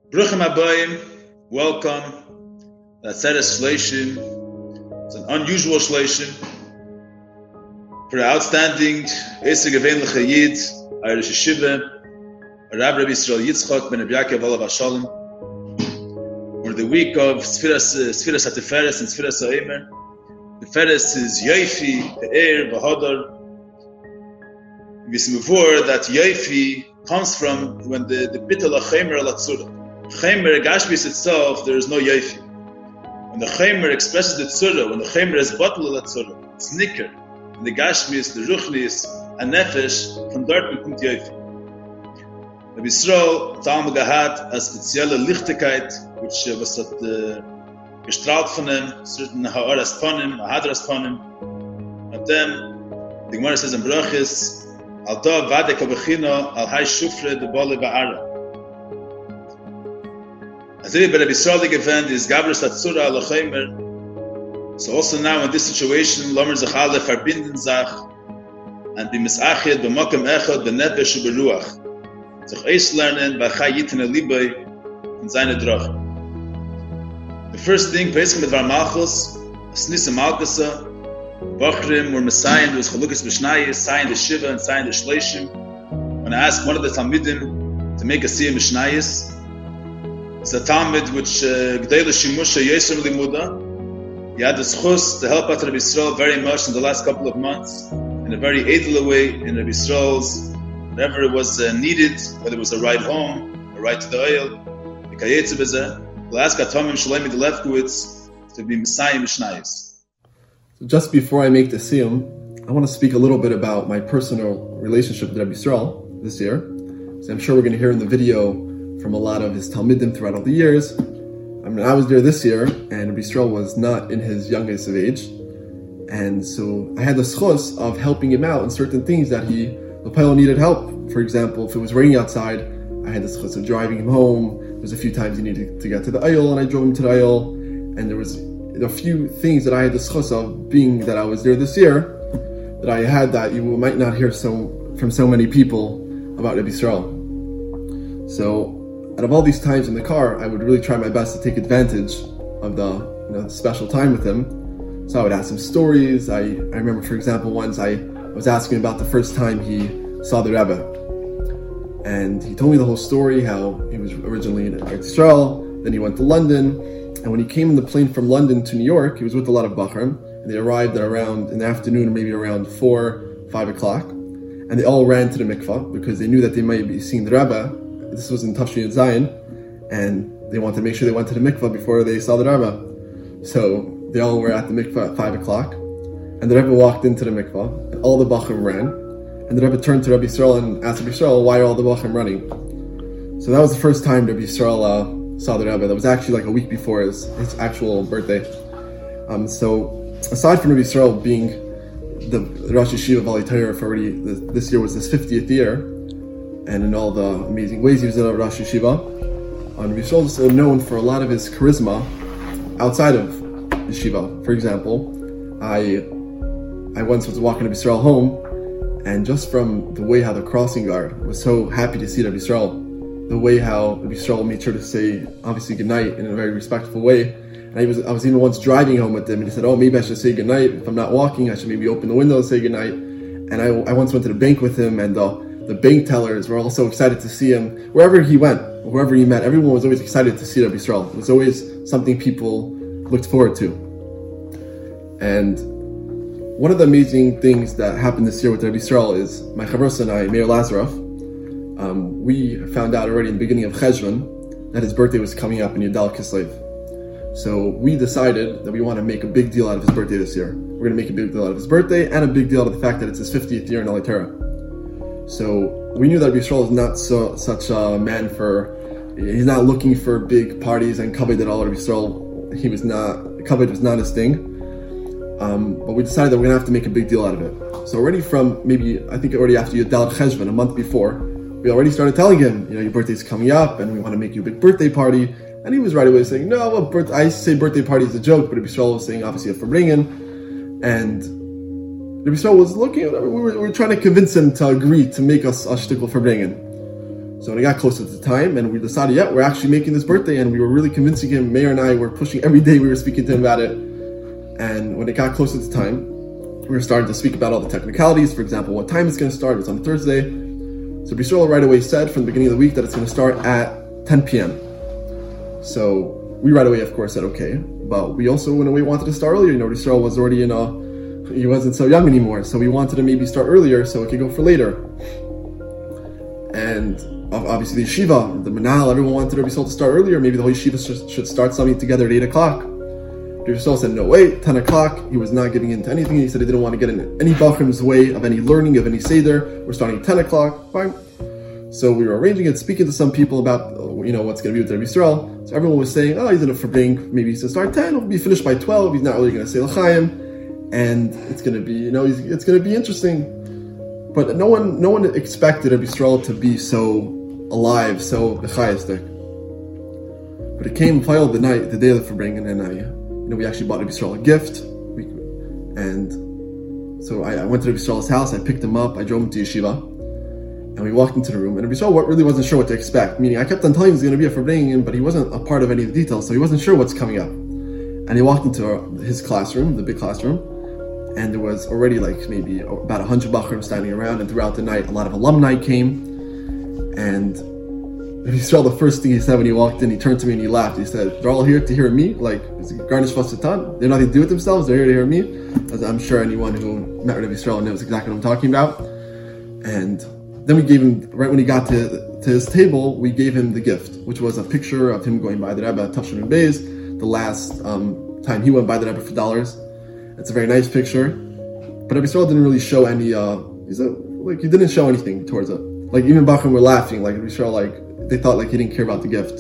Bruchim Abayim, welcome. That's Shleishim. It's an unusual Shleishim for the outstanding Eseg Avein L'Chayid, Irish Yeshiva, Rabbi Yisrael Yitzchak ben Rabbi Yaakov Olav Hashalom. We're the week of Sfiras HaTiferes and Sfiras HaOmer. Tiferes is Yofi, Be'er, V'Hodor. We see before that Yofi comes from when the Bittul HaChemer Al-Atzura. Chemer Gashmis itself, there is no Yofi. When the Chemer expresses the Tzura, when the Chemer is Batul Al-Atzura, it's Nicker. And the Gashmis, the Ruchnis, and Nefesh, from dort bekommt Yofi. Rabbi Yisrael, Talmud gehad, a spezielle Lichtigkeit, which was gestrahlt von ihm, certain Ha'aras Panim, Hadras Panim. And then, the Gemara says in Brachis, Al da vade kabechino, al hai shufre de bole ba'ara. As if Rabbi Yisrael event is Gabrus Atzura al Chaimer. So also now in this situation, Lomer Zachale verbinden Zach and be misached b'makom echad b'nefesh u'beruach. Sich eis lernen b'chai yitene libay in seine drach. The first thing, Pesach mit Varmalchus, Snisa Malkusa, Bachrim or Messiah, there was Chalukas Mishnayis, Sayin the Shiva and Sayin the Shleishim. When I asked one of the Talmidim to make a Siyah Mishnayis, it's a Talmud which G'dayla Shimusha Yesrim Limuda. He had the schus to help out Rabbi Yisrael very much in the last couple of months in a very edel way in Rabbi Yisrael's whatever it was needed, whether it was a ride home, a ride to the oil, the Kayetze Bezeh. We'll ask Atomim Shlomi the Lefkowitz to be Messiah Mishnayis. So just before I make the siyum, I want to speak a little bit about my personal relationship with Rabbi Yisrael this year. So I'm sure we're going to hear in the video from a lot of his Talmidim throughout all the years. I was there this year, and Rabbi Yisrael was not in his youngest of age. And so I had the schus of helping him out in certain things that the pilot needed help. For example, if it was raining outside, I had the schus of driving him home. There was a few times he needed to get to the aisle, and I drove him to the aisle. And there was a few things that I had the schus of, being that I was there this year, that I had that you might not hear from so many people about Rabbi Yisrael. So out of all these times in the car, I would really try my best to take advantage of the special time with him. So I would ask him stories. I remember, for example, once I was asking about the first time he saw the Rebbe. And he told me the whole story, how he was originally in Israel, then he went to London, and when he came in the plane from London to New York, he was with a lot of Bachrim, and they arrived at around in the afternoon, or maybe around 4-5 o'clock, and they all ran to the mikvah because they knew that they might be seeing the Rebbe. This was in Tafshin Yud Zayin, and they wanted to make sure they went to the mikvah before they saw the Rebbe. So they all were at the mikvah at 5 o'clock, and the Rebbe walked into the mikvah, and all the Bachrim ran. And the Rebbe turned to Rabbi Yisrael and asked Rabbi Yisrael, why are all the Bachrim running? So that was the first time Rabbi Yisrael saw the Rebbe. That was actually like a week before his actual birthday. So aside from Rabbi Yisrael being the Rosh Yeshiva of Alei Torah for already, this year was his 50th year, and in all the amazing ways he was in a Rosh Yeshiva, Rabbi Yisrael is known for a lot of his charisma outside of Yeshiva. For example, I once was walking Rabbi Yisrael home, and just from the way how the crossing guard was so happy to see Rabbi Yisrael, the way how Rabbi Yisrael made sure to say, obviously, goodnight in a very respectful way. And I was even once driving home with him, and he said, maybe I should say goodnight. If I'm not walking, I should maybe open the window and say goodnight. And I once went to the bank with him, and the bank tellers were also excited to see him. Wherever he went, wherever he met, everyone was always excited to see Rabbi Yisrael. It was always something people looked forward to. And one of the amazing things that happened this year with Rabbi Yisrael is my Chavros and I, Meir Lazarov, we found out already in the beginning of Cheshvan that his birthday was coming up in Yudal Kislev. So we decided that we want to make a big deal out of his birthday this year. We're going to make a big deal out of his birthday and a big deal out of the fact that it's his 50th year in Alei Torah. So we knew that Rabbi Yisrael is not such a man he's not looking for big parties and kavod at all. Rabbi Yisrael, kavod was not his thing. But we decided that we're going to have to make a big deal out of it. So already from already after Yudal Cheshvan, a month before, we already started telling him, your birthday's coming up and we want to make you a big birthday party. And he was right away saying, no, I say birthday party is a joke, but Rabbi Yisrael was saying, obviously, for bringing. And Rabbi Yisrael was looking, we were trying to convince him to agree to make us a shtickle for bringing. So when it got closer to the time, and we decided, we're actually making this birthday, and we were really convincing him. Meir and I were pushing every day. We were speaking to him about it. And when it got closer to the time, we were starting to speak about all the technicalities. For example, what time it's going to start. It was on Thursday. So B'Yisrael right away said from the beginning of the week that it's going to start at 10 p.m. So we right away, of course, said okay. But we also, in a way, wanted to start earlier. B'Yisrael was already he wasn't so young anymore. So we wanted to maybe start earlier so it could go for later. And obviously the yeshiva, the manal, everyone wanted Rabbi Yisrael to start earlier. Maybe the whole yeshiva should start something together at 8 o'clock. Rabbi Yisrael said, no, wait, 10 o'clock. He was not getting into anything. He said he didn't want to get in any bachrim's way of any learning, of any seder. We're starting at 10 o'clock. Fine. So we were arranging it, speaking to some people about, what's going to be with Rabbi Yisrael. So everyone was saying, he's going to forbring, maybe he's going to start 10, he'll be finished by 12. He's not really going to say l'chaim. And it's going to be, it's going to be interesting. But no one expected Rabbi Yisrael to be so alive, so bechayistic. But it came the night, the day of the Farbrengen, and we actually bought Rabbi Yisrael a gift. So I went to Rabbi Yisrael's house, I picked him up, I drove him to yeshiva, and we walked into the room. And Rabbi Yisrael really wasn't sure what to expect. Meaning, I kept on telling him it was going to be a Farbrengen, but he wasn't a part of any of the details, so he wasn't sure what's coming up. And he walked into his classroom, the big classroom, and there was already maybe about 100 bachrim standing around, and throughout the night a lot of alumni came. And Yisrael, the first thing he said when he walked in, he turned to me and he laughed. He said, they're all here to hear me? Is it Garnish Vasatan? They have nothing to do with themselves, they're here to hear me? As I'm sure anyone who met Rabbi Yisrael knows exactly what I'm talking about. And then we gave him, right when he got to his table, we gave him the gift, which was a picture of him going by the Rebbe, Tafshin Beis, the last time he went by the Rebbe for dollars. It's a very nice picture, but Rabbi Yisrael didn't really show any. He didn't show anything towards it. Even Bachrim were laughing. Rabbi Yisrael, they thought he didn't care about the gift.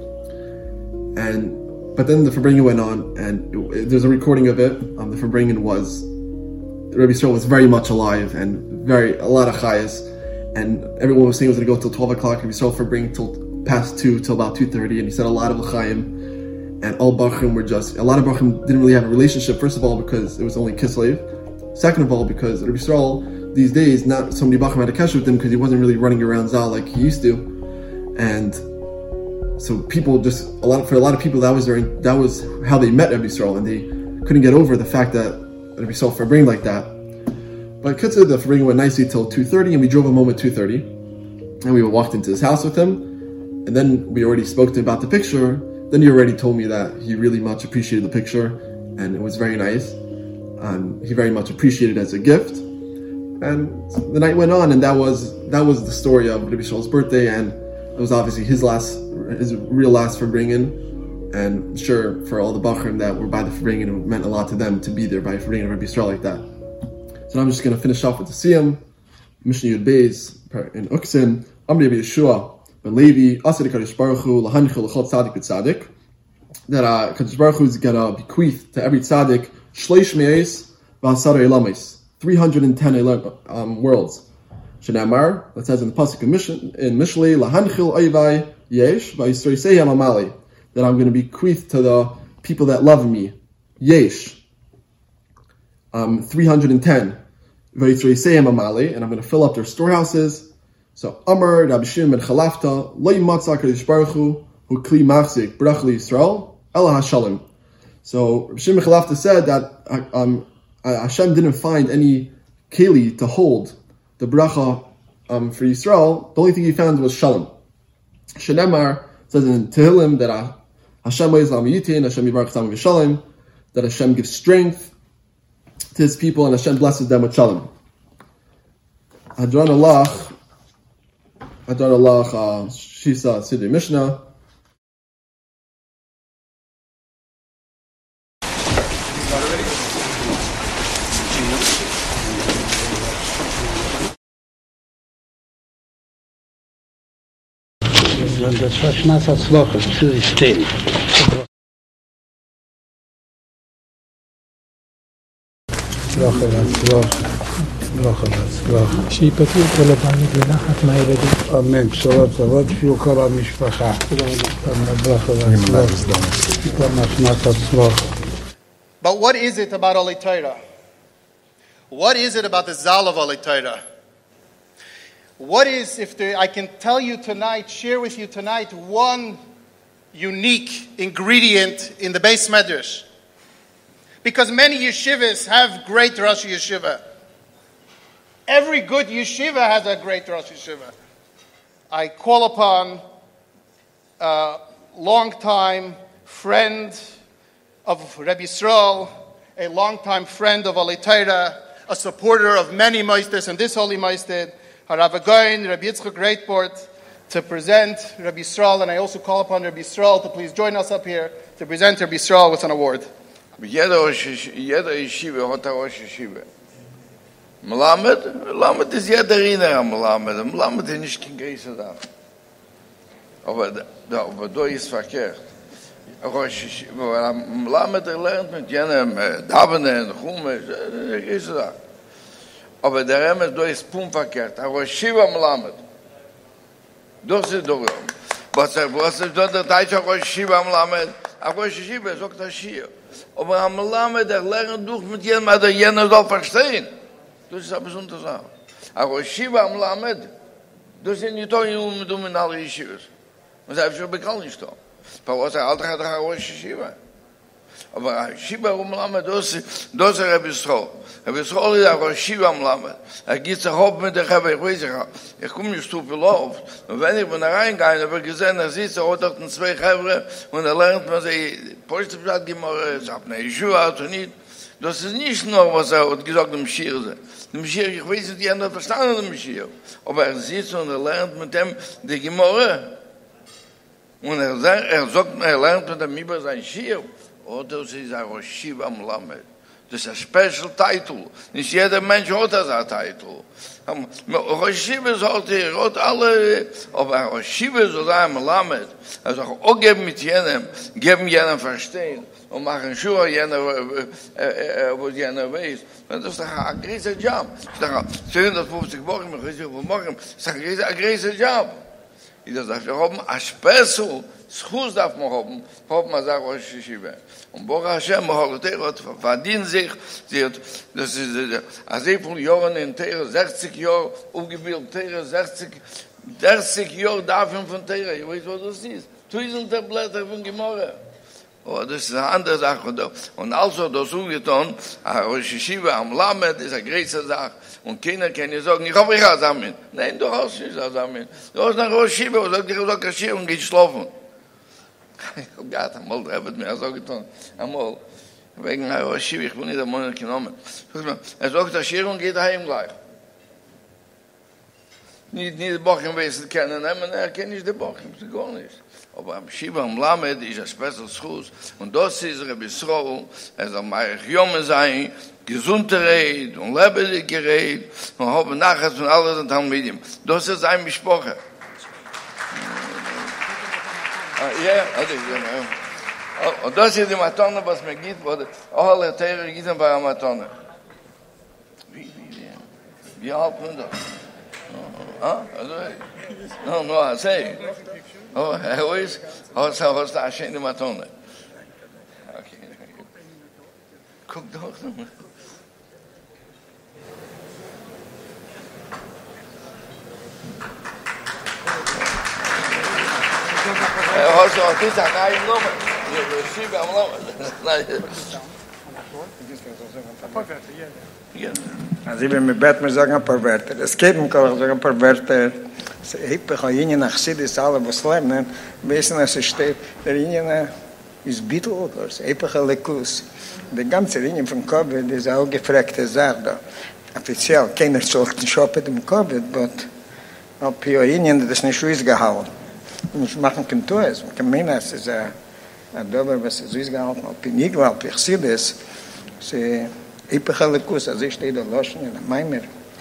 But then the Farbrengen went on, and there's a recording of it. The Farbrengen was Rabbi Yisrael was very much alive and a lot of chayas, and everyone was saying it was going to go till 12 o'clock. Rabbi Yisrael Farbrengen till past 2 till about 2:30, and he said a lot of l'chaim. And all Bachrim a lot of Bachrim didn't really have a relationship, first of all, because it was only Kislev. Second of all, because Rabbi Yisrael, these days, not so many Bachrim had a kesher with him because he wasn't really running around Zal like he used to. And so for a lot of people, that was how they met Rabbi Yisrael, and they couldn't get over the fact that Rabbi Yisrael Farbrengen like that. But Kitzur, the Farbrengen went nicely till 2:30, and we drove him home at 2:30. And we walked into his house with him, and then we already spoke to him about the picture. Then he already told me that he really much appreciated the picture, and it was very nice. He very much appreciated it as a gift. And the night went on, and that was the story of Rabbi Yisrael's birthday, and it was obviously his real last Farbrengen. And I'm sure for all the Bachrim that were by the Farbrengen, it meant a lot to them to be there by Farbrengen of Rabbi Yisrael like that. So now I'm just going to finish off with the Siyam, Mishnah Yud Beis, in Uksim, Amri Rabbi Yeshua, Ben Levi, Asad Kadosh Baruch Hu, Lahanchil L'chol Tzadik B'Tzadik, that Kadosh Baruch Hu is going to bequeath to every Tzadik Shleish Me'es V'Asar Elamis, 310 worlds. Shenamar, that says in the pasuk in Mishlei, Lahanchil Oivai Yesh V'Yisrei Amali, that I'm going to bequeath to the people that love me, Yesh, 310 V'Yisrei Amali, and I'm going to fill up their storehouses. So Amar Rabbi Shimon ben Chalafta Lo Yimatza Kadosh Baruch Hu Kli Machzik Brach Yisrael Ela Hashalim. So Rabbi Shimon ben Chalafta said that Hashem didn't find any keli to hold the bracha for Yisrael. The only thing he found was Shalom. Shenemar says in Tehillim that Hashem Le'ezlam Yitin, Hashem Yivarach Tam V'Shalom, that Hashem gives strength to His people and Hashem blesses them with Shalom. Hadron Allah Shisa Sidri Mishnah. Das war Schnatzers Woche, zu stehen. שיפטרו כל הבנים בנחת מהילדים. אמן, בשורות טובות, שיהיו כל המשפחה. But what is it about Olei Torah? What is it about the Zal of Olei Torah? What is, I can tell you tonight, share with you tonight, one unique ingredient in the Beis Medrash? Because many yeshivas have great Rosh Yeshiva. Every good yeshiva has a great Rosh Yeshiva. I call upon a longtime friend of Rebbe Yisrael, a longtime friend of Alei Torah, a supporter of many Moistes and this Holy Moisted, Harav Agoin, Rabbi Yitzchak Greatport, to present Rabbi Yisrael, and I also call upon Rabbi Yisrael to please join us up here to present Rabbi Yisrael with an award. Jeder Yeshiva hat a Rosh Yeshiva. Melamed ist jeder Riner am Melamed. Melamed ist nicht kein größer Sache. Aber da ist verkehrt. Rosh Yeshiva, Melamed lernt mit jenem Davenen, Chume, ist eine größere Sache. Aber der Remes, da ist Pum verkehrt. A Rosh Yeshiva Melamed. Das ist doch. Was ist da der Teich a Rosh Yeshiva Melamed? A Rosh Yeshiva sagt das hier. Aber am Melamed, der lernt durch mit jenem, der jener soll verstehen. Das ist eine besondere Sache. A Rosh Yeshiva am Melamed, das sind nicht auch in alle Yeshivas. Man sagt schon bekannt nicht da. Aber was Alter hat a Rosh Yeshiva. Aber a Yeshiva am Melamed, das ist Rebbe Yisrael. Rebbe Yisrael ist a Rosh Yeshiva am Melamed. Geht sich auf mit der Rebbe, ich weiß nicht, ich komme nicht so viel auf. Und wenn ich da reingehe, habe ich gesehen, sitzt hat dort zwei Rebbe, und lernt man sich, Postblatt gemacht, Sapne Yeshua, und nicht. Das ist nicht nur, was hat gesagt, dem Schirr. Dem Schirr, ich weiß nicht, die haben das verstanden, dem Schirr. Aber sitzt und lernt mit dem die Gemorre. Und sagt, lernt mit dem über sein Schirr. Oder das ist ein Rosh Yeshiva am Melamed. Das ist ein Special Title. Nicht jeder Mensch hat das ein Title. Rosh Yeshiva sollte, hat alle, aber Rosh Yeshiva soll sein Melamed. Er soll auch geben mit jenem verstehen. Und machen Schuhe, wo jener weiß. Das ist doch ein großer Job. Ich sage, 250 Wochen, ich weiß nicht, wo morgen, das ist ein großer Job. Ich sage, wir haben ein Special, Schuss darf man haben sagt, Rosh Yeshiva. Und Baruch Hashem, hat verdient sich, das ist, sehr viele Jahre in Teire, 60 Jahre, aufgebildet Teire, 60 Jahre darf man von Teire, ich weiß, was das ist. Tausende Blätter von Gemorre. Oh, das ist eine andere Sache. Und also das umgetan, Rosh Yeshiva am Melamed ist eine große Sache. Und keiner kann nicht sagen, ich hoffe, ich habe Samen. Nein, du hast nicht Samen. Du hast nach Rosh Yeshiva und sagst, ich habe Kaschir und geht schlafen. Ich habe gesagt, einmal, der hat mir so getan. Einmal, wegen Rosh Yeshiva, ich bin nicht einmal genommen. Er sagt, Kaschir und geht heim gleich. Nicht die Bochen wissen kennen, er kennt nicht die Bochen, das gar nicht. Aber am Yeshiva am Melamed ist ein Special Schuss. Und das ist Rebbe Yisrael, soll mal Jome sein, gesunde Rede und lebendige Rede und haben nachher von allen Talmidim. Das ist ein Besprochen. Und das ist die Matone, was mir gibt, wo alle Teire gibt bei der Matone. Wie halten wir das? No, say. Oh, er ist, hast du eine schöne Matone. Okay. Guck doch noch. Hast du auch diese neue Nummer? Die Schiebe am Nummer. Also ich bin mit Bett, mir sagen ein paar Wörter. Es geht mir auch sagen ein paar Wörter. Ich habe Ihnen nach Chassidus alle was lernen, wissen, dass es steht, der Ihnen ist Bittelokers, Epoche Lekus. Die ganze Linie von Covid ist auch gefragte Sache da. Offiziell, keiner sollte nicht shoppen im Covid, aber ob hier Ihnen das nicht ausgehalten. Und ich mache kein Toes. Ich kann meinen, es ist ein Dober, was es ausgehalten, ob ich nicht war, ob ich Chassidus, Epoche Lekus, also ich stehe da loschen in der Meimer.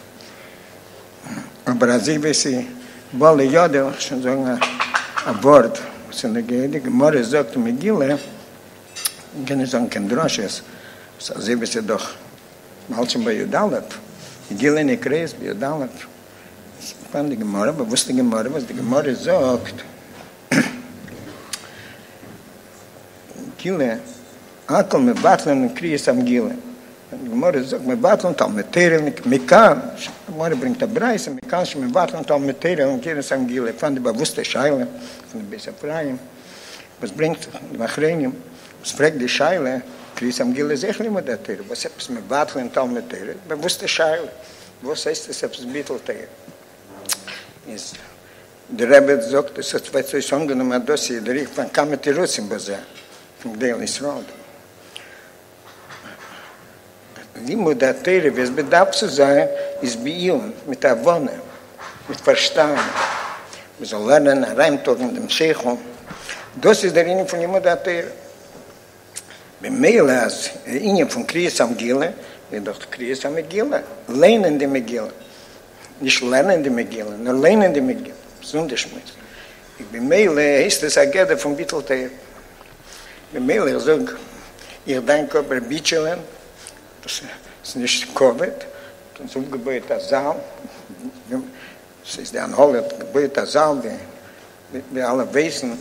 Aber als ich weiß, weil ich ja schon sagen, ein Wort, was in der Gemorre sagt, Megille, kann ich sagen, kein Drosches. Als ich weiß, doch, mal schon bei Judalat, Megille nicht kreis, bei Judalat. Ich fand die Gemorre, aber wusste die Gemorre, was die Gemorre sagt, Megille, Akel mit Batlen und Kriis am Gille. Die Gemorre sagt, mit Batlen, mit Terel, mit Kan, Morgen bringt der Preis, und ich kann schon mit Warten und mit Tere und Kirchen sagen, Gile, von der bewussten Scheile, von der Bessa Freien. Was bringt die Machrenium? Was fragt die Scheile? Kirchen Gile sich nicht mit der Tere. Was ist mit Warten und mit Tere? Bewusste Scheile. Was heißt das, ob es Bittel-Tere? Der Rebbe sagt, dass es 2 Songen hat, dass sie der Riech von Kamet Jerusalem bezahlt, von Deil Israel. Limud der Tere, wie es bedarf zu sein, ist bei ihm, mit der Wohne, mit Verstand. Wir sollen lernen, Reimtag in dem Seichel. Das ist der Linie von Limud der Tere. Beim Meile, als der Linie von Kriyas am Gile, wird doch Kriyas am Megille. Lehnen die Megille. Nicht lernen die Megille, nur lehnen die Megille. Sonderschmiss. Ich bin Meile, heißt es Agede von Bittelteir. Beim Meile, ich sage, ich denke über Bitschelen, das ist nicht Covid, das ist umgebaut als Saal. Das ist der Anhole, gebaut als Saal, wie alle Wesen.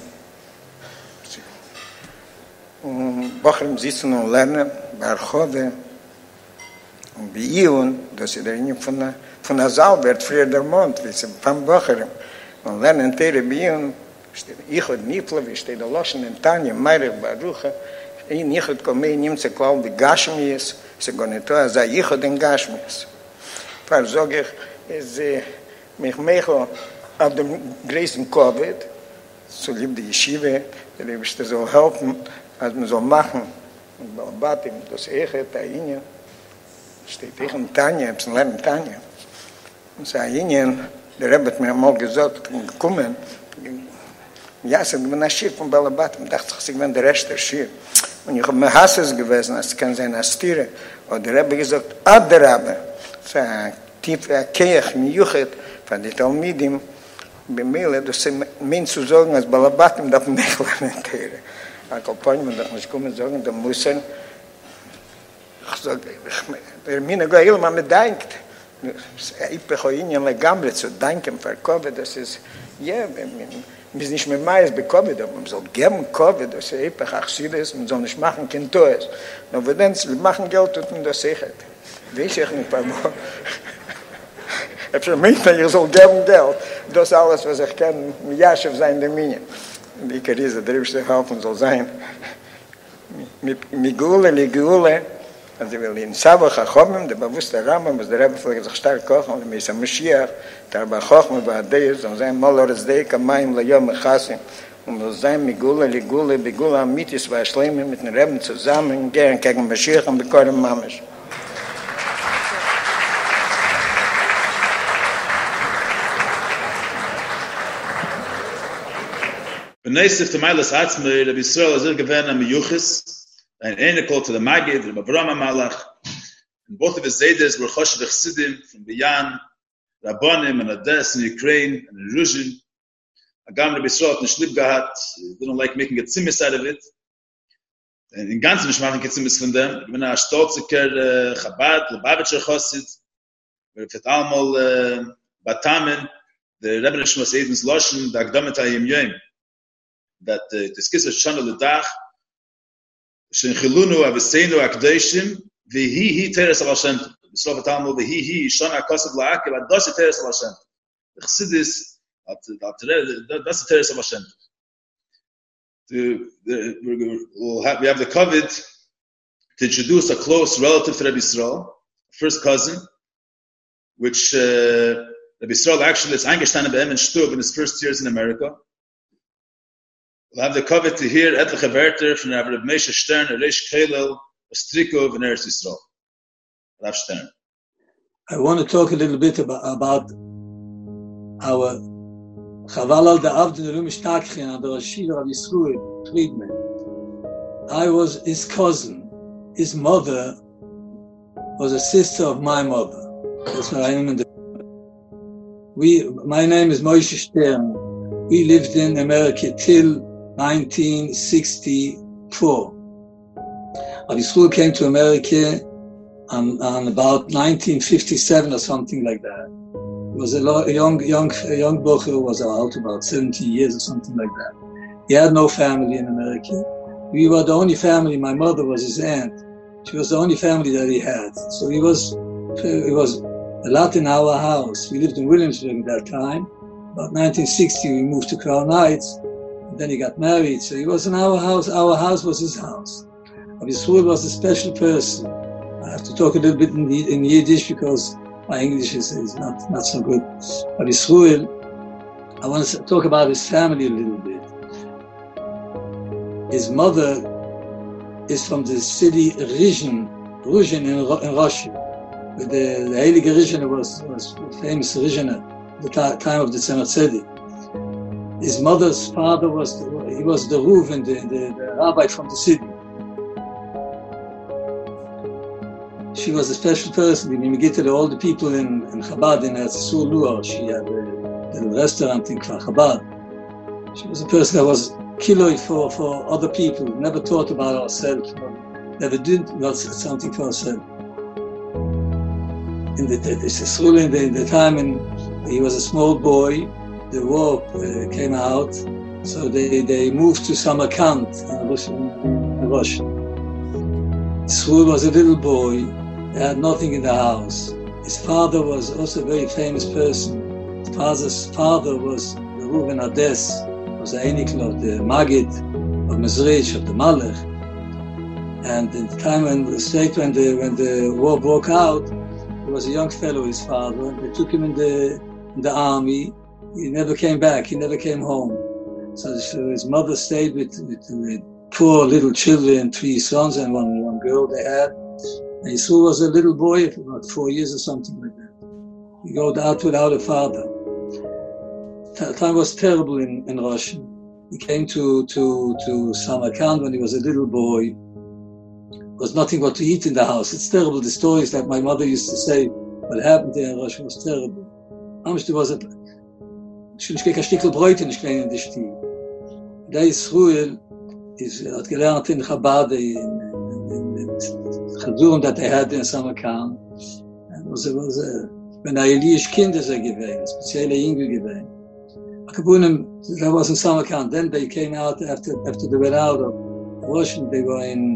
Und Bochum sitzen und lernen, bei Archove, und bei Ion, das ist der Linie von der Saal, wird früher der Mond, wie sie von Bochum. Und lernen Tere bei Ion, steht Ichot Nifle, wie steht der Loschen in Tanja, Meirich, Barucha, in Ichot komme, nimmt sie klar, wie Gashmias, sie gehen nicht, als Ichot in Gashmias. Weil sage ich, ist mich mechel auf dem größten Covid, so lieb die Yeshiva, der Rebste soll helfen, als man soll machen, und Balabatim, das Echet, Ainien, steht ich in Tanja, ich lernen Tanja. Und so Ainien, der Rebbe hat mir einmal gesagt, gekommen, ja, ich bin ein Schiff von Balabatim, dachte ich bin der Rest der Schiff. Und ich habe mir Hasses gewesen, als kann sein als Tiere. Und der Rebbe gesagt, der Rebbe, so ein tiefer Keach, ein Juchat, von den Talmidim, bei mir, dass sie mir zu sagen, als Balabatim darf man nicht lernen, Tiere. Aber Kalpani, man darf nicht kommen sagen, da müssen, ich sage, der Mine Goyil, man bedankt. Ich bin Ihnen legambri zu danken für Covid, das ist, ja, wir sind nicht mehr meist bei Covid, aber man soll geben Covid, das ist einfach Achsides, man soll nicht machen, kein Toes. Aber wenn wir machen Geld, tut man das sicher. Weiß ich nicht, aber ich meine, ich soll geben Geld. Das ist alles, was ich kann, mit Yashev sein, der Mine. Die Karise, der Rebste helfen soll sein. Mit Gule, Ligule, also wir in Sabach Chachomim, der bewusste Rambam, was der Rebbe vielleicht sich stark kochen, und mit dem Mashiach, der Bachachom, bei Adeus, und sein Molores Deika, Maim, Lajom, Chassim, und wir sein Migula, Ligula, Bigula, Amitis, war Schleimen, mit den Rebben zusammen, gern gegen Mashiach und Bekorem Mamish. Beneisif to Mailas Atzmir, Rabbi Yisrael is given a Miyuchis, and Enikol to the Magid, Rabbi Avraham Malach, and both of his Zaydas were Choshev Chassidim from Biyan, Rabbanim, and Ades in Ukraine, and in Ruzhin. Agam Rabbi Yisrael in Shlibgahat, they don't like making a tzimis out of it. And in Ganzen nicht machen Kitzimis von dem. Ich bin ein Stolziker Chabad, Lubavitcher Chossid, wir fit einmal Batamen, der Rebbe Nishmas Edens Loschen, der Akdamet Hayim Yom, that this kiss of Shana L'Dach, Shenchilunu Aviseinu Akdeshim, V'hi Teres Al Hashem, B'Srov HaTalmud, V'hi Shana Kosev La'akev, Ados Teres Al Hashem. The Chassidus, that's the Teres Al Hashem. We have the COVID to introduce a close relative to Rabbi Yisrael, first cousin, which Rabbi Yisrael actually is eingestanden bei ihm in Stub in his first years in America. We'll have the COVID to hear etliche Wörter from Rabbi Moshe Stern, Reish Kelel, Strikov, and Eretz Yisrael. Rav Stern. I want to talk a little bit about our Chaval al Da'av de Rum Shtakhin and the Rashid of Yisroel Friedman. I was his cousin. His mother was a sister of my mother. That's why I am in the. My name is Moshe Stern. We lived in America till 1964. Rabbi Yisroel came to America on about 1957 or something like that. He was a young boy who was out about 70 years or something like that. He had no family in America. We were the only family. My mother was his aunt. She was the only family that he had. So he was a lot in our house. We lived in Williamsburg at that time. About 1960, we moved to Crown Heights. Then he got married, so he was in our house. Our house was his house. Rabbi Yisroel was a special person. I have to talk a little bit in Yiddish because my English is not so good. Rabbi Yisroel, I want to talk about his family a little bit. His mother is from the city Rizhin in Russia. The Heilige Rizhin was famous Rizhin at the time of the Tzemach Tzedek. His mother's father was the Ruv and the rabbi from the city. She was a special person. When we get to all the people in Chabad in Eretz Yisrael Luar, she had a restaurant in Kfar Chabad. She was a person that was kiloi for other people, never thought about herself, never did something for herself. In the time when he was a small boy, the war came out, so they moved to Samarkand in Russia. Yisroel was a little boy. They had nothing in the house. His father was also a very famous person. His father's father was the Reuven Ades, was the Einikl of the Magid, of Mezrich, of the Malach. And in the time when the war broke out, he was a young fellow, his father. They took him in the army. He never came back. He never came home. So his mother stayed with four little children, 3 sons and one girl they had. And Yisroel was a little boy for about 4 years or something like that. He got out without a father. Time was terrible in Russia. He came to Samarkand when he was a little boy. There was nothing but to eat in the house. It's terrible. The stories that my mother used to say, what happened there in Russia was terrible. How much there was schon nicht kein Stückel Bräute nicht klein in der Stieg. Der Yisroel hat gelernt in Chabad, in Chadurim that they had in Samarkand. When a Eliyish Kind is gewesen, spezielle Engel gewesen. Akabunim, that was in Samarkand. Then they came out after they went out of Russia. They were in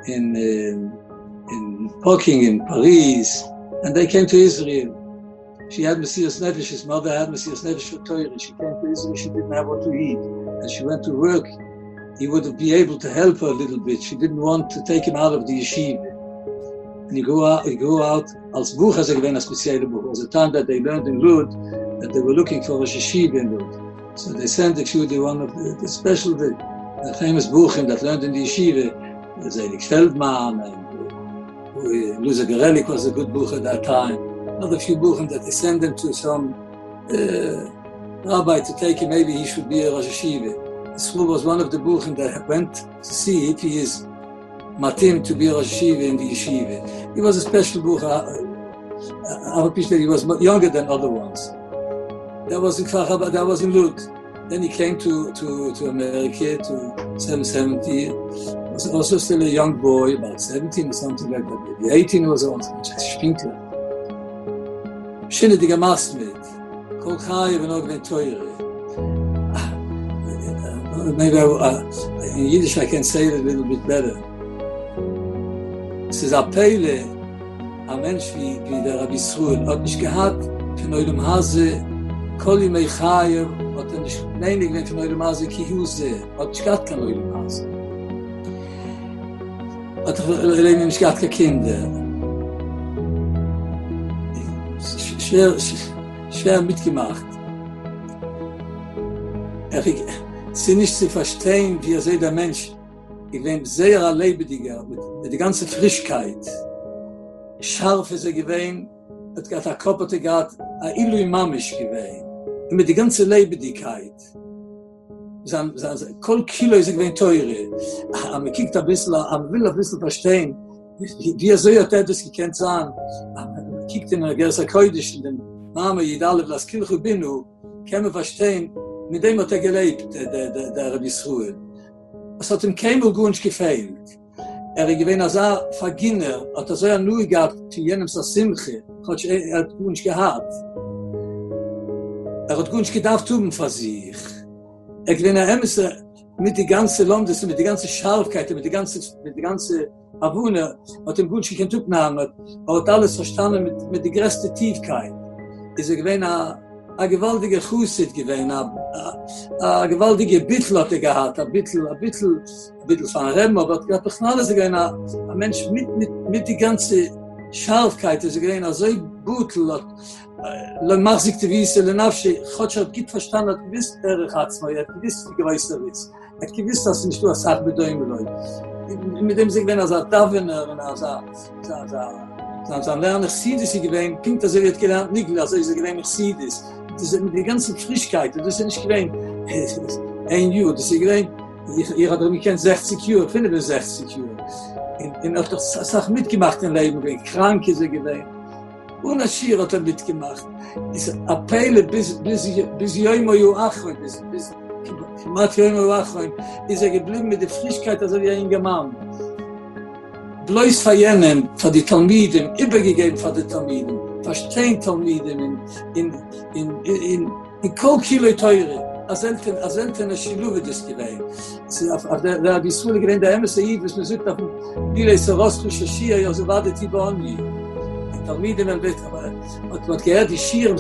Peking, in Paris, and they came to Israel. She had Messias Nefesh, his mother had Messias Nefesh for Torah. She came to Israel, she didn't have what to eat. And she went to work. He would be able to help her a little bit. She didn't want to take him out of the yeshiva. And he grew out als Buch, as a special book. It was a time that they learned in Lud, that they were looking for a yeshiva in Lud. So they sent the one of the special, the famous Buchim that learned in the yeshiva, Zelig Feldman, and Luzer Gerelik was a good Buch at that time. Another few Buchim that they sent them to some rabbi to take him, maybe he should be a Rosh Yeshiva. Yisroel was one of the Buchim that went to see if he is matim to be a Rosh Yeshiva in the yeshiva. He was a special Buch. I appreciate that he was younger than other ones. That was in Kfar Chabad, that was in Lud. Then he came to America, to 770. Was also still a young boy, about 17 or something like that. Maybe 18 was also a Spinkler. Shinne die gemacht mit. Kol Chai und auch Teure. Maybe in Yiddish I can say it a little bit better. Es ist ein Peile, ein Mensch wie der Rabbi Yisroel, hat nicht gehabt von eurem Hase, Kol Yimei Chai, hat nicht nenig wenn von eurem Hase Kihuse, hat nicht gehabt von eurem Hase. Hat nicht gehabt keine Kinder. Schwer mitgemacht. Es ist nicht zu verstehen, wie sei der Mensch. Ich bin sehr lebendiger, mit der ganzen Frischkeit. Scharf ist gewesen, hat gehabt, der Kopf hat gehabt, ein Ilui Mamisch gewesen. Und mit der ganzen Lebendigkeit. Kol Kilo ist gewesen teure. Aber man kiegt ein bisschen, man will ein bisschen verstehen, wie soll das gekannt sein. Kiekt in der Gersa Koidisch, in den Namen Yidalev Las Kilchu Binu, kann man verstehen, mit dem hat gelebt, der Rabbi Yisroel. Es hat ihm keinmal gut gefehlt. Gewesen als Verginner, hat so nur gehabt, zu jenem Simche, hat gut gehabt. Hat gut gedacht tun für sich. Gewesen Emser mit die ganze Landes, mit die ganze Scharfkeit, mit die ganze Avuna, hat im Wunsch gekannt upnahmen, hat alles verstanden mit der größten Tiefkeit. Ist gewesen a gewaltige Chusid gewesen, a gewaltige Bittel hat gehabt, a Bittel von Reben, aber hat doch alles gewesen, a Mensch mit die ganze Scharfkeit, ist gewesen, so Bittel hat, le mach sich zu wissen, le nafsche, hat gibt verstanden, hat gewiss, hat gewiss, wie gewiss ist. Hat gewiss, dass nicht du hast bedeutet, Leute. Mit dem sich, wenn Davener, wenn dann lernen Chassidus gewesen, klingt das wird gelernt nicht, also ist gewesen Chassidus. Das ist mit der ganzen Frischkeit, das ist nicht gewesen, ein Jahr, das ist gewesen, ich hatte mich kennt 60 Jahre, 65 Jahre. In auch das Sache mitgemacht im Leben, krank ist gewesen. Und das Schir hat mitgemacht. Ist Appelle bis Joimo Joachim, bis Kimat Joimo Joachim, ist geblieben mit der Frischkeit, also wie ein Gemann. Bloß verjenen, für die Talmiden, übergegeben für die Talmiden, verstehen Talmiden in kol Kilo teure, als Eltern Schiluwe des gewesen. Der Rabbi Yisrael gewesen, der MSAI, was man sagt, auf dem Bilei Soroschus Shashir, ja, so war der Tiboni. Die Talmiden, man gehört die Schirm,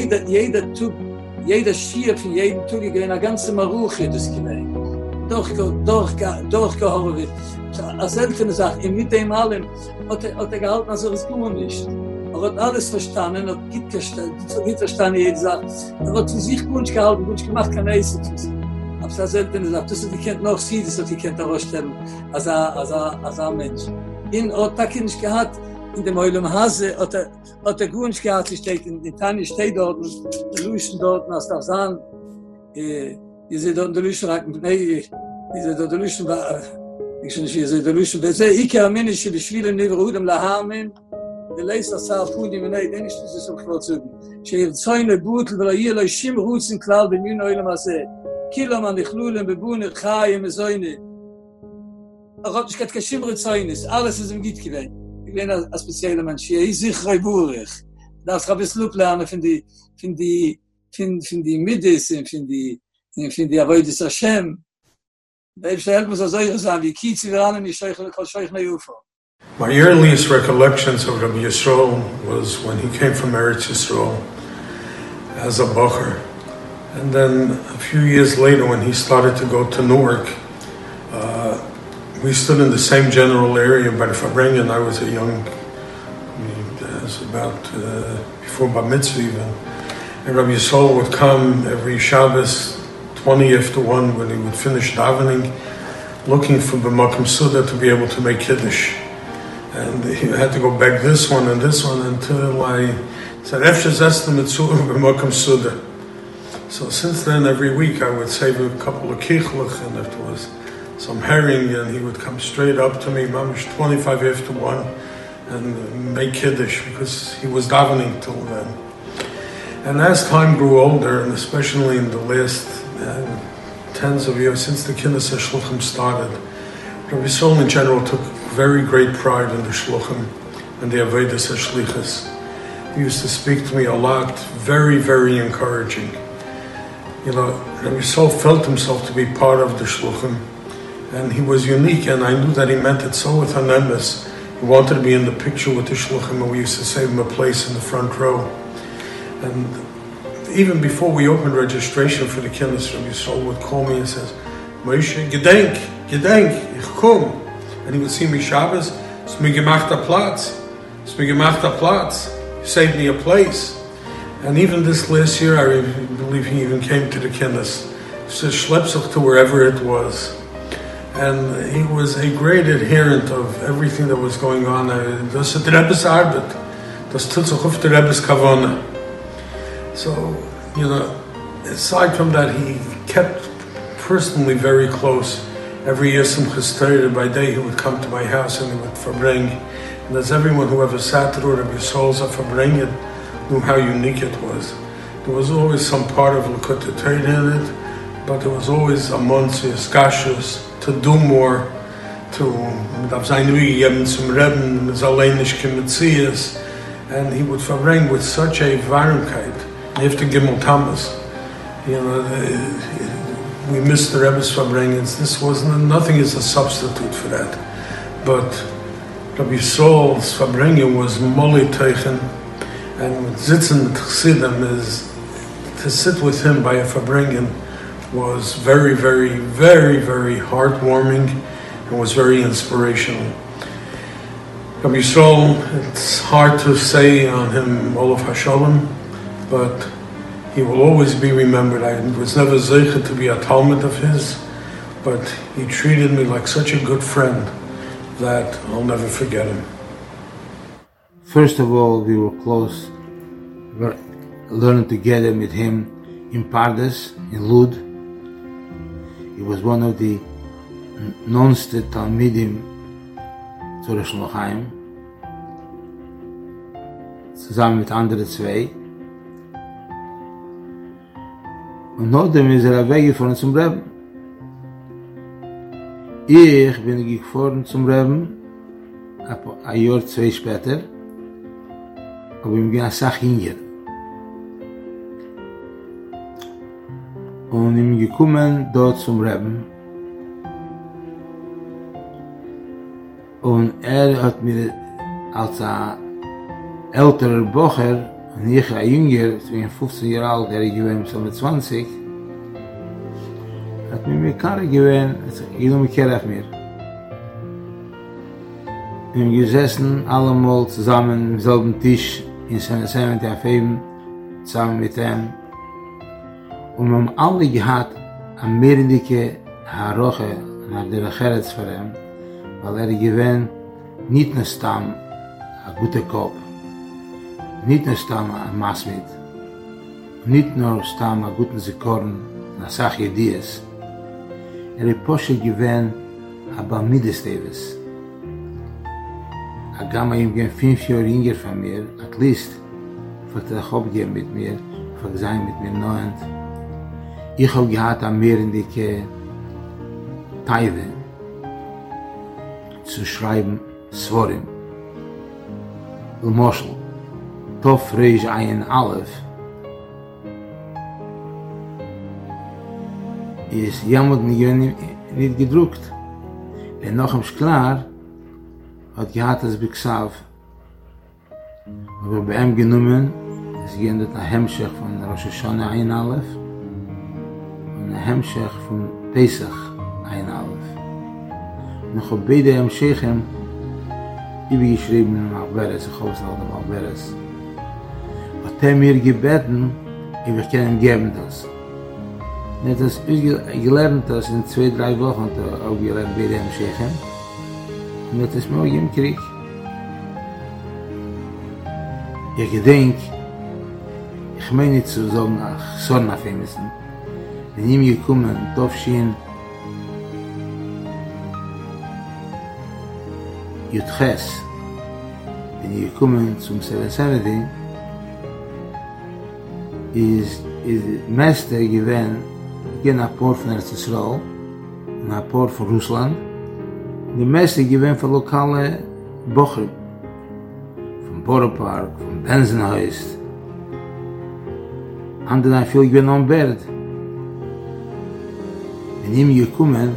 jeder Schir von jedem Tag, gewesen, eine ganze Maruche des gewesen. Durchgehoben wird. Als Eltern sagt, mit dem allem hat gehalten, als es gut nicht. Hat alles verstanden, hat gibt verstanden, jeder sagt, hat für sich gut gehalten, gut gemacht, kann Essen zu sein. Aber als Eltern sagt, das kennt noch sie, das die kennt vorstellen, als ein Mensch. Hat nicht gehabt, in dem Oilem Hase, hat gut gehabt, steht in Tani, steht dort, der Luschen dort, als das an, diese dort der Luschen, diese dort der Luschen war, diese der Luschen, das ist ich amene, sie beschwilen Nevrudem lahamen, der Leser sagt, Pudi, wenn denn ist das so vorzugen. Sie zeine Butel, weil hier le Schim Rutzen klar bin in Oilem Hase. Kilo man ikhlulem bebune khaim zoine. Aber ich kat kashim retzoines, alles ist im Git gewesen. Ich bin ein spezieller Mensch, ich sich reiburig. Das habe ich Loop lernen von die Middes, von die Avodas Hashem. Da ich helfen muss also sagen, wie Kitz wir an ich Sheikh Nayufa. My earliest recollections of Rabbi Yisrael was when he came from Eretz Yisrael as a bacher. And then a few years later when he started to go to Newark, we stood in the same general area by the Fabrengen. I was a young, I was about before Bar Mitzvah even. And Rabbi Yisrael would come every Shabbos, 20 after 1, when he would finish davening, looking for B'makom Suda to be able to make Kiddush. And he had to go back this one until I said, Efshes estimate B'makom Suda. So since then, every week I would save a couple of kichlach, and if there was some herring, and he would come straight up to me, mamish 25 after 1, and make Kiddush, because he was davening till then. And as time grew older, and especially in the last tens of years since the Kinnis HaShluchim started, Rabbi Yisrael in general took very great pride in the Shluchim and the Avodas HaShlichus. He used to speak to me a lot, very, very encouraging. You know, Rabbi Yisrael felt himself to be part of the Shluchim, and he was unique, and I knew that he meant it so with an emes. He wanted to be in the picture with the Shluchim, and we used to save him a place in the front row. And even before we opened registration for the Kinnis, Rabbi Yisrael would call me and says, Moshe, gedenk, ich komm. And he would see me Shabbos, es mir gemacht a Platz, you saved me a place. And even this last year, I believe he even came to the Kinnis. He said, schlepp sich to wherever it was. And he was a great adherent of everything that was going on. Das ist der Rebbe's Arbeit. Das tut sich auf der Rebbe's Kavana. So, you know, aside from that, he kept personally very close. Every year, Simchas Torah, by day, he would come to my house and he would farbring. And as everyone who ever sat through Rabbi Yisrael's farbring knew how unique it was. There was always some part of Likutei Torah in it, but there was always a Monsius, Gashus, to do more, and he would verbring with such a varmkeit. After Gimel Tammuz, you know, we missed the Rebbe's verbringings. This wasn't, nothing is a substitute for that. But Rabbi Yisrael's Farbrengen was Moli Teichen, and with Sitzen mit Chassidim is to sit with him by a Farbrengen was very, very, very, very heartwarming and was very inspirational. Rabbi Yisrael, it's hard to say on him Olav Hashalom, but he will always be remembered. I was never zeicha to be a Talmud of his, but he treated me like such a good friend that I'll never forget him. First of all, we were close. We were learning together with him in Pardes, in Lud. He was one of the non-state Talmidim zu Rosh Lochaim, zusammen mit anderen zwei. Und nachdem ist weggefahren zum Reben. Ich bin gefahren zum Reben, ein Jahr, 2 später, aber ich bin eine Sache hinger. Und ich bin gekommen dort zum Reben. Und hat mir als ein älterer Bocher, und ich ein Jünger, ich bin 15 Jahre alt, ich gewesen so mit 20, hat mir mit Karre gewesen, ich noch mit Kerr auf mir. Wir haben gesessen, allemal zusammen am selben Tisch, in seiner 70 Feben, zusammen mit ihm. Und wir haben alle gehabt, eine mehrendliche Haroche, nach der Cheretz für ihn, weil gewesen, nicht nur Stamm, ein guter Kopf, nicht nur Stamm, ein Masmid, nicht nur Stamm, ein guter Zikorn, eine Sache Ideas. Posche gewesen, ein Balmides-Teves. Agama ihm gehen 5 Jahre jünger von mir, at least, wollte er abgehen mit mir, wollte sein mit mir 9. Ich habe gehabt am Meer in die Teive zu schreiben, Svorim. Und Moschel, Tov Reish Ayin Aleph, ist jammer nicht gedruckt. Und noch ist klar, hat gehabt das Bixav. Aber bei ihm genommen, es ging dort ein Hemmschach von Rosh Hashanah Ayin Aleph und ein Hemmschach von Pesach Ayin Aleph. Und ich habe beide Hemmschachen übergeschrieben in Malberes, ich hoffe es noch in Malberes. Hat mir gebeten, ich kann ihm geben das. Net als ik gelernt dat in 2-3 Wochen ook gelernt bij de Hemmschachen. En dat is mooi im Krieg. Ich denk, ich meine nicht zu sagen, ach, Sonne auf ihm müssen. Wenn ihm gekommen, Tovshin, Jutches, wenn ihm gekommen zum 770, ist Meister gewesen, gehen ein paar von Erzisrael und ein paar von Russland. Die meisten gewesen von lokalen Bochern, vom Boropark, vom Benzenhuis. Andere haben viel gewesen am Berg. Wenn ihm gekommen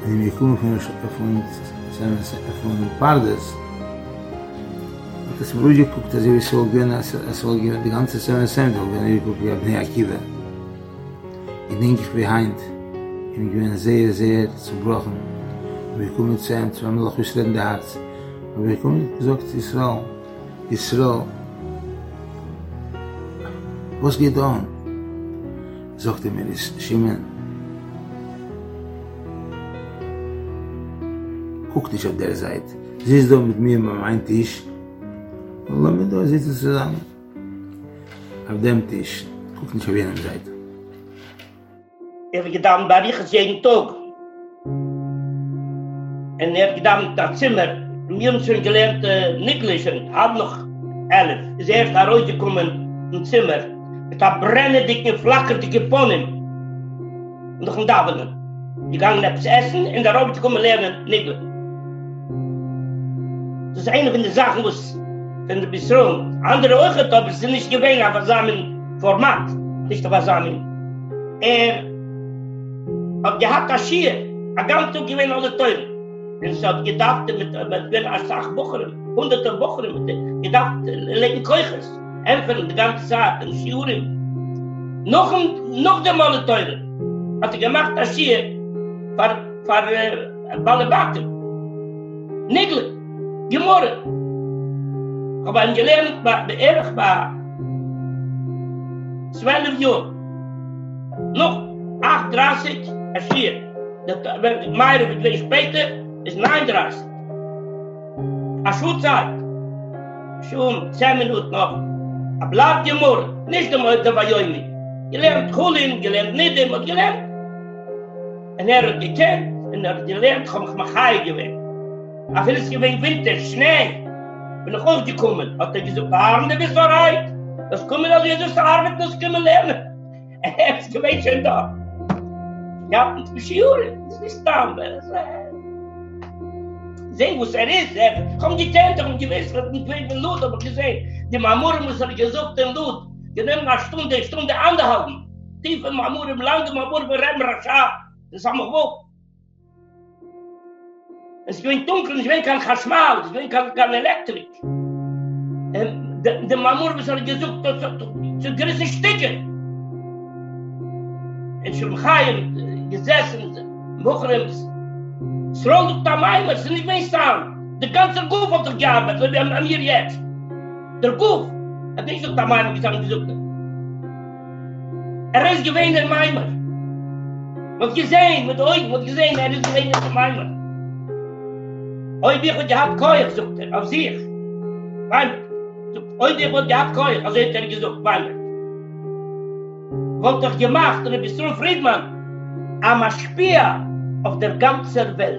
von Pardes, hat es mir ruhig geguckt, dass ich so gewesen, die ganze 7-7, wenn ich geguckt, ich habe Bnei Akiva. Ich denke, ich behind. Ich bin sehr, sehr zerbrochen. Wir kommen zu ihm, zu einem noch in der Herz. Aber wir kommen gesagt, Israel, was geht on? Sagte mir, Shimon, guck dich auf der Seite. Siehst du mit mir an meinem Tisch? Und lass mich da sitzen zusammen. Auf dem Tisch. Guck nicht auf jener Seite. Ich habe gedacht, bei Riechers jeden Tag. Und gedacht, das Zimmer, wir haben schon gelernt, Niglischen, haben noch 11. Ist erst herausgekommen im Zimmer, mit einer brennendicken, flackerdicke Ponnen. Und noch ein Davenen. Die gingen etwas essen und darauf kommen lernen, Nigel. Das ist eine von den Sachen, was von der Bisron. Andere auch, aber sie sind nicht gewähnt, aber zusammen Format, nicht aber zusammen. Hat gehabt das Schier, ein ganz Tag gewähnt alle Teure. Es hat gedacht, mit wenn eine Sache Bucher, hunderte Bucher, gedacht, legen Keuches, helfen die ganze Zeit, in Schuren. Noch der Mal teuer. Hat gemacht, das hier, für Ballebacken. Nigel, gemorren. Aber ein gelernt, beerdig war 12 Jahre. Noch 38, das hier. Meire wird wenig später, ist 39. A Schulzeit. Schon 10 Minuten noch. A Blatt gemorren. Nicht einmal der Vajoimi. Gelernt Kulin, gelernt Nidim und gelernt. Und hat gekannt, und hat gelernt, komm ich Machai gewinnt. Aber es gewinnt Winter, Schnee. Bin ich aufgekommen, hat gesagt, Arne, bist du bereit? Das kommen also jetzt zur Arbeit, das können wir lernen. Es gewinnt schon da. Ja, und Schuhe, das ist da. Sehen, was ist. Komm, die Tante, und gewiss, hat nicht wegen Lut, aber gesehen, die Mamur muss gesucht den Lut. Genommen eine Stunde angehalten. Tief in Mamur, im Land, Mamur, bei Rem Rasha. Das haben wir wo. Es gewinnt dunkel, es gewinnt kein Chashmal, es gewinnt keine Elektrik. Der Mamur muss gesucht, zu gerissen Stücke. In Schulmchaim gesessen, Buchrems, es rollt auf der Meimer, es ist nicht mehr sagen. Der ganze Guf hat doch gearbeitet, so wie an mir jetzt. Der Guf hat nicht auf der Meimer gesucht. Ist gewesen der Meimer. Man hat gesehen, mit euch, man hat gesehen, ist gewesen der Meimer. Heute wird gehabt Keuch, sagt auf sich. Heute wird gehabt Keuch, also hat gesagt, Meimer. Wollt doch gemacht, und bist du Friedman, am Spiel auf der ganzen Welt.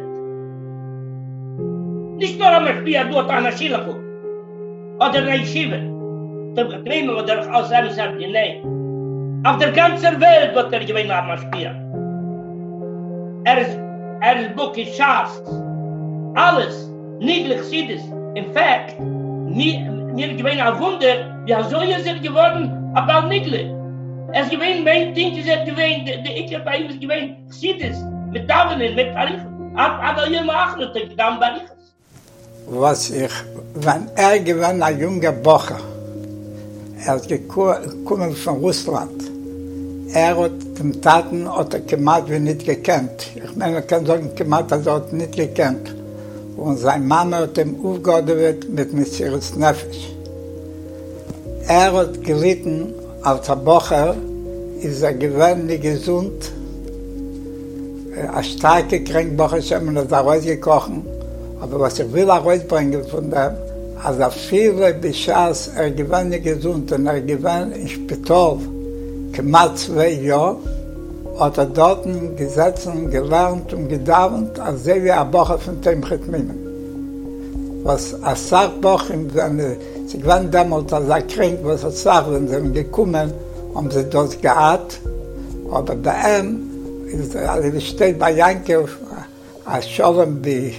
Nicht nur am Spiel dort an der Schilachuk, oder in der Yeshiva, der Betrieben oder aus einem sagt, nein. Auf der ganzen Welt wird gewinnt am Spiel. Ist Buki Schast. Alles, niedlich sieht es. In fact, mir gewinnt ein Wunder, wie so ist geworden, aber niedlich. Es gewinnt, mein Ding ist gewinnt, der bei ihm ist gewinnt, sieht es, mit Davenen, mit Tarifen. Aber hier machen wir das, dann bei ich. Wenn gewinnt ein junger Bocher, ist gekommen von Russland. Hat den Taten oder gemacht, wie nicht gekannt. Ich meine, ich kann sagen, gemacht, hat nicht gekannt. Und seine Mama hat ihm aufgeordnet mit Messias Nefesh. Hat gelitten, als Bocher ist gewöhnlich gesund. Ein starker Kränkbocher ist immer noch rausgekocht. Aber was ich will rausbringen von dem, also viele Bescheid gewöhnlich gesund und gewöhnlich im Spital, gemacht 2 Jahre, hat dort gesessen, gelernt und gedauert, als wie ein Bocher von Temchet Mimen. Was ein Sachbocher, sie gewann damals als er krank, was er sagt, wenn sie gekommen, haben sie dort gehabt. Aber bei ihm, also steht bei Janke, als Scholem bei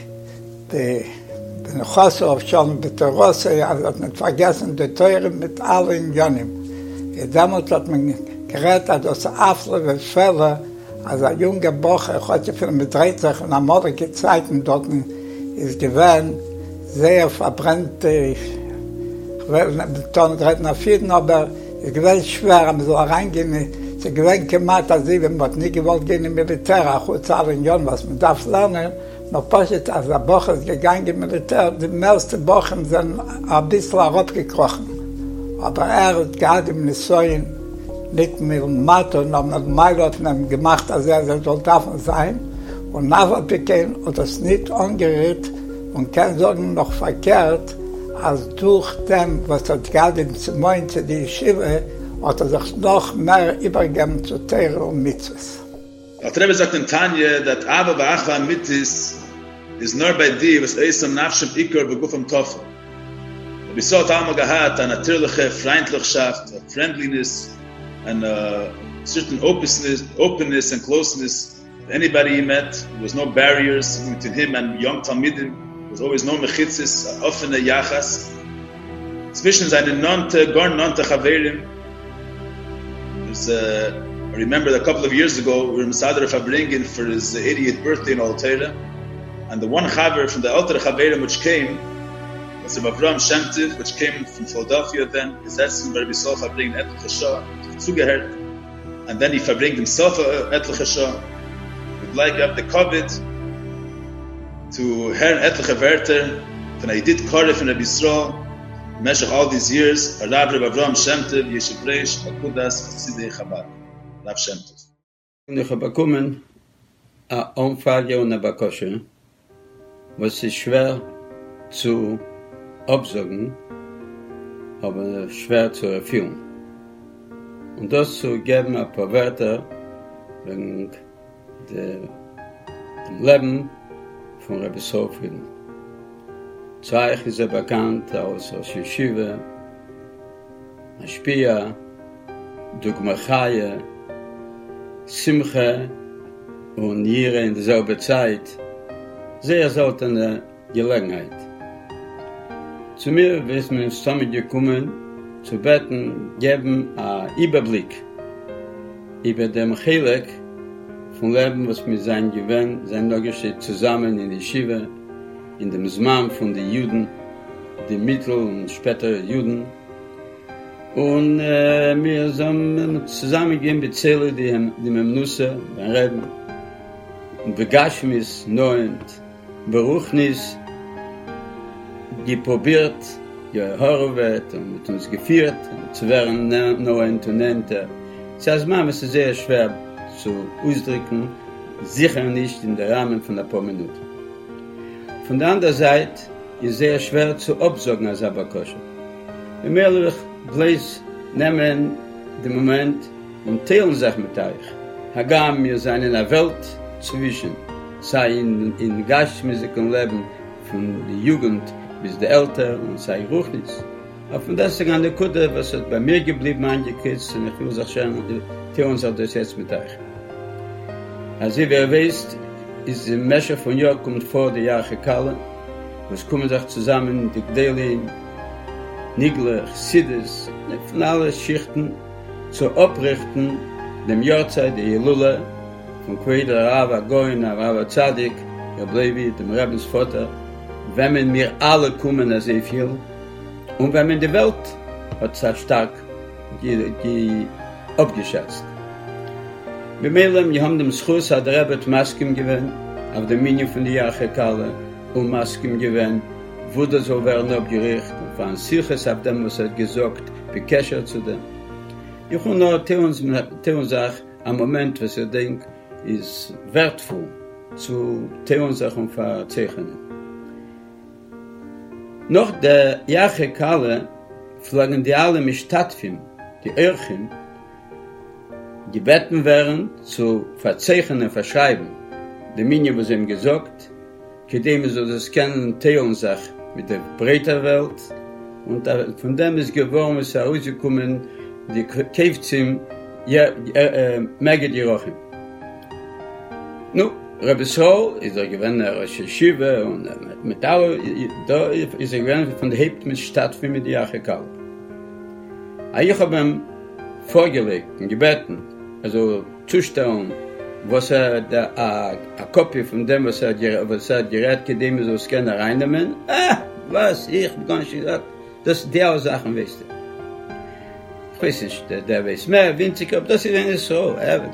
Nechosso, auf Scholem bei Terosse, also hat man vergessen, die Teure mit allen Jönim. Damals hat man geredet, dass Afle und Fälle, als ein junger Bocher, heute viel mit 30 und amalige Zeiten dort ist gewesen, sehr verbrannte, ich will nicht reden nach Vielen, aber es gewesen schwer, man soll reingehen, sie gewesen gemacht, als sie, wenn man nicht gewollt gehen im Militär, auch zu allen Jahren, was man darf lernen, noch passiert, als der Bocher ist gegangen im Militär, die meisten Bochen sind ein bisschen herabgekrochen. Aber hat gehabt im Nisoyen, nicht mit dem Mathe, sondern mit Meilot gemacht, als soll davon sein. Und nachher bekam und das nicht angerührt und kein Sorgen noch verkehrt, als durch dem, was hat gerade im Zimoin zu die Yeshiva, hat sich noch mehr übergeben zu Teire und Mitzvahs. Der Rebbe sagt in Tanje, dass Ava v'Achva Mitzvahs ist nur bei dir, was am Nafshem Iker beguf am Toffel. Wir saw it einmal gehabt, eine natürliche Freundlichkeit, friendliness, and certain openness and closeness. Anybody he met, there was no barriers between him and young Talmidim. There was always no mechitzis, offene Yachas. Zwischen seinen gar nonte Chaverim. I remember a couple of years ago, we were in Sadr Fabringen for his 80th birthday in Altaira. And the one Chaver from the Alter Chaverim which came was the Avram Shem Tov, which came from Philadelphia then, gesessen, where Rabbi Yisrael verbringt etliche Shah, zugehört, and then he verbringt himself etliche Shah. We'd like to have the covet to hören etliche Wörter von Edith Korre von Rabbi Yisrael, meshach all these years, Rav Avram Shem Tov, Yeshiv Reish, Akudas, Chassidei Chabad, Rav Shem Tov. Ich habe bekommen eine Umfrage und eine Bakosche, was ist schwer zu absagen, aber schwer zu erfüllen. Und das zu geben ein paar Wörter wegen dem Leben von Rabbi Sofrin. Zweich ist bekannt aus Yeshiva, Ashpia, Dugma Chaya, Simcha und Jire in derselbe Zeit, sehr seltene Gelegenheit. Zu mir ist mir zusammen gekommen, zu beten, geben einen Überblick über den Chelek von Leben, was wir sein gewöhnt, sein noch geschieht zusammen in die Yeshiva, in dem Zman von den Juden, die Mittel- und später Juden. Und wir sind zusammengegeben, bezählen die Memnusse, den Reben, und Begashmis, Neuend, Beruchnis, geprobiert, gehorvet und mit uns geführt, zu werden Neuend und Nente. Das heißt, man ist sehr schwer zu ausdrücken, sicher nicht in der Rahmen von ein paar Minuten. Von der anderen Seite ist es sehr schwer zu absagen als Abakosche. Wir möchten gleich nehmen den Moment und teilen sich mit euch. Hagam, wir sind in der Welt zwischen, sei in gastmäßigem Leben von der Jugend bis der Älter und sei Ruchnis. Aber von das ist eine Kutte, was hat bei mir geblieben angekürzt und ich will sagen, teilen uns das jetzt mit euch. Also wie ihr wisst, ist die Mesche von Jahr kommt vor der Jahre Kalle, was kommen sich zusammen, die Gdelim, Nigler, Chassidus, von allen Schichten zu abrichten, dem Jahrzeit der Jelula, von Queder Rava Goin, Rava Tzadik, Rablevi, dem Rabbins Vater, wenn wir alle kommen, als viel, und wenn die Welt hat sehr stark abgeschätzt. Wir melden, wir haben dem Schuss, hat der Rebbe Maskim gewinnt, auf der Minion von der Jachekale, und Maskim gewinnt, wurde so werden abgerichtet, und von Silches auf dem, was hat gesagt, bekescher zu dem. Ich will nur Theonsach, am Moment, was ich denke, ist wertvoll, zu Theonsach und verzeichnen. Noch der Jachekale, pflegen die alle Mistatfim, die Erchen, gebeten werden, zu verzeichnen, verschreiben, die Minje, was ihm gesagt, gedem so das kennen Theonsach mit der breiter Welt, und von dem ist geworden, ist herausgekommen, die Käfzim, Meged Yerochim. Nu, Rabbi Yisrael ist gewesen, Rosh Yeshiva, und mit alle, da ist gewesen, von der Hebt mit Stadt, wie mit Jachekal. Ich habe ihm vorgelegt und gebeten, also zustellen, was a Kopie von dem, was gerät, gedem so Scanner reinnehmen. Was, ich kann nicht gesagt, das der Sachen weißt du. Ich weiß nicht, der weiß mehr, winzig, aber das ist nicht so,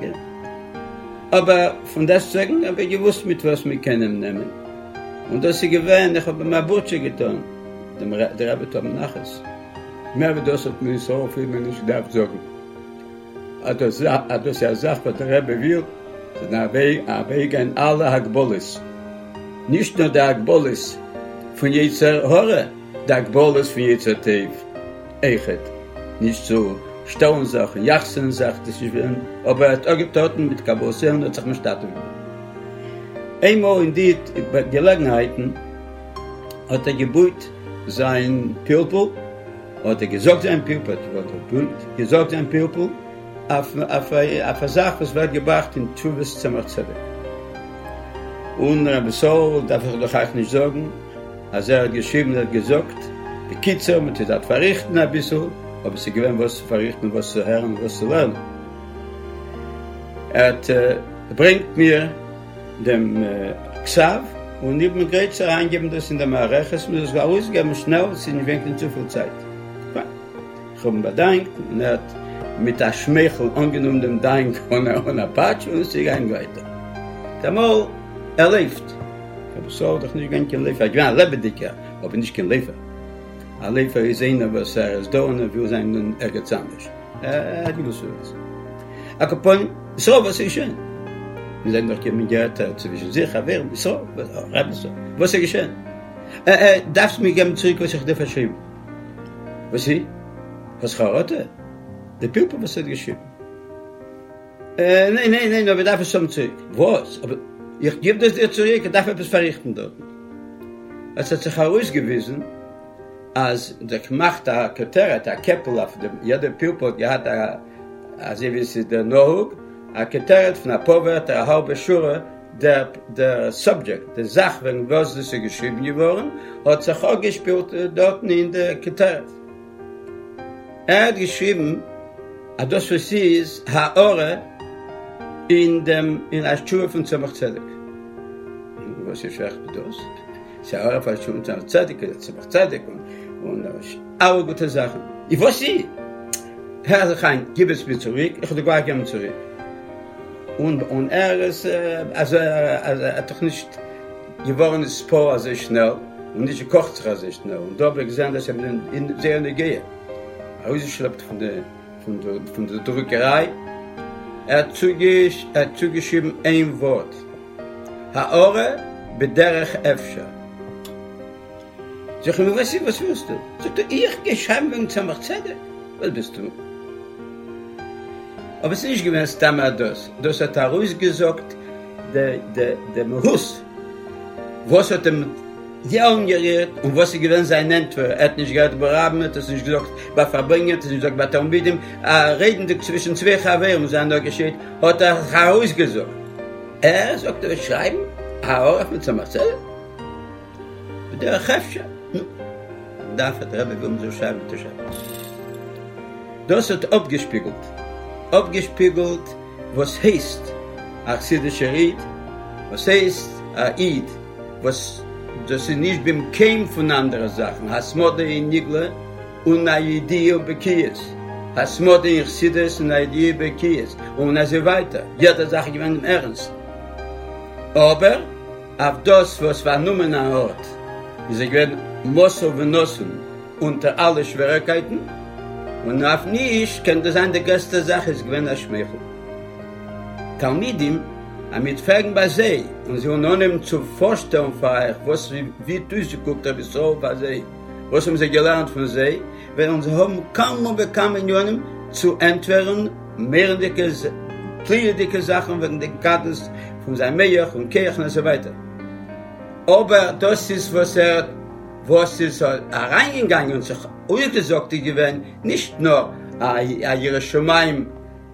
aber von das sagen, habe ich gewusst, mit was wir können nehmen. Und das ist gewähnt, ich habe mein Bursche getan, der Rebbe Tom Naches. Mehr wie das hat mir so viel, wenn ich darf sagen. Das ja sagt, was der Rebbe will, wegen aller Hagbolis. Nicht nur der Hagbolis von Yetzer Hore, der Hagbolis von Yetzer Tev. Eichet. Nicht so Stauensachen, Jachsensachen, das ist wenn, aber er hat auch getan mit Kabosse und hat sich mit Statuen. Einmal in die Gelegenheiten hat gebeut sein Pilpel, hat gesagt sein Pilpel, gesagt sein Pilpel, auf eine Sache, was wird gebracht in Tuvas Tzemach Tzedek. Und so, darf ich doch auch nicht sagen, als hat geschrieben, hat gesagt, die Kitzer, man hat verrichten ein bisschen, aber sie gewöhnen, was zu verrichten, was zu hören, was zu lernen. Er bringt mir dem Xav Und ich habe mir gerade reingegeben, das in der Mareches, muss das ausgeben, schnell, es ist nicht wirklich zu viel Zeit. Ich habe ihn bedankt und er hat mit der Schmeichel angenommen dem Dank und der Patsch und es ist weiter. Einmal, lebt. Ich habe so, doch nicht kein Läufer. Ich bin ein Lebendiger, aber nicht kein Läufer. Ein Läufer ist einer, was ist da und will sein, geht's anders. Hat gewusst was. Aber so, was ist schön. Wir sagen doch, jemand gehört zwischen sich, aber so, was ist geschehen? Darfst du mir gerne zurück, was ich dir verschrieben? Was ist? Was Charotte? Der Pilper, was hat geschrieben? Nein, aber darf es schon zurück. Was? Aber ich gebe das dir zurück, ich darf etwas verrichten dort. Es hat sich herausgewiesen, als der gemacht hat, der Keppel auf dem, jeder Pilper hat, als ihr wisst, der Nohug, a Keteret von der Povert, der halbe Schure, der Subject, der Sache, wegen was das geschrieben geworden, hat sich auch gespielt dort in der Keteret. Hat geschrieben, das was sie ist, Haore, in der Schuhe von Tzemach Tzedek. Was ist schwer für das? Es ist Haore von der Schuhe von Tzemach Tzedek, der Tzemach Tzedek und alle gute Sachen. Ich weiß sie. Herr Zachain, gib es mir zurück, ich würde gar gerne zurück. Und ist, also doch nicht geworden ist Spor so schnell und nicht gekocht so schnell. Und da habe ich gesehen, dass in sehr gehe. Ausgeschleppt von der Druckerei. Er hat zugeschrieben ein Wort. Haore bederech efsha. Sag ich, was willst du? Sagt er, ich geschrieben wegen Tzemach Tzedek. Was bist du? Aber es ist nicht gewesen, das. Das hat er ausgesagt, der Mehus. Was hat ihm die Augen gerührt und was sie gewesen sein nennt, er hat nicht gerade beraben, er hat nicht gesagt, bei Verbringen, er hat nicht gesagt, bei Tambidim, reden zwischen zwei Chaveren, was da geschieht, hat er herausgesagt. Er sagt, wir schreiben, auf mit Tzemach Tzedek. Der Chefscher. Darf er Rebbe, warum so schreiben, zu schreiben. Das hat abgespiegelt, was heißt Achsidische Ried, was heißt Aid, was das ist nicht beim Keim von anderen Sachen, Hasmode in Nigle und Aidi und Bekiyes, Hasmode in Chsides und Aidi und Bekiyes und so weiter. Jede Sache gewinnt im Ernst. Aber auf das, was war nur ein Ort, ist gewinnt Mosso und Nossen unter alle Schwierigkeiten. Und auf nicht könnte sein, die größte Sache ist gewinn als Schmeichel. Talmidim haben mit Fragen bei sie und sie haben ohne zu vorstellen für euch, was wie durchgeguckt haben, so bei sie, was haben sie gelernt von sie, wenn sie haben kaum und bekamen Jönen zu entweren, mehrendicke, pliedicke Sachen wegen den Kattes von seinem Meier und Kirchen und so weiter. Aber das ist, was ist reingegangen und sich ausgesagt, die gewesen, nicht nur ihre Schumaim,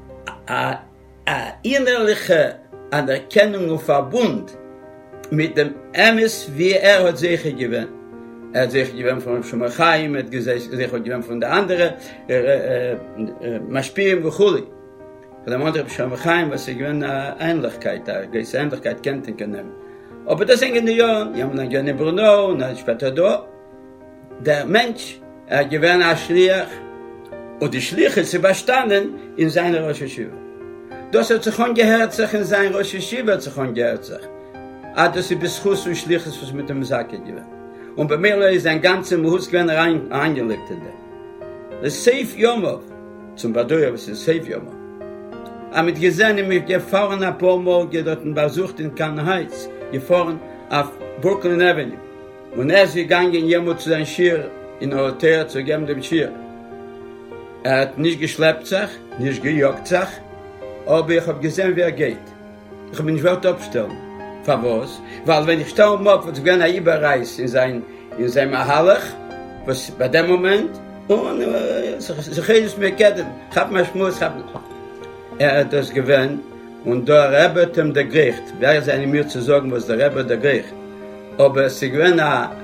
innerliche Anerkennung und Verbund mit dem Emes, wie hat sich gewesen. Er hat sich gewesen von Schumachaim, er hat sich gewesen von der anderen, Maschpirim und Chuli. Von dem anderen Schumachaim, was sie gewesen Ähnlichkeit, gewisse Ähnlichkeit kennt ihn können. Aber das hängt in der Jahr, die haben dann gerne Bruno und dann später da. Der Mensch, gewinnt als Schliach und die Schliach ist überstanden in seiner Rosh Hashiva. Das hat sich angehört sich in seiner Rosh Hashiva, hat sich angehört sich. Das ist bis Chus und Schliach ist, was mit dem Sake gewinnt. Und bei mir ist ein ganzer Muhus gewinnt angelegt in dem. Das Seif Yomov, zum Badoya, was ist Seif Yomov. Aber mit gesehen, wir gefahren ein paar Mal, dort besucht in Cannes Heights, gefahren auf Brooklyn Avenue. Und er ist gegangen, jemand zu seinem Schir, in der Hotel zu geben dem Schir. Er hat nicht geschleppt sich, nicht gejagt sich, aber ich habe gesehen, wie geht. Ich habe mich nicht wollte abstellen. Für was? Weil wenn ich stehe auf, wird es gerne ein Überreis in seinem Ahalach, was bei dem Moment, und sich jedes mehr kennen, ich habe mal Schmutz, er hat das gewöhnt, und da Rebbe hat ihm der Gericht. Wer ist eine mir zu sagen, was der Rebbe der Gericht? Aber es ist gewöhnt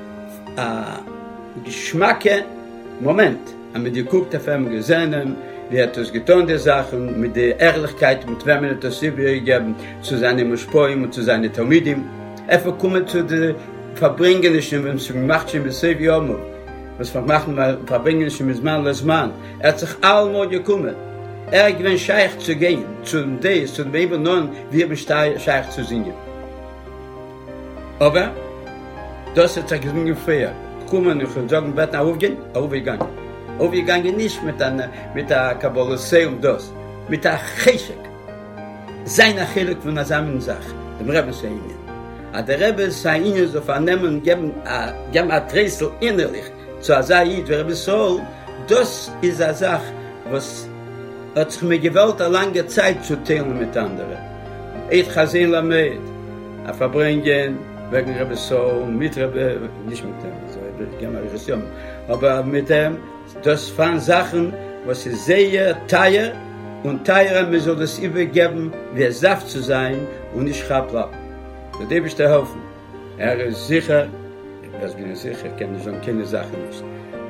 Geschmacke, Moment, haben wir geguckt auf ihm gesehen, wie hat es getan, die Sachen, mit der Ehrlichkeit, mit wem er das übergegeben, zu seinen Moschpoim und zu seinen Talmidim. kommen zu den Verbringenischen, wenn sie gemacht haben, bis sie haben, was Verbringenischen mit Mann als Mann. Hat sich allemal gekommen. Gewinnt Scheich zu gehen, zu dem Beben nun, wir Scheich zu singen. Aber, das hat sich ungefähr, kommen und sagen, Betten aufgehen, aufgegangen. Aufgegangen nicht mit der Kabbalasseum, das, mit der Cheshek. Sein Achillik von der Sache, dem Rebbe Sainin. Der Rebbe Sainin so vernehmen, geben ein Tresel innerlich zu Azaid, wer soll, das ist eine Sache, was hat sich mir gewollt, eine lange Zeit zu teilen mit anderen. Ich Chazin Lamed, verbringen, wegen Rebbe Soul, mit Rebbe, nicht mit dem, aber mit dem, das waren Sachen, was ist sehr teuer, und teurer, mir soll das übergeben, wie Saft zu sein, und nicht Schabla. Das gebe ich dir hoffen. Ist sicher, ich bin sicher, ich kenne schon keine Sachen nicht.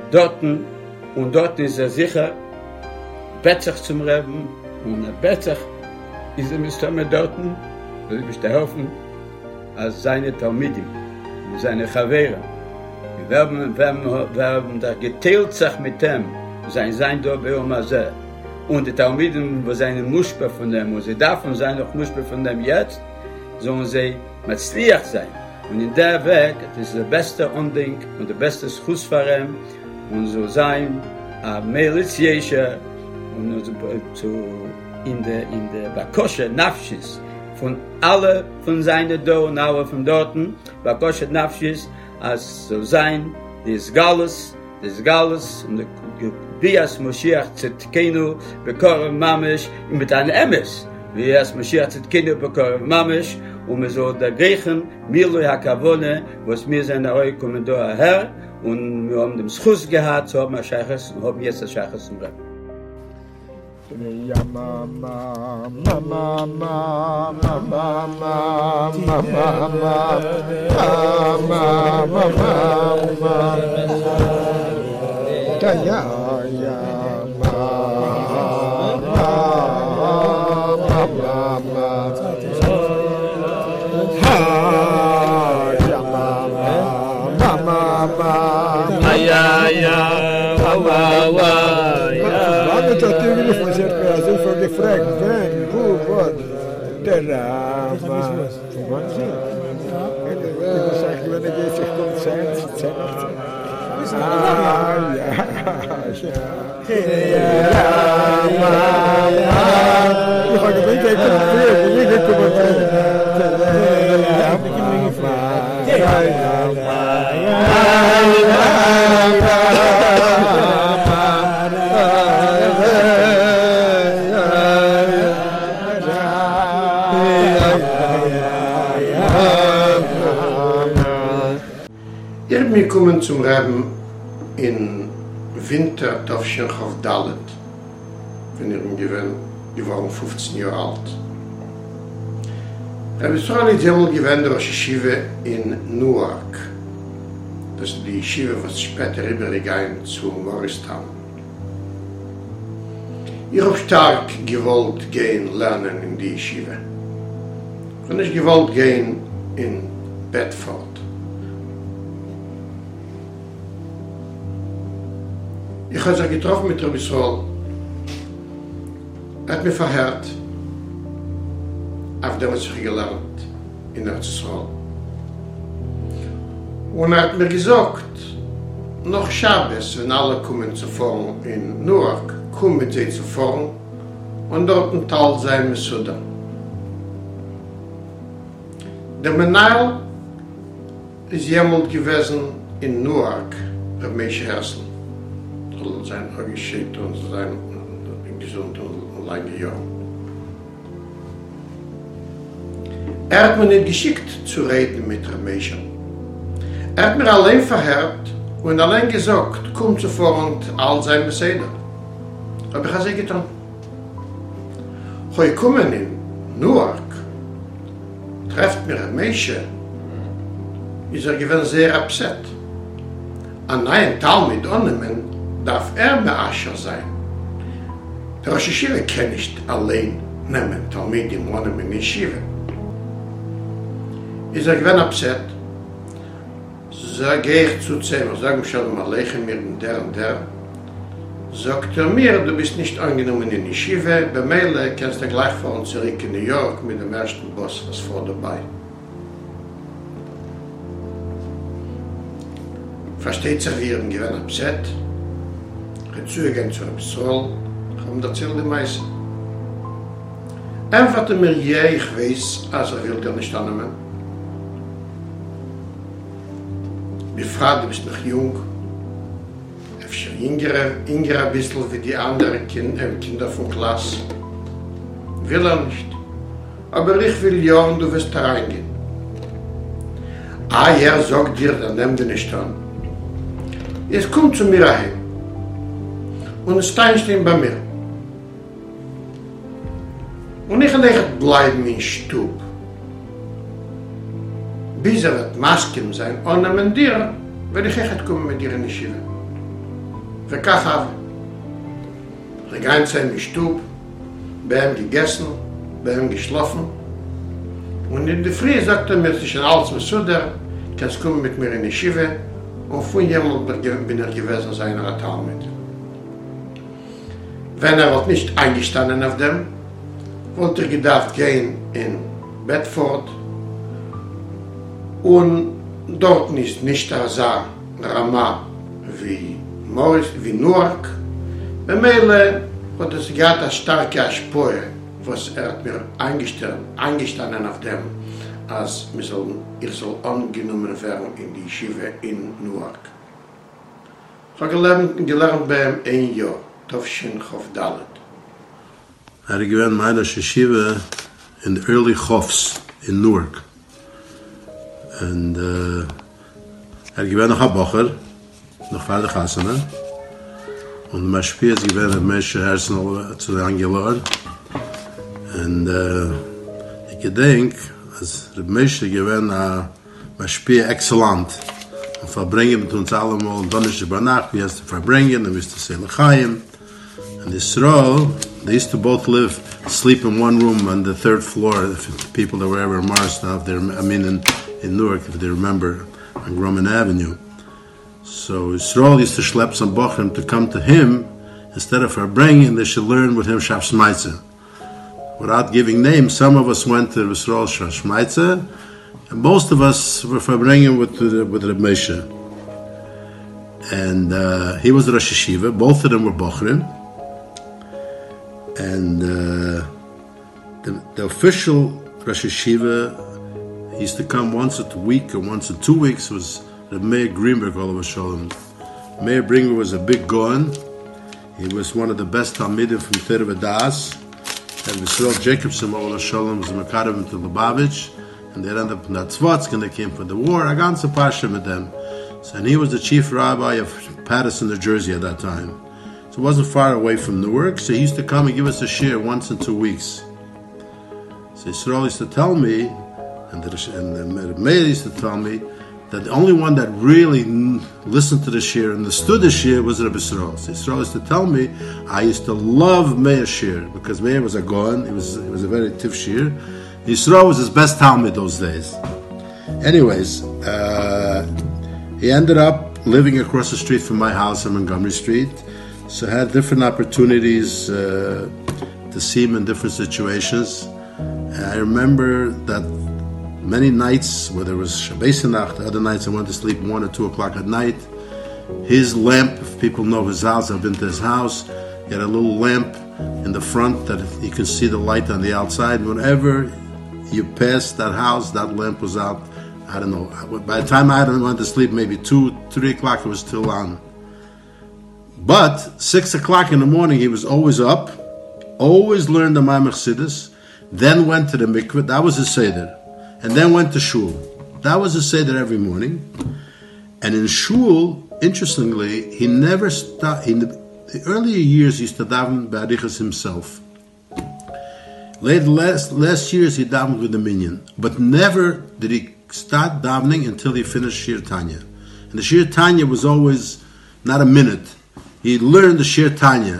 Dort ist sicher, besser zum Reben, und besser ist mit dort, das gebe ich dir hoffen, als seine Talmidim, seine Chavera. Wir haben da geteilt sich mit dem, sein da bei Omazeh. Und die Talmiden, wo seine Muschbe von dem, wo sie davon sein, noch Muschbe von dem jetzt, sollen sie Matzliach sein. Und in der Weg, das ist der beste Unding und der beste Schuss für ihn, und so sein, Melitz Jescher, und in der Bakosche Nafschis, von alle von seinen Do und alle von dorten, Bakosche Nafschis, als so sein, des Galles, und der Bias Moshiach Tzidkenu bekorem Mamish mit einem Emes. Bias Moshiach Tzidkenu bekorem Mamish und wir so der Griechen Milui HaKavone, was wir sind heute kommen da her und wir haben den Schuss gehabt, so haben wir Scheiches und haben jetzt das Scheiches im Reben. Ja mama mama mama mama mama mama ya ya gefragt, wenn, wo, der Rama. Ich sage, wenn ich kommt, 10. Ich habe gewinnt, Wir kommen zum Reben in Winter Tafshin Chav Dalet, wenn ich war 15 Jahre alt. Rabbi Yisrael ist einmal gewesen der Rosh Yeshiva in Newark. Das ist die Yeshiva, was später rübergegangen zu Morristown. Ich habe stark gewollt gehen lernen in die Yeshiva. Und ich gewollt gehen in Bedford. Ich habe sich getroffen mit Rabbi Yisrael. Er hat mich verhört, auf dem was ich gelernt in Eretz Yisrael. Und er hat mir gesagt, noch Shabbos, wenn alle kommen zuvor in Newark, kommen sie zuvor und dort ein Teil sein Mesuda. Der Menal ist jemand gewesen in Newark, der Mensch Hersel. Sein Geschichte und sein gesund und lange Jahr. Er hat mir nicht geschickt zu reden mit Ramesha. Er hat mir allein verhört und allein gesagt, komm zuvor und all sein Beseder. Aber ich habe es getan. Heute kommen in Newark, trefft mir Ramesha, ist gewesen sehr upset. An einen Tal mit Onnemen darf mir Ascher sein. Der Rosh Yeshiva kann nicht allein nehmen, Talmidim ohne Yeshiva. ist gewinn upset. So gehe ich zu Zehmer, sag mir schon mal, leichen mir der und der. Sagt mir, du bist nicht angenommen in die Yeshiva, bei Meile kannst du gleich fahren zurück in New York mit dem ersten Boss, was vor dabei. Versteht sich, wie gewinn upset. Zugehen zu einem Zoll, haben erzählt die meisten. Einfach mir ich weiß, als will dir nicht annehmen. Die Frau, du bist noch jung, jünger ein bisschen wie die anderen Kinder von Klasse. Will nicht. Aber ich will ja und du wirst da reingehen. Ja, sagt dir, dann nimm dich nicht an. Jetzt komm zu mir heim. Und Stein stehen bei mir. Und ich lege bleiben in Stub. Bis wird Masken sein, ohne mit dir, werde ich echt kommen mit dir in die Yeshiva. Verkach habe. Ich gehe in Stub, bei ihm gegessen, bei ihm geschlafen. Und in der Früh sagte mir, es ist ein altes Mesuder, kannst kommen mit mir in die Yeshiva. Und von jemandem bin ich gewesen, seiner Talmud. Wenn wird nicht eingestanden auf dem, wollte gedacht gehen in Bedford und dort ist nicht so Rama wie Newark. Bei mir hat es gehabt eine starke Spur, was hat mir eingestanden auf dem, als ich soll angenommen werden in die Yeshiva in Newark. Ich habe gelernt bei ihm 1 Jahr. Tovshin Chof Dalet. Gewinnt meine Yeshiva in the early Chofs in Newark. Und gewinnt noch ein Bocher, noch Vater Chassana. Und mein Spiel ist gewinnt ein Mensch Herzen zu der Angelor. Und ich gedenk, als der Mensch gewinnt mein Spiel exzellent. Und verbringen mit uns allemal und dann ist über Nacht, wie hast du verbringen, dann wirst du sehen L'chaim. And Yisrael, they used to both sleep in one room on the 3rd floor. If people that were ever in Mars now, in Newark, if they remember, on Roman Avenue. So Yisrael used to schlep some bochrim to come to him instead of bringing. They should learn with him Shaf Shmaitze. Without giving names, some of us went to Yisrael Shaf Shmaitze, and most of us were bringing with Reb Moshe. And he was the Rosh Yeshiva. Both of them were bochrim. And the official Rosh Yeshiva, he used to come once a week or once in 2 weeks, was the Meir Greenberg, all of a shalom. Meir Greenberg was a big Gaon. He was one of the best Talmidim from Tir V'das. And Yisrael Jacobson, all of a shalom, was a Mekarim to Lubavitch. And they ended up in Natzvotsk, and they came for the war. I got into Pasha with them. So, and he was the chief rabbi of Patterson, New Jersey at that time. It wasn't far away from Newark, so he used to come and give us a shir once in 2 weeks. So Yisrael used to tell me, and the Meir used to tell me, that the only one that really listened to the shir and understood the shir was Rabbi Yisrael. So Yisrael used to tell me, I used to love Meir shir, because Meir was a Gaon, he was a very tif shir. Yisrael was his best Talmud those days. Anyways, he ended up living across the street from my house on Montgomery Street. So I had different opportunities to see him in different situations. And I remember that many nights, whether it was Shabbos Nacht, other nights I went to sleep 1 or 2 o'clock at night. His lamp, if people know his house, I've been to his house, he had a little lamp in the front that you can see the light on the outside. Whenever you passed that house, that lamp was out. I don't know. By the time I went to sleep, maybe 2, 3 o'clock, it was still on. But 6 o'clock in the morning, he was always up, always learned the Maimach Chassidus, then went to the mikveh, that was his seder, and then went to shul. That was his seder every morning. And in shul, interestingly, he never stopped. In the earlier years, he used to daven b'arichas himself. Last years, he davened with the minyan, but never did he start davening until he finished Shir Tanya. And the Shir Tanya was always not a minute. He learned the Shir Tanya.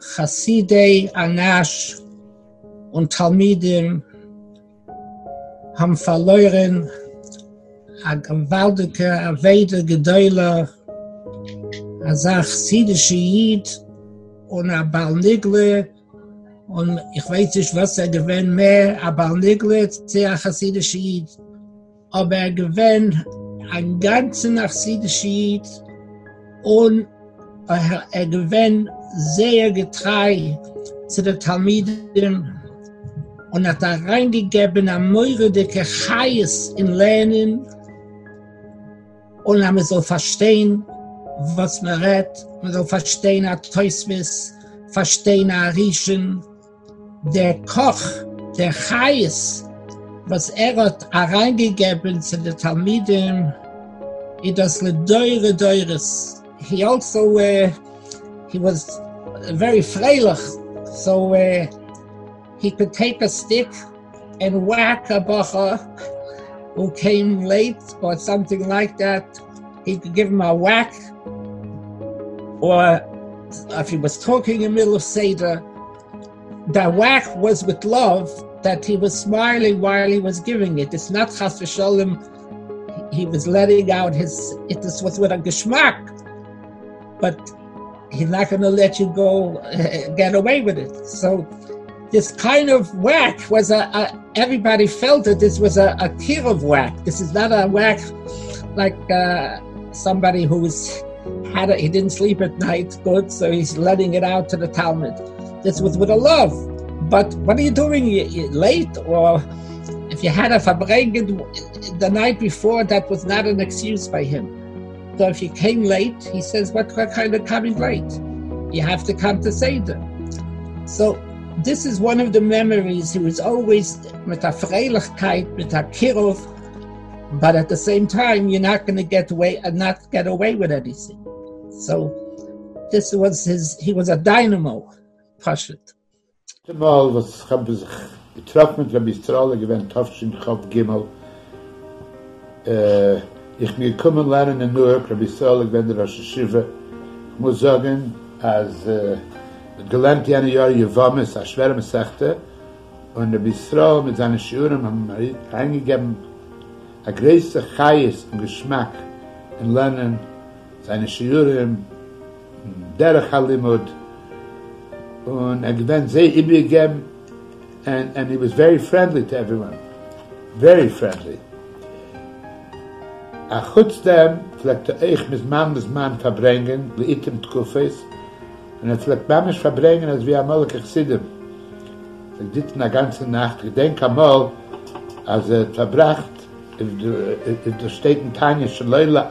Chasidei Anash und Talmidim haben verloren a gewaltige, a weide Gedäule, a chassidische Jid und a Balnigle, und ich weiß nicht, was gewinnt mehr, a Balnigle zu a chassidische Jid, aber gewinnt ein ganzen chassidische Jid und gewinnt sehr getreu zu den Talmiden und hat reingegeben am meurige Chais in Lernen und man soll verstehen, was man redet, man soll verstehen a Teusvis, verstehen a Rischen, der Koch, der Chais, was hat reingegeben zu den Talmiden, in das Deures. He also, he was very freilich, so he could take a stick and whack a bacher who came late or something like that. He could give him a whack, or if he was talking in the middle of Seder, the whack was with love, that he was smiling while he was giving it. It's not chas v'sholem, he was letting out this was with a geschmack, but he's not going to let you go get away with it. So this kind of whack was everybody felt it. This was a tear of whack. This is not a whack like somebody he didn't sleep at night good, so he's letting it out to the Talmud. This was with a love. But what are you doing? You're late, or if you had a Verbringen the night before, that was not an excuse by him. So if you came late, he says, what kind of coming late? You have to come to Seder. So this is one of the memories. He was always mit der Freilichkeit, mit der Kirov, but at the same time, you're not going to get away with anything. So this was he was a dynamo, Pashut. Mal, was haben sich getroffen mit Rabbi Yisrael, gewinnt Tafshin Chav Gimel. Ich bin gekommen lernen in Newark, Rabbi Yisrael, gewinnt der Rosh Hashiva. Ich muss sagen, als gelernt jene Jahre Yevamis, a schwere Mesechte, und Rabbi Yisrael mit seinen Schuren haben eingegeben, a größer Chayes und Geschmack in Lernen, seine Schuren, Derech HaLimud, und gewinnt sehr übergeben, and he was very friendly to everyone. Very friendly. A chutztem vielleicht ich mit Mann verbringen, leitem Tkufes, und vielleicht Mamisch verbringen, als wir einmal Chassidim. Ich dit eine ganze Nacht. Ich denke einmal, als verbracht, in der steht in Tanya, Shaloila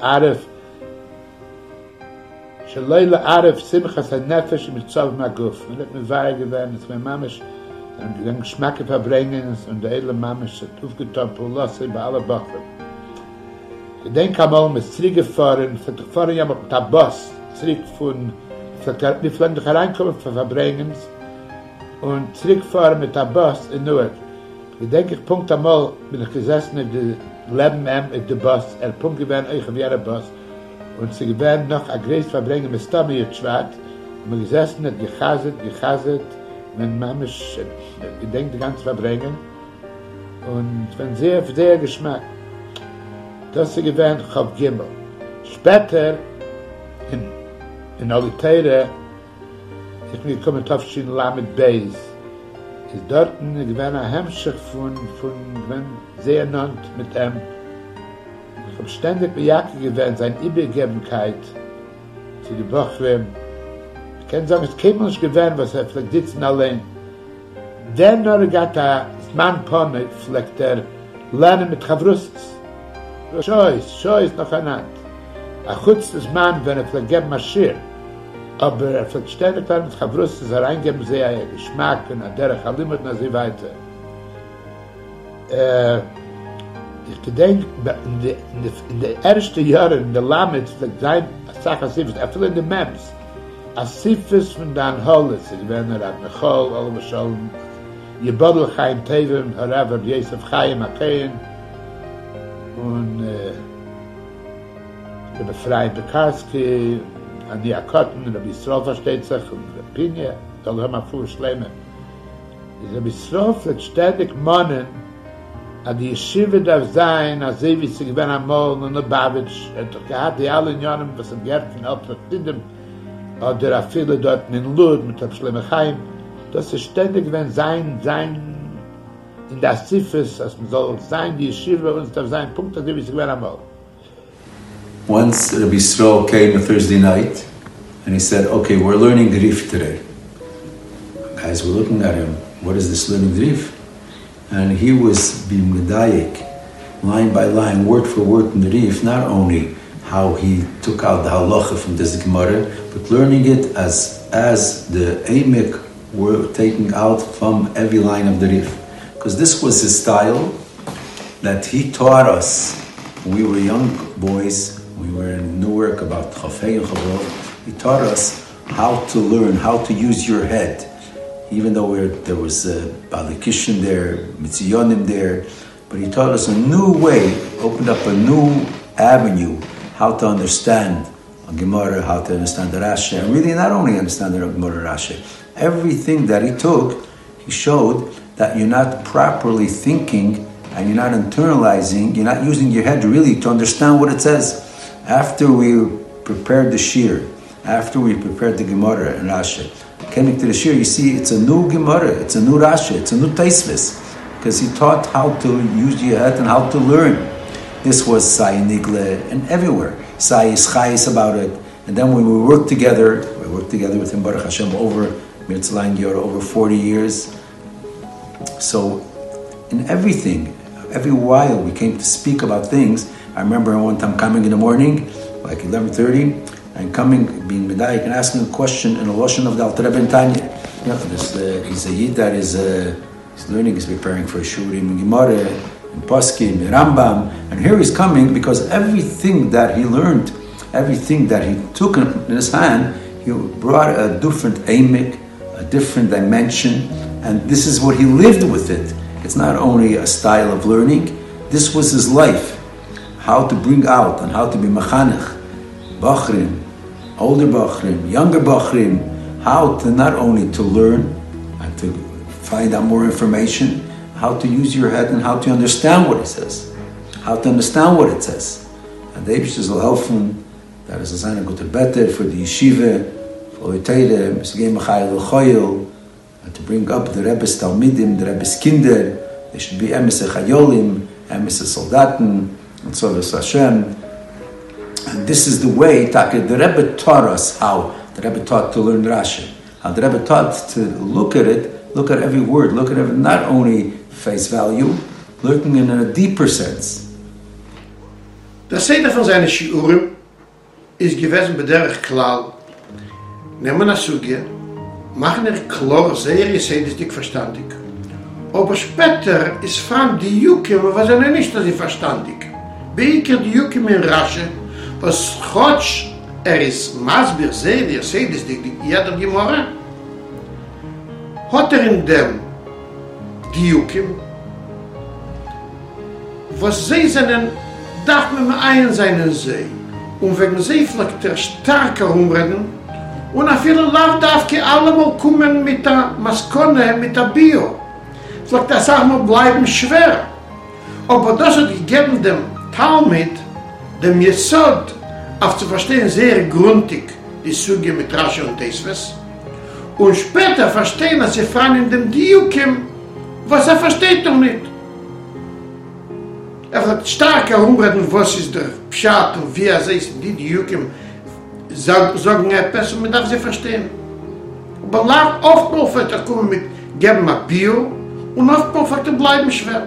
Aref Simchas HaNefesh Mitzav Maguf. Und hat mir wahr geworden, dass mein Mamisch den Geschmack verbringen und der edle Mamisch hat aufgetan, Pulasse bei aller Bachern. Ich denke einmal, mit zurückgefahren, ich fahre ja mit der Bus, zurück von, wir fliegen doch hereinkommen von Verbringens und zurückfahren mit der Bus in Newark. Ich denke, Punkt einmal bin ich gesessen in der Leben in der Bus, Punkt gewesen, ich auf jeder Bus, und sie gewesen noch ein Gräß verbringen mit Stommi und Schwarz, und wir gesessen hat gechazet, mein Mamisch, ich denke, die ganze Verbringen, und es war sehr, sehr Geschmack. Das ist gewesen, Chav Gimel. Später, in Olitere, ich bin gekommen, Tafshin Lamed Beis, ist dort gewesen ein Hemmschicht von sehr nannt mit ihm. Ich habe ständig bejagt gewesen, seine Übergebenkeit zu den Bochrim. Ich kann sagen, es käme uns gewesen, was vielleicht sitzen allein. Dann noch geht Mann Pone, vielleicht lernen mit Chavrustes. Schois noch ein Hand. Chutz des Mann, wenn vielleicht geben Maschir, aber vielleicht ständig lernen mit Chavrustes, reingeben sie einen Geschmack und Derech HaLimud und so weiter. Ich denke, in den ersten Jahren, in der Lamed, vielleicht sein, Sache Sifis, viel in den Mems, als Sifis von Dan Hollis, ich bin Rav Nechol, Olav Shalom, Yebodel Chaim Tevim, Harav Yosef Chaim Akein, und der Befreien Bekarski, Ania Kotten, Rabbi Yisrael versteht sich, und Pinja, da haben wir vor Schleime. Rabbi Yisrael wird ständig Mannen, die Yeshiva darf sein, als sie wie sie gewinnen am Morgen und Lubavitch, doch gehabt die alle Jahren, was im Gerd von Alter Tidem, oder viele dort in Lud mit der Schlemmechaim, das ist ständig, wenn sein in der Sifis, als man soll sein, die Yeshiva uns darf sein, Punkt, als sie wie sie gewinnen am Morgen. Once Rabbi Yisrael came a Thursday night, and he said, okay, we're learning Grif today. Guys were looking at him, what is this learning Grif? And he was being medayik, line by line, word for word in the Rif, not only how he took out the halacha from this Gemara, but learning it as the Emek were taken out from every line of the Rif. Because this was his style that he taught us when we were young boys. We were in Newark about Chafei and Chavov. He taught us how to learn, how to use your head. Even though there was Balikishin there, Mitziyonim there, but he taught us a new way, opened up a new avenue, how to understand a Gemara, how to understand the Rashi, and really not only understand the Gemara Rashi. Everything that he took, he showed that you're not properly thinking and you're not internalizing, you're not using your head really to understand what it says. After we prepared the Shir, after we prepared the Gemara and Rashi, coming to the Shir, you see it's a new Gemara, it's a new Rashi, it's a new Taisvis, because he taught how to use your head and how to learn. This was Sai Nigle and everywhere. Sai is Chayis about it. And then when we worked together with him, Baruch Hashem, over Mirtzalain Yor, over 40 years. So in everything, every while we came to speak about things. I remember one time coming in the morning, like 11:30, and coming, being medayik and asking a question in the Lashon of the Alter Rebbe and Tanya. You know, he's a Yid that is he's learning, he's preparing for a Shurim in Gemara, in Poskim, in Rambam, and here he's coming because everything that he learned, everything that he took in his hand, he brought a different emek, a different dimension, and this is what he lived with it. It's not only a style of learning, this was his life. How to bring out and how to be mechanech, bachrim, older bachrim, younger bachrim, how to not only to learn and to find out more information, how to use your head and how to understand what it says, how to understand what it says. And the Eibishter will help him, that is a sign of good better for the yeshiva, for the Teire, Misgei Machayel L'Choyel, and to bring up the Rebbe's Talmidim, the Rebbe's Kinder. There should be Emes Chayolim, Emes Soldaten, and so is Hashem. And this is the way the Rebbe taught us how. The Rebbe taught to learn Rashi. How the Rebbe taught to look at it, look at every word, look at it not only face value, looking in a deeper sense. Der Seder von seinen Shiurim ist gewesen bederich klal. Nehmen wir Suge, machen klar, sehr sedendig verstandig. Aber später ist von die Jukim, was nicht, dass sie verstandig. Beker die Jukim in Rasche, was Chotsch ist Masbir sehr sedendig, jeder Gemorre, hat in dem die Jukim, was sie seinen, darf man einen seinen See. Und wegen sie vielleicht stärker umreden, und a viele Lauf darf ke allemal kommen mit der Maskone, mit der Bio. Vielleicht das auch mal bleiben schwer. Aber das hat gegeben dem Talmud, dem Yesod, auf zu verstehen sehr gründlich die Suge mit Rashi und Teisves. Und später verstehen, dass sie fragen in dem Diukim, was versteht doch nicht. Wird stark umreden, was ist der Pshat und wie ist die Diukim, sagen etwas und man darf sie verstehen. Aber oftmals wird kommen mit geben ein Bio und oftmals wird bleiben schwer.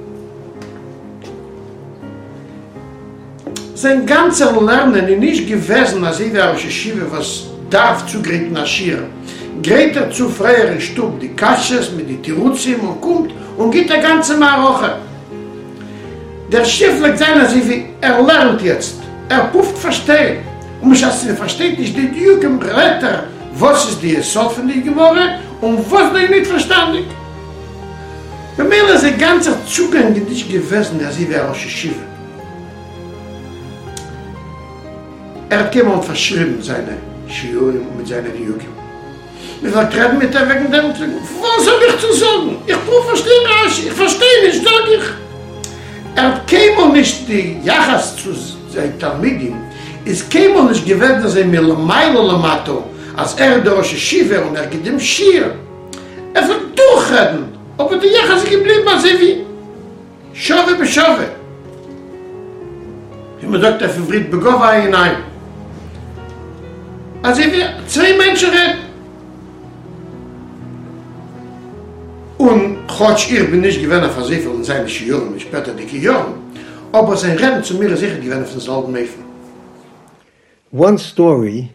Sein ganzer Lernen ist nicht gewesen, als ich war Yeshiva, was darf zugreifen nach Shir. Geht zu freier in Stub, die Kasches mit den Tiruzim und kommt und geht der ganze Maroche. Der Schiff legt sein, als wie lernt jetzt. Pufft verstehen. Und man versteht nicht, die Jugend Retter, was ist die Esot von die Gemorre und was die nicht verstanden. Bei mir ist der ganze Zugang nicht gewesen, als ich war Yeshiva. Hat jemand verschrieben seine Shiurim mit seiner Jugend. Wir vertreten mit der wegen dem, was soll ich zu sagen? Ich verstehe Rashi, ich verstehe nicht, sag ich. hat keinmal nicht die Jachas zu sein Talmidim, ist keinmal nicht gewählt, dass mir Lamailo Lamato, als der Rosh Hashiva und geht dem Schir, wird durchreden, aber die Jachas geblieben, als wie Schove beschove. Wie man sagt, der Favorit Begova hinein. Also wie zwei Menschen reden. Und Gott, ich bin nicht gewähnt auf Versifel und seine Schiuren, ich später die Kijoren. Aber sein Reden zu mir sicher gewähnt auf den selben Mefen. One story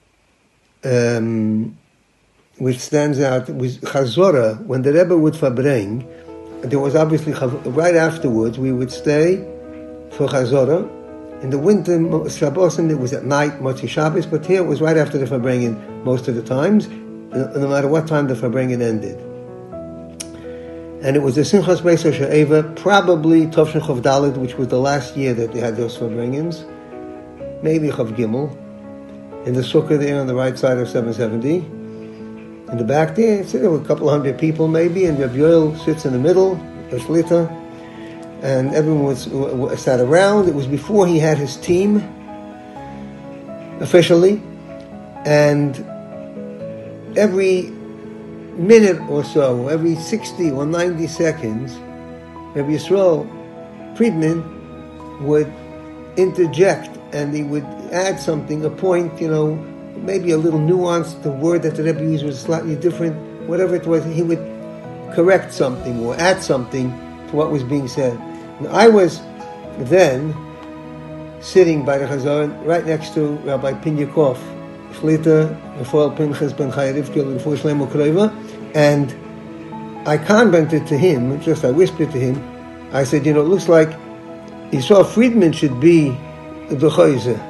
which stands out was Chazorah, when the Rebbe would verbring, there was obviously, right afterwards, we would stay for Chazorah. In the winter, Shabbosim, it was at night, Motzi Shabbos, but here it was right after the Farbrengen most of the times, no matter what time the Farbrengen ended. And it was the Simchas Beis She'eva, probably Tovshin Chav Daled, which was the last year that they had those Farbrengens, maybe Chav Gimel, in the Sukkah there on the right side of 770. In the back there were a couple hundred people maybe, and Reb Yoel sits in the middle, a shlita, and everyone sat around. It was before he had his team, officially, and every minute or so, every 60 or 90 seconds, Rabbi Yisrael Friedman would interject, and he would add something, a point, maybe a little nuance. The word that the Rebbe used was slightly different. Whatever it was, he would correct something or add something to what was being said. And I was then sitting by the Chazor, right next to Rabbi Pinyakov, Shlita, Rafael Pinchas Ben Chai Rivka, L'Refuah Shleima Krova, and I commented to him, I whispered to him, I said, it looks like Yisrael Friedman should be the Chayzer.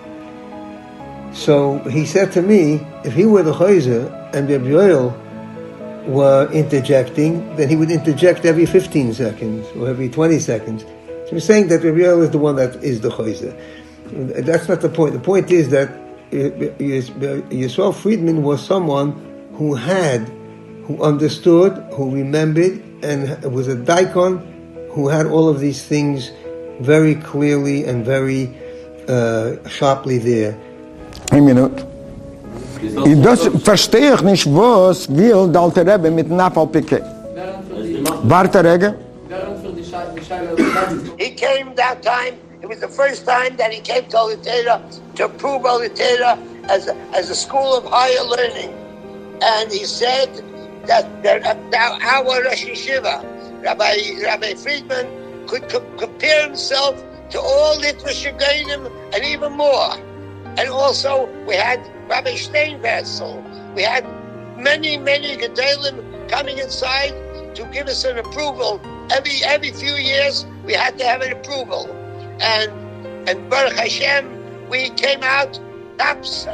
So he said to me, if he were the Chayzer and Reb Yoel were interjecting, then he would interject every 15 seconds or every 20 seconds. So he's saying that Reb Yoel is the one that is the Chayzer. That's not the point. The point is that Yisrael Friedman was someone who understood, who remembered, and was a daikon who had all of these things very clearly and very sharply there. Eine Minute. Das verstehe ich nicht, was will der alte Rebbe mit Nafal Piquet. Warte, Rege. He came that time, it was the first time that he came to Alitera to approve Alitera as a school of higher learning. And he said that our Rosh Yeshiva, Rabbi Friedman, could compare himself to all Litvish Gedolim and even more. And also, we had Rabbi Steinwetzel. We had many Gedolim coming inside to give us an approval. Every few years, we had to have an approval. And Baruch Hashem, we came out tops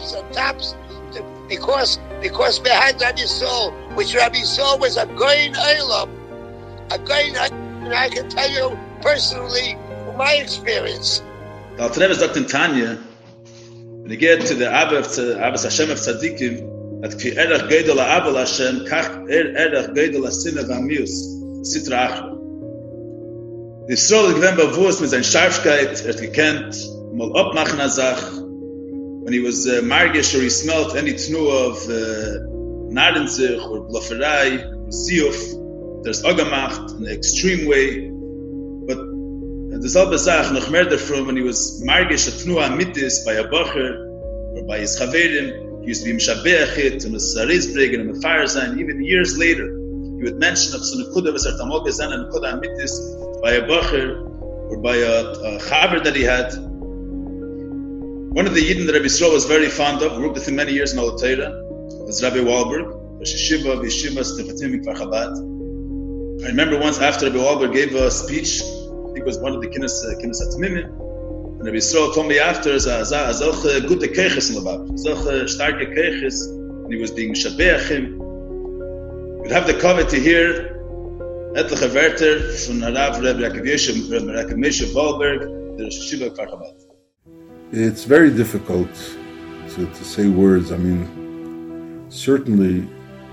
because we had Rabbi Yisrael, which Rabbi Yisrael was a Goyin Olam. And I can tell you personally, from my experience. The Alter Rebbe Dr. Tanya, when you get to the Abbas Hashem of Tzadikim, that ki erech geidol ha'avel Hashem, kach erech geidol ha'sinah v'amius, Sitra Achra. The Yisrael gewinnt bewusst mit seiner Scharfkeit, gekannt, mal abmachen Sach. When he was margish, or he smelt any tnuah of Narenzich or Blufferei, Ziyuf, there's Ogamacht in the extreme way. But the selbe Sach noch mehr davon, when he was margish a tnuah mitis by a bacher or by his chaverim, he used to be mishabeach it and a sarizbreg and a fire sign. Even years later, he would mention of some nekuda v'sar tamol gezan and nekuda mitis by a bacher or by a chaver that he had. One of the Yidden that Rabbi Yisrael was very fond of, worked with him many years in Alitera, was Rabbi Wahlberg, Rosh Yeshiva v'Yeshiva Stefatim Mikvar Chabad. I remember once after Rabbi Wahlberg gave a speech, I think it was one of the Kinnis HaTmimim, and Rabbi Yisrael told me after, Azalch gute Keiches in Labab, Azalch starke Keiches, and he was being Shabeach him. You'd have the covet to hear etliche Werter from Harav Rabbi Yaakov Moshe Wahlberg, the Rosh Yeshiva Mikvar Chabad. It's very difficult to say words. I mean, certainly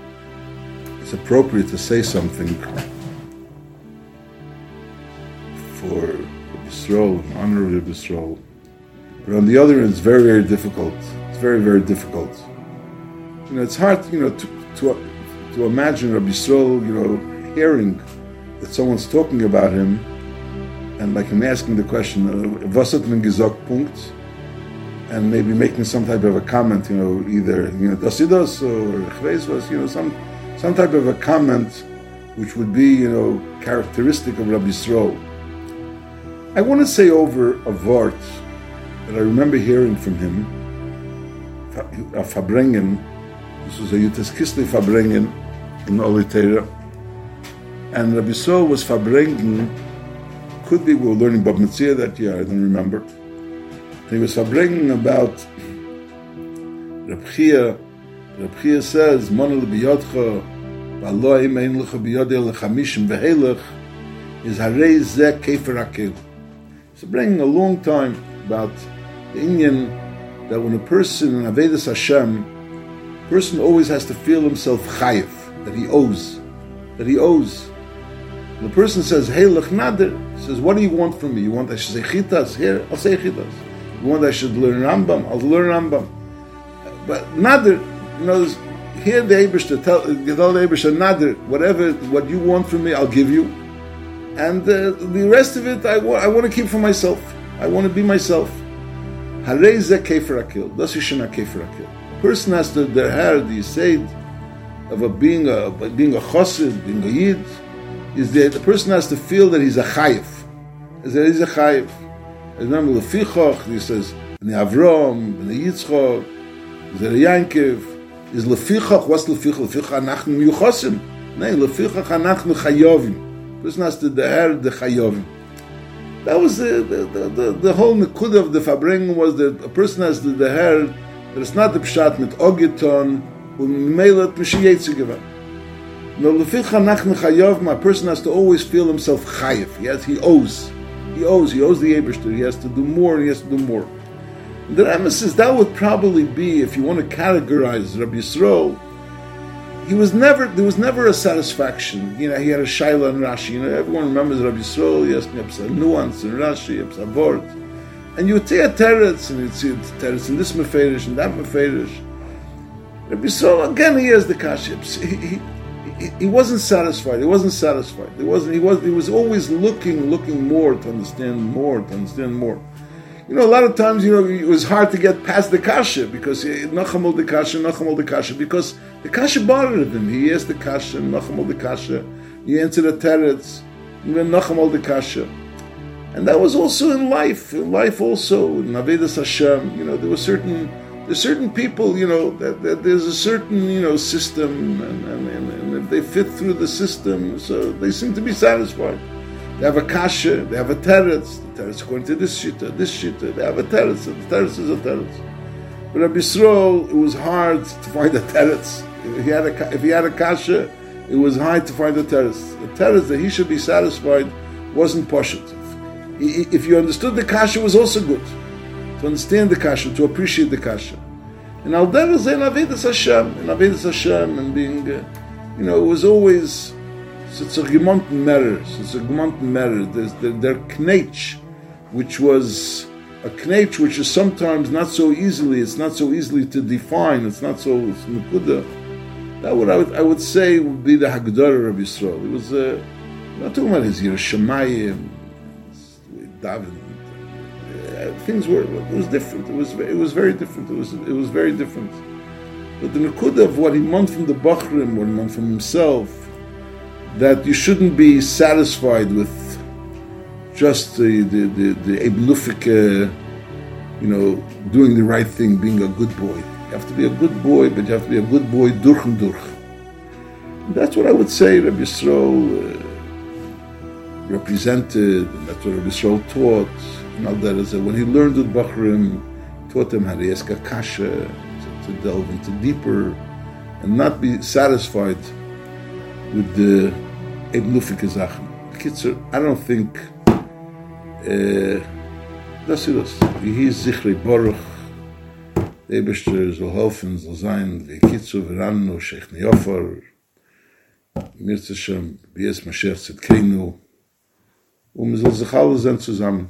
it's appropriate to say something for Yisrael, in honor of Yisrael. But on the other hand, it's very, very difficult. It's very, very difficult. It's hard, to imagine Rabbi Yisrael, hearing that someone's talking about him, and like him asking the question, was hat man gesagt, Punkt, and maybe making some type of a comment, either, das ist das, or ich weiß was, some type of a comment which would be, characteristic of Rabbi Yisrael. I want to say over a word that I remember hearing from him, a Fabrengen. This was a Yutes Kislev Fabrengen in Olitera. And Rabbi Yisrael was Fabrengen, could be we were learning Bab Metzia that year, I don't remember. And he was Fabrengen about Reb Chia. Reb Chia says, Monel biyodcha, v'alo im ein lecha biyodeh lechamishim v'helech, is harei zeh kefer akel. So bringing a long time about the Indian that when a person in Avedis Hashem, a person always has to feel himself chayiv, that he owes. And the person says, hey, lech nader, says, what do you want from me? You want I should say chitas? Here, I'll say chitas. You want I should learn Rambam? I'll learn Rambam. But nader, here the Eibishter, tell the Eibishter, nader, what you want from me, I'll give you. And the rest of it, I want to keep for myself. I want to be myself. Harei zeh kefer akil. Das ist schon a kefer akil. A person has to have the said of being a chassid, being a yid, is that the person has to feel that he's a chayiv. He's a chayiv. Remember the Lefichach, he says, Bnei Avram, Bnei Yitzchak, Zera Yankiv, is Lefichach, what's Lefichach? Lefichach anachnu miyuchosim. Nay, Lefichach anachnu chayovim. Person has to deher the chayovim. That was the whole nekud of the Fabrengen was that a person has to deher that it's not the pshat mit ogeton u'meilat m'shiyetzu gevan. No, lefichach anachnu chayovim, a person has to always feel himself chayiv. He owes the Eibishter. He has to do more. And the Rambam says that would probably be, if you want to categorize Rabbi Yisrael, there was never a satisfaction. He had a shaila in Rashi. Everyone remembers Rabbi Yisrael. He has a nuance in Rashi, a word, and you would see a teretz, and you'd see a teretz in this meferish and that meferish. Rabbi Yisrael again, he has the kashif. He wasn't satisfied. He was always looking more to understand more. A lot of times, it was hard to get past the kasha because nachamol the kasha, because the kasha bothered him. He asked the kasha, nachamol the kasha. He answered the teretz, even nachamol the kasha. And that was also in life. In life also, in Avedis Hashem, there's certain people, that there's a certain, system, and if they fit through the system, so they seem to be satisfied. They have a kasha, they have a teretz. The teretz according to this shita. They have a teretz. The teretz is a teretz. But Rabbi Yisrael, it was hard to find a teretz. If he had a kasha, it was hard to find a teretz. The teretz that he should be satisfied wasn't positive. If you understood the kasha, was also good. To understand the kasha, to appreciate the kasha. And al derech zeh in Avedis Hashem, and being, it was always. It's a gemonten merer. There's their knetch, which was a knetch which is sometimes not so easily. It's not so easily to define. It's not so nekuda. That I would say would be the Haggadah of Yisrael. It was not talking about his Yerushalayim, David. It was different. It was very different. It was very different. But the nekuda of what he meant from the Bachrim, what he meant from himself, that you shouldn't be satisfied with just the Eibnufik, doing the right thing, being a good boy. You have to be a good boy, but you have to be a good boy durch and durch. And that's what I would say Rabbi Yisrael represented, and that's what Rabbi Yisrael taught. When he learned with Bachrim, taught them how to ask a kasha, to delve into deeper, and not be satisfied with the Eibnufike Sachen. Kitzer, I don't think das ist das. Wie hieß Zichrei Baruch, der Eibishter soll helfen, soll sein, wie Kitzer, Verano, Sheikh Neofer, Mirza Shem, wie es Mashiach Tzidkenu, und wir sollen sich alle sein zusammen.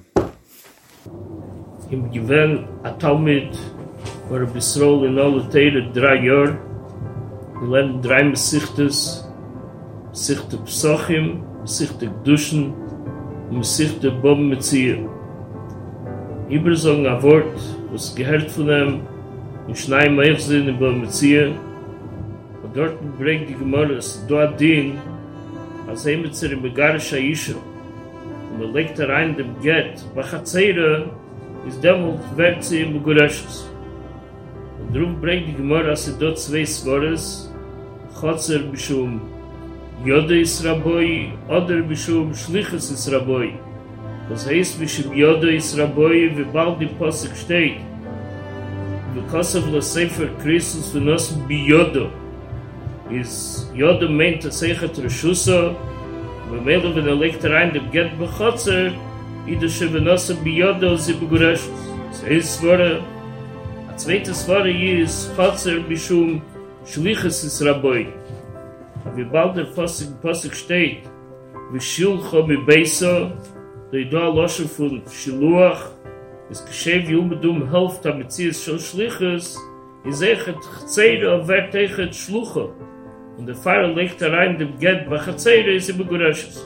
Im Gewinn a Talmud war Bisrol in alle Teire 3 Jahre. Wir lernen 3 Mesichtes, Mesichte Psochim, Mesichte Gduschen und Mesichte Bom Metzir. Iber sagen ein Wort, was gehört von ihm, in Schnei Meichsinn in Bom Metzir. Und dort bringt die Gemara, es do Adin, als Emetzer in Megarisha Isha. Und man legt rein dem Get, Bachatzeire, ist demult wird sie im Begurashus. Und darum bringt die Gemara, als sie dort 2 Svores, Chotzer bishum Yode is Raboi, oder bishum Schlichus is Raboi. Das heißt, bishum Yode is Raboi, wie bald die Posik steht. Because of the Sefer Christus, von uns bi Yodo. Is Yodo meint, dass Eichet Reshuso, wenn man legt rein dem Get Bechotzer, Ida Shevenosa Biyodo sie begurashus. Das heißt, Svore, a zweite Svore hier ist Chotzer bishum Schlichus is Raboi. Wie bald der Posik steht, wie Shilcho mi Beiso, der Ido Aloshe von Shiluach, ist geschehen wie unbedum Helft am Metzies schon Schlichus, ist Eichet Chzeire wird Eichet Schlucho. Und der Pfarrer legt rein dem Get Bachazzeire ist begurashus.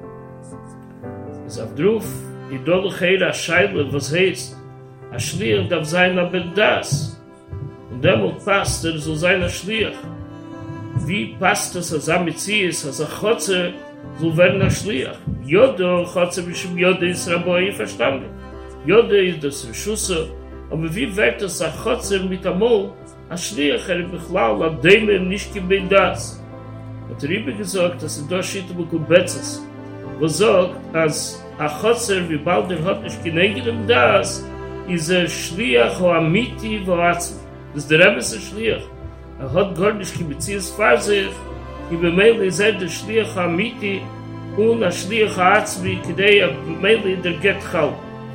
Es auf Druf, die Dolchere Scheile, was heißt, a Schliach darf sein aber das. Und demut passt, soll sein a Schliach. Wie passt es, als Amitzies, als a Chotzer, soll werden a Schliach? Yodo, Chotzer, bishum Yodo ist Raboi, verstanden. Yodo ist das Reschusse, aber wie wird es a Chotzer mit Amol, a Schliach, Bechlal, a Dämon, nicht gebet das. Und Riebe gesagt, dass da steht um Kubetzes, wo sagt, als a Chotzer, wie bald hat nicht genegem das, ist Schliach o Amiti wo Atzmi. Das ist der Rebbe Schliach. Hat gar nicht gebezies für sich, die Bemeile ist der Schliach o Amiti und a Schliach o Atzmi, kidei a Bemeile der Get Chal.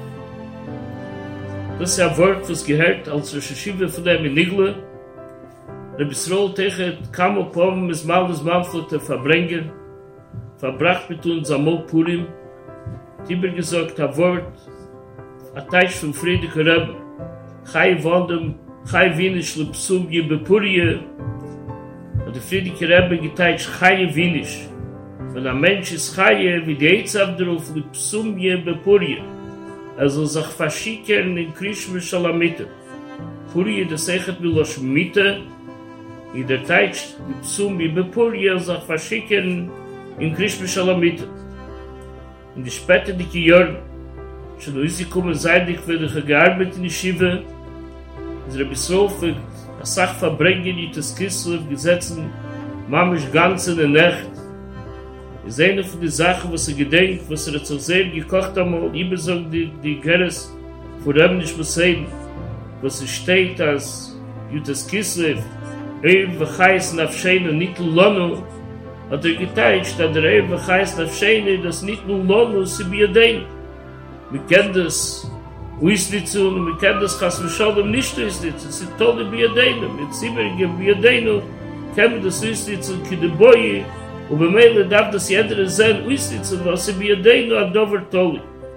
Das ist ein Wort, was gehört als Recherchive von dem in Nigle. Der Bisrol tegen kam op om mis maldes Manflot te verbringen, verbracht mit uns Amol Purim, Tiber gesagt, a Wort, a Teich von Friedrich Rebbe, Chai Wondem, Chai Winisch, Lepsum, je Bepurie, und der Friedrich Rebbe geteich Chai Winisch. Wenn ein Mensch ist Chai, wie die Eitzabdruf, Lepsum, je Bepurie, also sich verschickern in Krishma Shalamite. Purie, das Eichet Milosh Mitte, in der Teich, Lepsum, je Bepurie, sich verschickern in Krishma Shalamite. In die später dicke Jahren, schon als sie kommen, seit ich werde gearbeitet in die Schive, ist Bisrol für eine Sache verbringen, die das Kislev gesetzen, mamisch ganz in der Nacht. Ist eine von den Sachen, was gedenkt, was zu sehen gekocht haben, ich besorge die Geres, vor dem nicht muss sehen, was steht als Jutas Kislev, Vachais Nafsheinu Nitl Lonu, hat geteilt, dass der Eber heißt auf Scheine, dass nicht nur Lonus sie biadein. Wir kennen das Uislitzun, wir kennen das Chasvesholem nicht Uislitzun, sie tolle biadein. Mit Sieberige biadein kennen wir das Uislitzun, Kideboye, und bei mir darf das jeder sein Uislitzun, was sie biadein hat Dover tolle.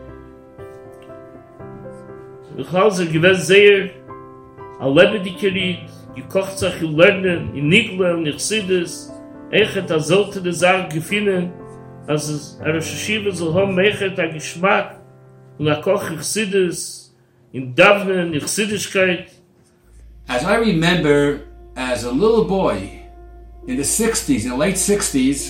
Ich habe gewiss sehr, a Lebedikerit, gekocht sich in Lernen, in Nigla, in Ichsidis, Eichet sollte die Sache gefunden, als es Recherchive soll haben, Eichet a Geschmack und a Koch Ichsidis, in Davne, in Ichsidischkeit. As I remember, as a little boy, in the 60s, in the late 60s,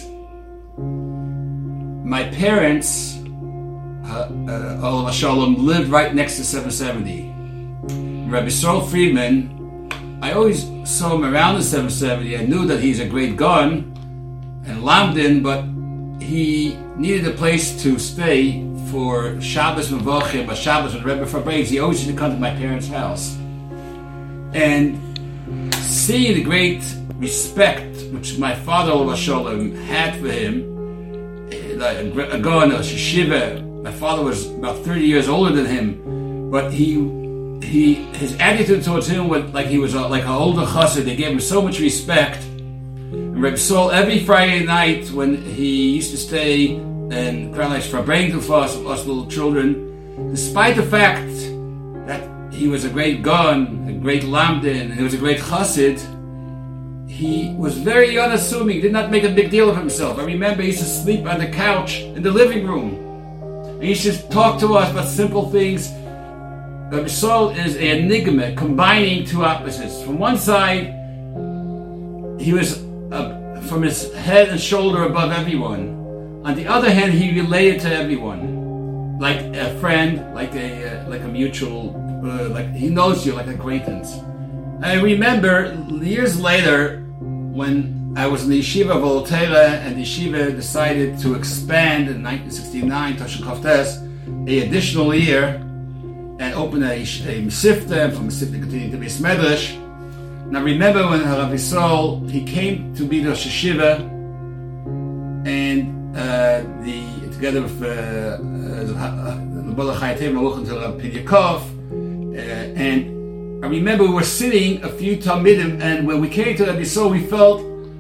my parents, Olav Shalom, lived right next to 770. Rabbi Saul Friedman, I always saw him around the 770. I knew that he's a great gun and Lamdin, but he needed a place to stay for Shabbos Mevachim, but Shabbos with Rebbe Fabrez. He always used to come to my parents' house. And seeing the great respect which my father, Olav Shalom, had for him, a gun, a yeshiva. My father was about 30 years older than him, but his attitude towards him was like he was like an older chassid. They gave him so much respect. And Reb Saul, every Friday night when he used to stay and Kralish Farbrengen for us little children, despite the fact that he was a great Gaon, a great Lamdin, and he was a great Chassid, he was very unassuming, did not make a big deal of himself. I remember he used to sleep on the couch in the living room. And he used to talk to us about simple things. Rabbi Yisrael is an enigma, combining two opposites. From one side, he was from his head and shoulder above everyone. On the other hand, he related to everyone, like a friend, like a mutual, like he knows you, like an acquaintance. I remember years later when I was in the yeshiva of Voltaire, and the yeshiva decided to expand in 1969, Toshen Koftes, an additional year, and open a Mesifta, and from Mesifta continued to be Medrash. And I remember when Rabbi Yisrael, he came to be the Rosh Yeshiva, and together with the Bala Chayatev Maluch to Rabbi Yaakov, and I remember we were sitting a few Talmidim, and when we came to Rabbi Yisrael, we felt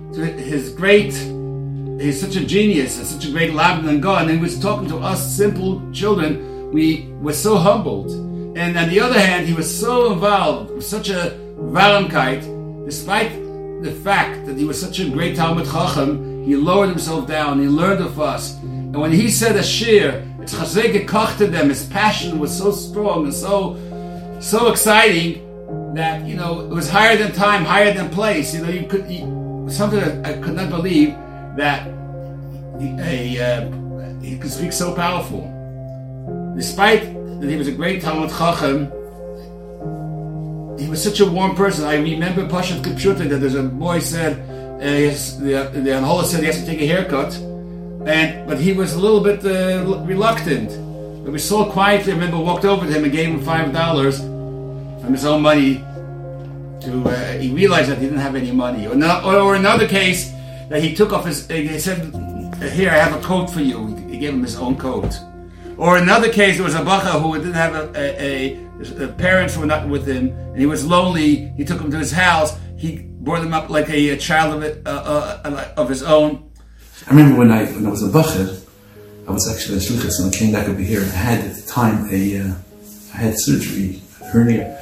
he's such a genius, and such a great Labdan and God, and he was talking to us simple children. We were so humbled. And on the other hand, he was so involved, with such a Valamkeit, despite the fact that he was such a great Talmud Chacham, he lowered himself down, he learned of us. And when he said a shir, it's chazek gekochte them, his passion was so strong and so exciting that, it was higher than time, higher than place. Something that I could not believe, that he could speak so powerful. Despite that he was a great Talmud Chacham, he was such a warm person. I remember Pashat Kipshuta that there's a boy said, the Anhola said he has to take a haircut, but he was a little bit reluctant. But we so quietly, I remember, walked over to him and gave him $5 from his own money. He realized that he didn't have any money. Or another case that he took off he said, "Here, I have a coat for you." He gave him his own coat. Or another case, there was a bacha who didn't have a parents were not with him, and he was lonely. He took him to his house. He brought him up like a child of his own. I remember when I was a bacher, I was actually a shlichus, and I came back over here. I had at the time I had surgery, hernia,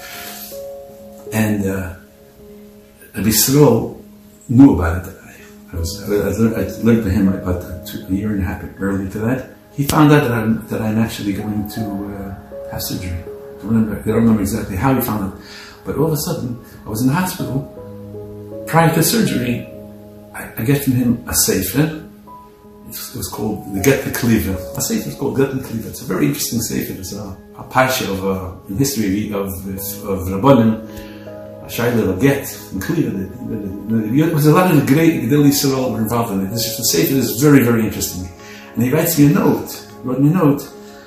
and Rabbi Yisrael knew about it. I learned to him about a year and a half earlier to that. He found out that I'm actually going to have surgery. I don't remember exactly how he found it, but all of a sudden I was in the hospital. Prior to surgery, I get from him a sefer. It was called the Get the Kliva. A sefer is called Get the Kliva. It's a very interesting sefer. It's a parsha in history of Rabbanim. A shayla of Get and Kliva. It was a lot of the great Gedolei Yisrael were involved in it. The sefer is very, very interesting. And he writes me a note. He wrote me a note.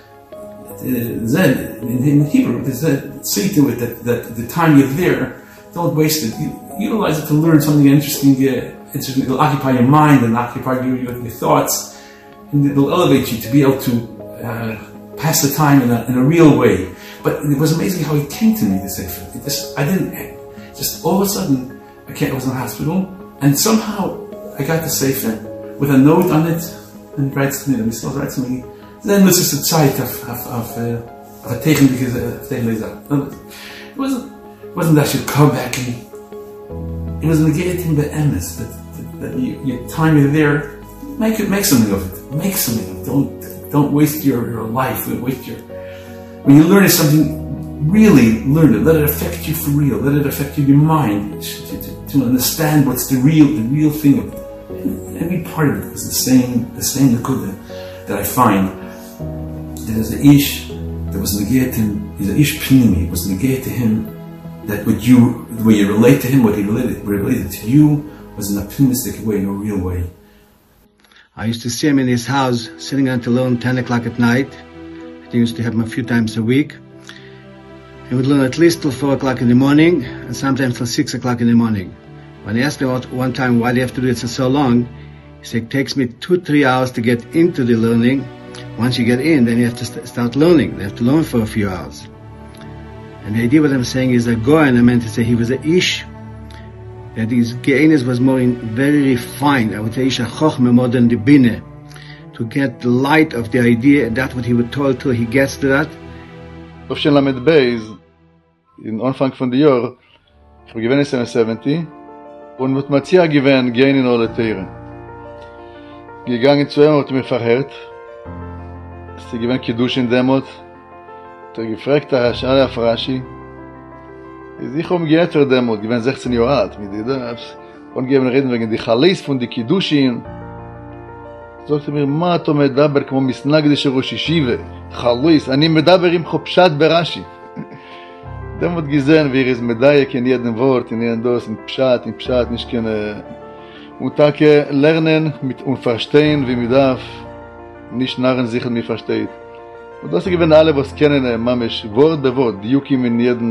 Then in Hebrew, say to it that the time you're there, don't waste it. Utilize it to learn something interesting. It'll occupy your mind and occupy your thoughts, and it'll elevate you to be able to pass the time in a real way. But it was amazing how he came to me, the sefer. All of a sudden, I was in the hospital, and somehow I got the sefer with a note on it, and he writes to me, and he still writes to me. Then this is the Zeit of a Tegenleser. It wasn't that I should come back and it was negating the emes that your time you're there, make something of it. Make something of it. Don't waste your life. When you learn something, really learn it. Let it affect you for real. Let it affect your mind to understand what's the real thing of it. And every part of it was the same nekuda that I find. There's the ish that was negated. He's an ish pnimi. It was negated to him. That the way you relate to him, what he related to you, was in a pneumistic way, in a real way. I used to see him in his house, sitting until alone 10 o'clock at night. I used to have him a few times a week. He would learn at least till 4 o'clock in the morning, and sometimes till 6 o'clock in the morning. When I asked him one time, why do you have to do it for so long? He said, it takes me 2-3 hours to get into the learning. Once you get in, then you have to start learning. They have to learn for a few hours. And the idea what I'm saying is a Goyen, I meant to say he was a ish, that his Ge'enes was more very refined. I would say ish a chochmeh more than the bine. to get the light of the idea, and that's what he was told till he gets to that. Auf schon Lamed Beis, in Anfang von der Jahr, ich habe gewinnt in 77, und mit Matzia gewinnt, gehen in alle Tiere. Gegangen zu ihm, hat mich verhört, sie gewinnt Kiddush in Demot, gefragt, Shari Afrashi, ich geht für Demot, gewinnt 16 Jahre alt, mit dir, und geben reden wegen die Chalis von die Kiddushin. Sagt mir, מה אתה מדבר כמו מסנגדי של ראש ישיבה, חלויס, אני מדבר עם חופשת ברש"י. Demot gesehen, wie es Medaille in jedem Wort, in jedem Dos, in Pshat, nicht keine Mutake lernen und verstehen, wie man darf, nicht narren sich und mir versteht. Und das gewinnen alle, was kennen, Mamesh, Wort bei Wort, Diukim in jedem.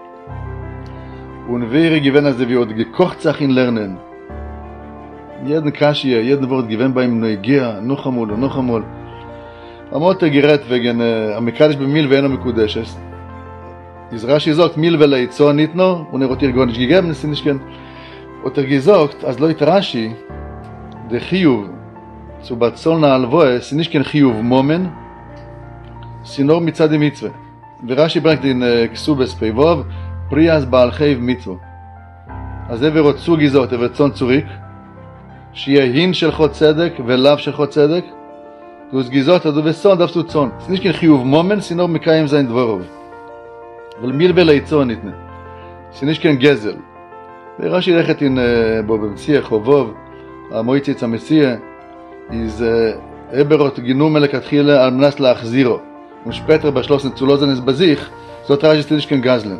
Und wer gewinnen, also wie auch gekocht Sachen lernen. Jeden Kaschia, jeden Wort gewinnen bei ihm Neugier, noch einmal. Amot gerät wegen Amikadisch bemill ואינו מקודשת. Ist Rashi sagt, Mil veleitzo nitno, und hat ihr gar nicht gegeben, ist nicht kein. Und gesagt, als Leute Rashi, der Chiyuv zu Batzol na Alvoe, ist nicht kein Chiyuv Momen, ist nur mitzad im Mitzvah. Und Rashi bringt in Ksubes Peivov, Priyas Baal Chayv Mitzvah. אז wird zugesagt, wird Zon zurück, שיהיה hin של חוד צדק ולאו של חוד צדק, du hast gesagt, du wirst Zon, darfst du Zon. Es ist nicht kein Chiyuv Momen, ist nur Mekayim sein Dvorov. אבל מיל ולעיצו ניתנה. יש כאן גזל. ורש"י לכת עם בו במציע, חובוב, המויציץ המציע, is אברות גינו מלכתחילה על מנס להחזירו. ושפטר בשלוס נצולוזנס בזיך, זאת רש"י יש כאן גזלן.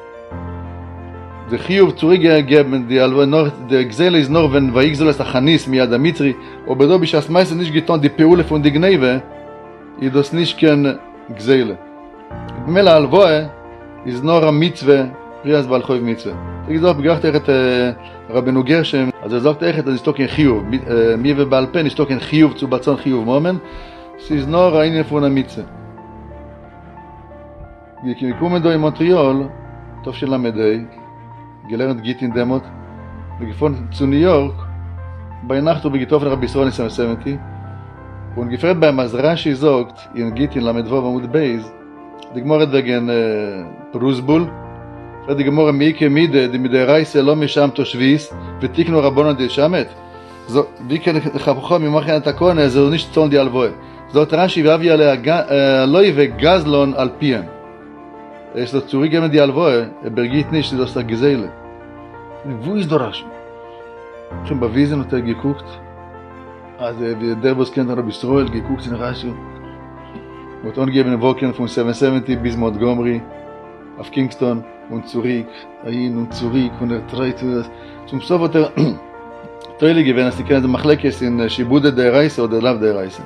זה חיוב צורי גבן, דה גזל is נור ויגזלס החניס מיד המצרי, או בדו בשעס מייסן יש גיטון די פעולה פון די גניבה, ידוס יש כאן גזלה. במילא הלבואה, is nur a mitzvah, Priyas Baal Chayv mitzvah. Ich gesagt, begacht echt Rabbeinu Gershom, also sagt echt, das ist doch kein Chiyuv. Mir und Baal Pen ist doch kein Chiyuv zu Batzon Chiyuv Momen. Es ist nur ein Ingen von der Mitzvah. Ich komme da in Montreal, Tov של למדי, gelernt Git in Demot, gefahren zu New York, bei Nacht und begitov nach Bisron in 70, und gefragt beim Rashi sagt, in Git in Lamedvov Amud Beis, die Gemorre wegen Prusbul, die Gemorre Mieke Mide, die mit der Reise לא משם תושביס, ותיקנו רבונן דשמת. wie kann ich Chapuchom, ich mache eine Takone, so nicht Zon die Alvoe. Sagt Rashi, ואבי עליה Loi וגזלון על פיהם. Es doch zurückgeben die Alvoe, bergit nicht, das ist Geselle. Wo ist der Rashi? Ich habe bei Wiesen und geguckt, also der, was kennt Rabbi Stroel, geguckt in Rashi. Und angegeben Wochen von 770 bis Montgomery auf Kingston und zurück, hin und zurück und treibt das. Zum Sof hat Teile gewesen, als die kennen, der Machlekes in Shibude der Reise oder Lav der Reise.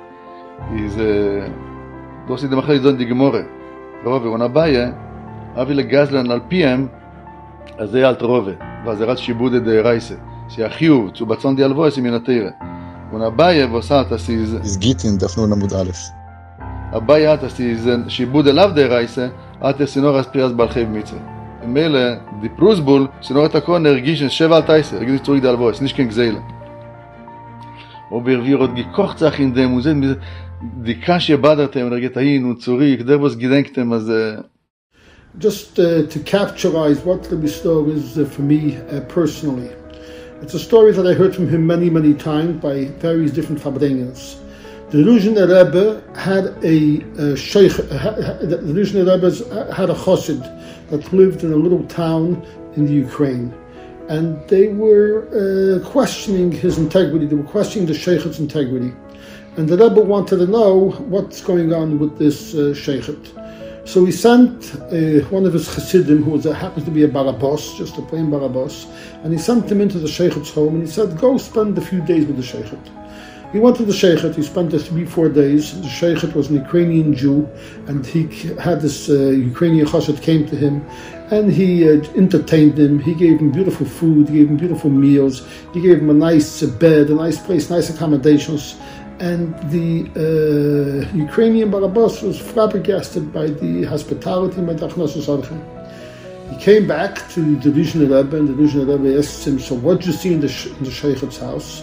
Das ist der Machlekes die Gemorre. Rove und Abaye, aber לגזלן על פיהם, אז זה אלט רובה, ואז רץ שיבוד der Reise. שהחיוב, zu Batzon die Alvoe, sie minatire. Und Abaye, was hat das ist Gitin, darf nur Amud Aleph. הבעיה hat, dass diesen Shibud Elav der Reise hat es nur als Priyas Baal Chayv Mitzvah. Im Mele, die Prusbul, sie nur Takon ergisch in Sheva al Taise, ergisch zurück der Alvoe, es ist nicht kein Gzeile. Aber wir hat gekocht Sachen in dem Museum, die Kasche badertem, geht dahin und zurück, der was gedenktem, also... Just to capturize what the story is for me personally. It's a story that I heard from him many, many times by various different Fabrengens. The Luzhner Rebbe had a sheikh. The Luzhner Rebbe had a chassid that lived in a little town in the Ukraine, and they were questioning his integrity. They were questioning the sheikh's integrity, and the Rebbe wanted to know what's going on with this sheikh. So he sent one of his chassidim, who happens to be a barabos, just a plain barabos, and he sent him into the sheikh's home, and he said, "Go spend a few days with the sheikh." He went to the Sheikhet, he spent 3-4 days. The Sheikhet was an Ukrainian Jew, and he had this Ukrainian chassid came to him, and he entertained him. He gave him beautiful food, he gave him beautiful meals, he gave him a nice bed, a nice place, nice accommodations. And the Ukrainian Barabas was flabbergasted by the hospitality. He came back to the Luzhner Rebbe, and the Luzhner Rebbe asked him, "So what did you see in the Sheikhet's house?"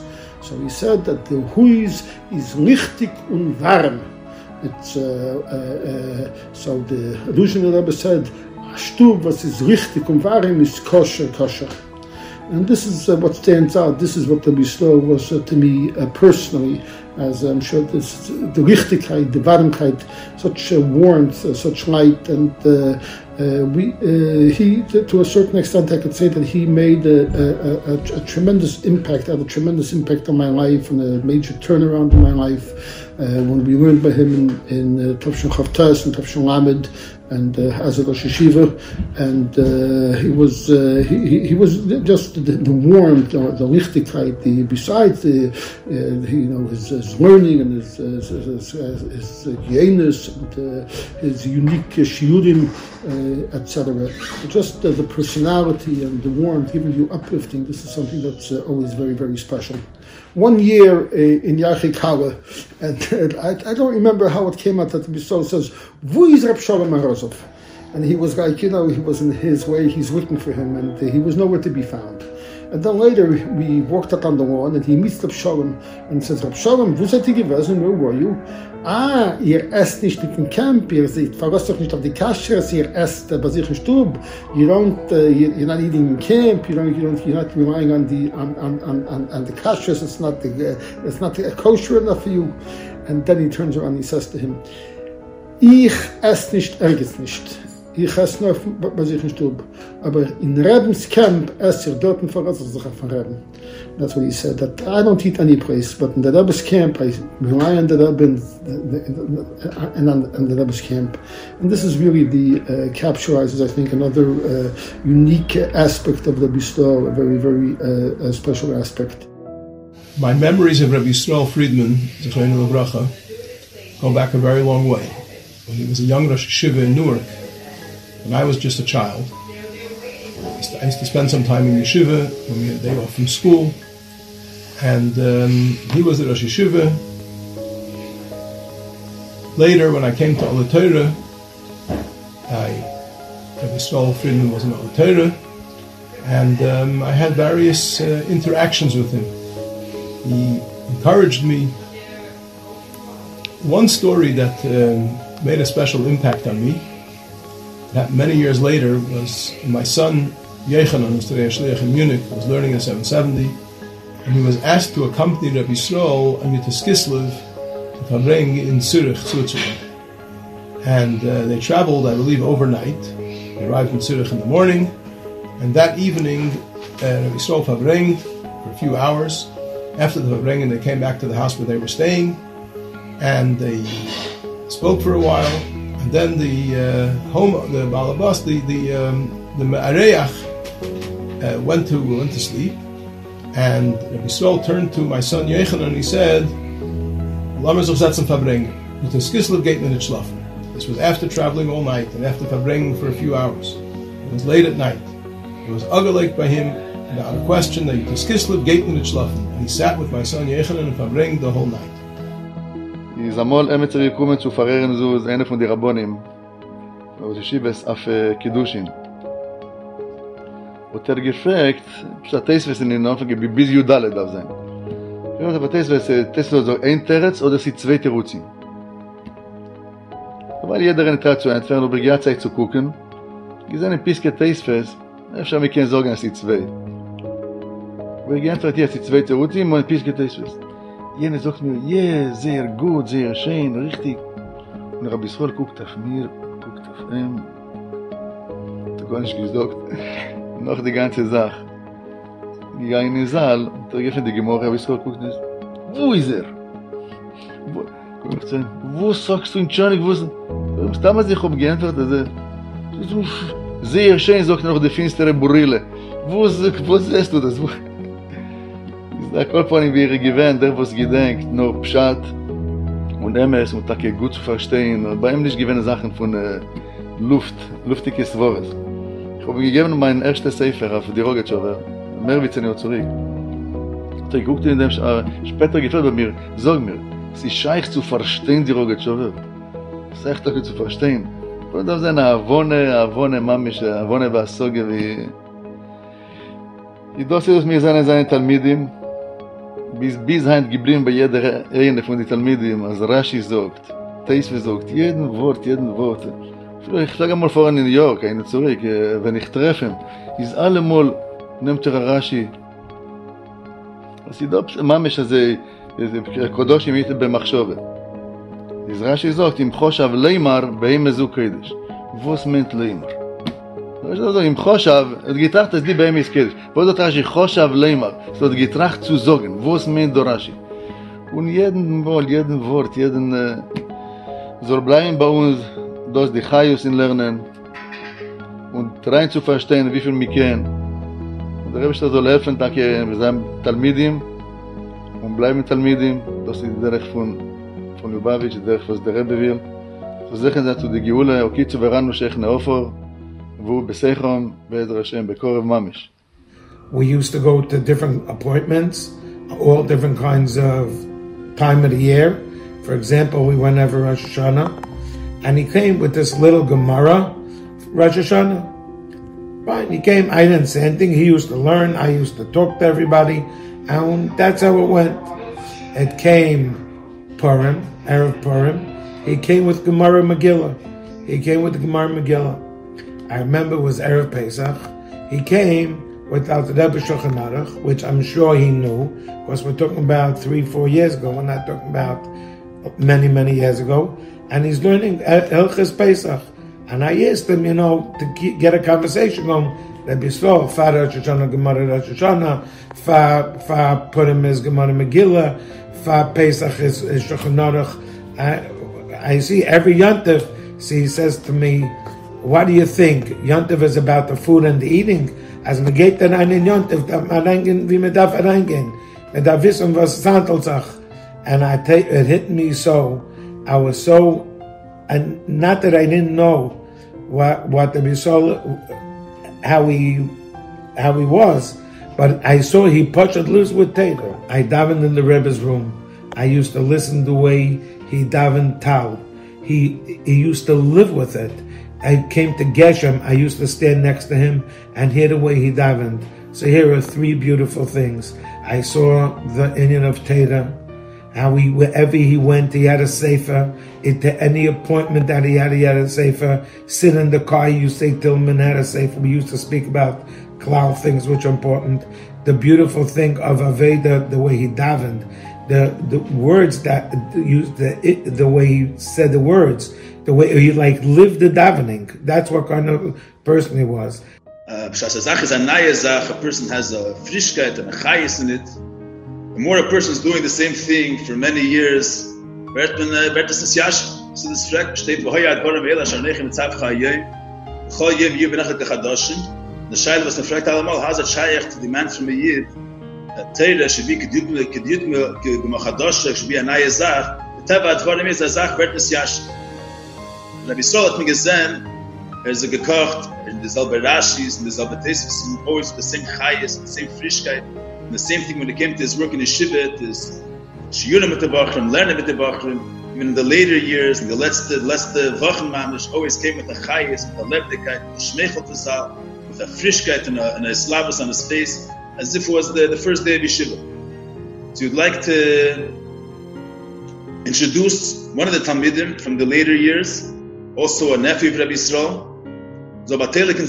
So he said that the huis is lichtig und warm. It's so the Luzhner Rebbe said, "Stub was is lichtig und warm is kosher." And this is what stands out. This is what the Bislow was to me personally, as I'm sure this, the Richtigkeit, the Warmkeit, such warmth, such light, and he, to a certain extent, I could say that he made a tremendous impact, had a tremendous impact on my life, and a major turnaround in my life. When we learned by him in Tavshon Chavtas and Tavshon Lamed, and as a Rosh Yeshiva, and he was just the warmth, the lichtigkeit, besides his learning and his yenis and his unique shiurim, etc. Just the personality and the warmth, giving you uplifting. This is something that's always very, very special. One year in Yachikawa, and I don't remember how it came out that the Bisol says, "Wo is Reb Shalom Morozov?" And he was like, he was in his way, he's looking for him, and he was nowhere to be found. And then later, we walked out on the lawn, and he meets Reb Shalom, and says, "Reb Shalom, wo seid ihr gewesen? Where were you?" Ihr esst nicht in den Camp, ihr verlasst euch nicht auf die Kashrus, ihr esst bei sich im Stub, you're not eating in camp, you're not relying on the Kashrus, it's not kosher enough for you. And then he turns around and he says to him, "Ich esse nicht, ergens nicht. Ich esse nur bei sich im Stub. Aber in Rebens Camp esse ich dort und verlasse sich auf von Reben." That's what he said, that I don't eat any place, but in the Rebbe's camp, I rely on the Rebbe and on the Rebbe's camp. And this is really capturizes, I think, another unique aspect of the Bistor, a very, very special aspect. My memories of Rabbi Yisrael Friedman, Zechreinu Livracha, go back a very long way. When he was a young Rosh Yeshiva in Newark, and I was just a child, I used to spend some time in Yeshiva when we had a day off from school, and he was the Rosh Yeshiva. Later, when I came to Ola Torah, Rabbi Yisrael Friedman was in Ola Torah, and I had various interactions with him. He encouraged me. One story that made a special impact on me, that many years later, was my son Yechanan, who's today a shliach in Munich, was learning in 770, and he was asked to accompany Rabbi Yisrael on Yud Kislev to Fabring in Zurich, Switzerland. And they traveled, I believe, overnight. They arrived in Zurich in the morning, and that evening, Rabbi Yisrael Fabring for a few hours. After the Fabring, they came back to the house where they were staying, and they spoke for a while, and then the Balabas, the Ma'areach, went to sleep, and Rabbi Yisrael turned to my son Yechanan and he said, This was after traveling all night and after Fabring for a few hours. It was late at night. It was Agalek by him, without a question, that and he sat with my son Yechanan and Fabring the whole night. Zamol emet zurückkommen zu verrehren so ist eine von den Rabbonim. Aus Yeshivas auf Kiddushin. Und gefragt, dass Teisves in den Anfang bis Judalet darf sein. Ich habe gesagt, Teisves so ein Teretz oder sie zwei Teruzim. Weil jeder eine Tat zu entfernen, aber die Zeit zu gucken, gesehen ein bisschen Teisves, אפשר מכן זוגן עשי צווי. והגיע נפרתי עשי צווי תירוצים, und ein bisschen Teisves. Jene sagt mir, sehr gut, sehr schön, richtig. Und Rabbi Yisrael guckt auf mir, guckt auf ihm. Da gar nicht gesagt. Noch die ganze Sache. Ich gehe in den Saal, und da geöffnet die Gemorre, Rabbi Yisrael guckt nicht. Wo ist Wo sagst du in Tschanik, wo ist damals ich geantwortet, sehr schön, sagt noch die finstere Brille. Wo siehst du das? Da Kolponim wäre gewähnt, der was gedenkt, nur Pshat und Emes und Take gut zu verstehen. Und bei ihm nicht gewähne Sachen von luftiges Wort. Ich habe gegeben meinen ersten Sefer auf die Rogatschower, Merwitz in zurück. Ich guckte in dem, später gefällt bei mir, sag mir, es ist scheich zu verstehen, die Rogatschower. Es ist echt doch zu verstehen. Und das ist eine Avone, Mamisch, Avone Vasoge, wie... Ich dachte, dass mir seine Talmidim, bis heint geblieben bei jeder eine von den Talmidim, als Rashi sagt, Teisve sagt, jeden Wort. Ich schlage mal vor in New York, eine zurück, wenn ich treffe ihn, ist allemal, nimmt Rashi, אז ידעו ממש הזה, קודש ימית במחשבה. אז רש"י זאת, אם חושב לימר, באים מזו קדש. ווס מנט לימר. אם חושב, את גיטרחת אז די באים יש קדש. ועוד רש"י, חושב לימר. זאת גיטרחת zu sagen, ווס מנט דו רש"י. Und jeden Wort, soll bleiben bei uns, dass die Chayus in lernen und rein zu verstehen, wie viel wir kennen. Und der Rebbe soll helfen, dass wir sind Talmidim und bleiben Talmidim. Das ist die Derech von Lubavitch, die Derech, was der Rebbe will. So sichern sie zu der Geule, okay, zu verraten, Sheikh Neofor, wo Beseichom, Be'ez Hashem, Bekorev Mamish. We used to go to different appointments, all different kinds of time of the year. For example, we went over Rosh Hashanah, and he came with this little Gemara, Rosh Hashanah. Fine, he came, I didn't say anything, he used to learn, I used to talk to everybody, and that's how it went. It came Purim, Erev Purim, he came with Gemara Megillah. I remember it was Erev Pesach. He came without the Rebbe Shulchan Aruch, which I'm sure he knew, because we're talking about 3-4 years ago, we're not talking about many years ago, and he's learning Hilchos Pesach. And I asked him, to get a conversation going, Rebbe Yisrael, Fa Rosh Hashanah, Gemara Rosh Hashanah, Fa Purim is Gemara Megillah, Fa Pesach is Shulchan Aruch. I see every Yontif, he says to me, what do you think? Yontif is about the food and the eating. As man geht dann einen Yontif, darf man reingehen, wie man darf reingehen. Man darf wissen, was es handelt sich. And it hit me so. I was so, and not that I didn't know what the Yisrael, how he was, but I saw he pushed loose with Tater. I davened in the Rebbe's room. I used to listen the way he davened Tal. He used to live with it. I came to Geshem, I used to stand next to him and hear the way he davened. So here are 3 beautiful things. I saw the Indian of Tater, how wherever he went, he had a sefer. To any appointment that he had a sefer. Sit in the car, he used to say Tillman had a sefer. We used to speak about klal things which are important. The beautiful thing of Aveda, the way he davened, the words that used, the way he said the words, the way he lived the davening. That's what kind of person he was. A person has a frischkeit and a chayis in it. The more a person is doing the same thing for many years, wird es das Yash. So this fact steht wo hayad boram ela sharnech mit tzaf chayei. Chol yem yu benachet chadashim. The shail was the fact allemal has a shaykh to the man from a yid. Teira should be kedut gemachadash should be a naye zach. The teva advarim is a zach wird es Yash. Rabbi Yisrael hat mir gesehen, is gekocht in the selbe Rashis, in the selbe Tesvis, always the same chayis, the same frischkeit. And the same thing when it came to his work in his shivet, his shiurim mit the bachrim, learning with the bachrim. Even in the later years, in the letzte Wochen mamish, always came with the chayis, with the lebdigkeit, with the shmeichel tazal, with a frischkeit and a slavus on his face, as if it was the first day of yeshiva. So you'd like to introduce one of the Talmidim from the later years, also a nephew of Rabbi Yisrael. So batelik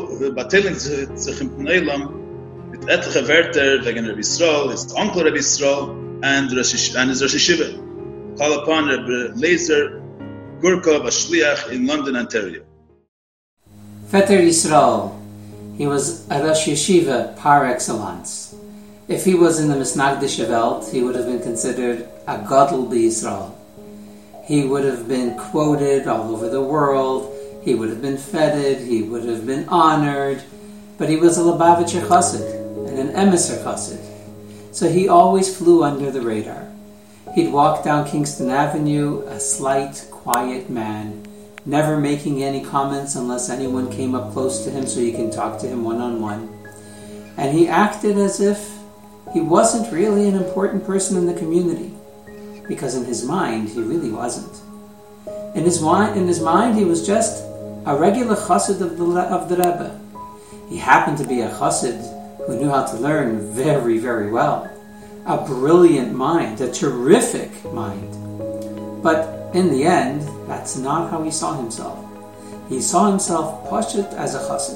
sich im Pneilam mit etliche Wörter wegen Rabbi Yisrael, his uncle Rabbi Yisrael, and his Rosh Yeshiva. Call upon Rabbi Lezer Gurkov, a shliach in London, Ontario. Vetter Yisrael, he was a Rosh Yeshiva par excellence. If he was in the Misnagdische Welt, he would have been considered a Gadol b'Yisrael. He would have been quoted all over the world, he would have been feted, he would have been honored, but he was a Lubavitcher Chassid and an Emisser Chassid. So he always flew under the radar. He'd walk down Kingston Avenue, a slight, quiet man, never making any comments unless anyone came up close to him so you can talk to him one-on-one. And he acted as if he wasn't really an important person in the community, because in his mind, he really wasn't. In his mind, he was just a regular chassid of the Rebbe. He happened to be a chassid who knew how to learn very, very well. a brilliant mind, a terrific mind. But in the end, that's not how he saw himself. He saw himself pashut as a chassid.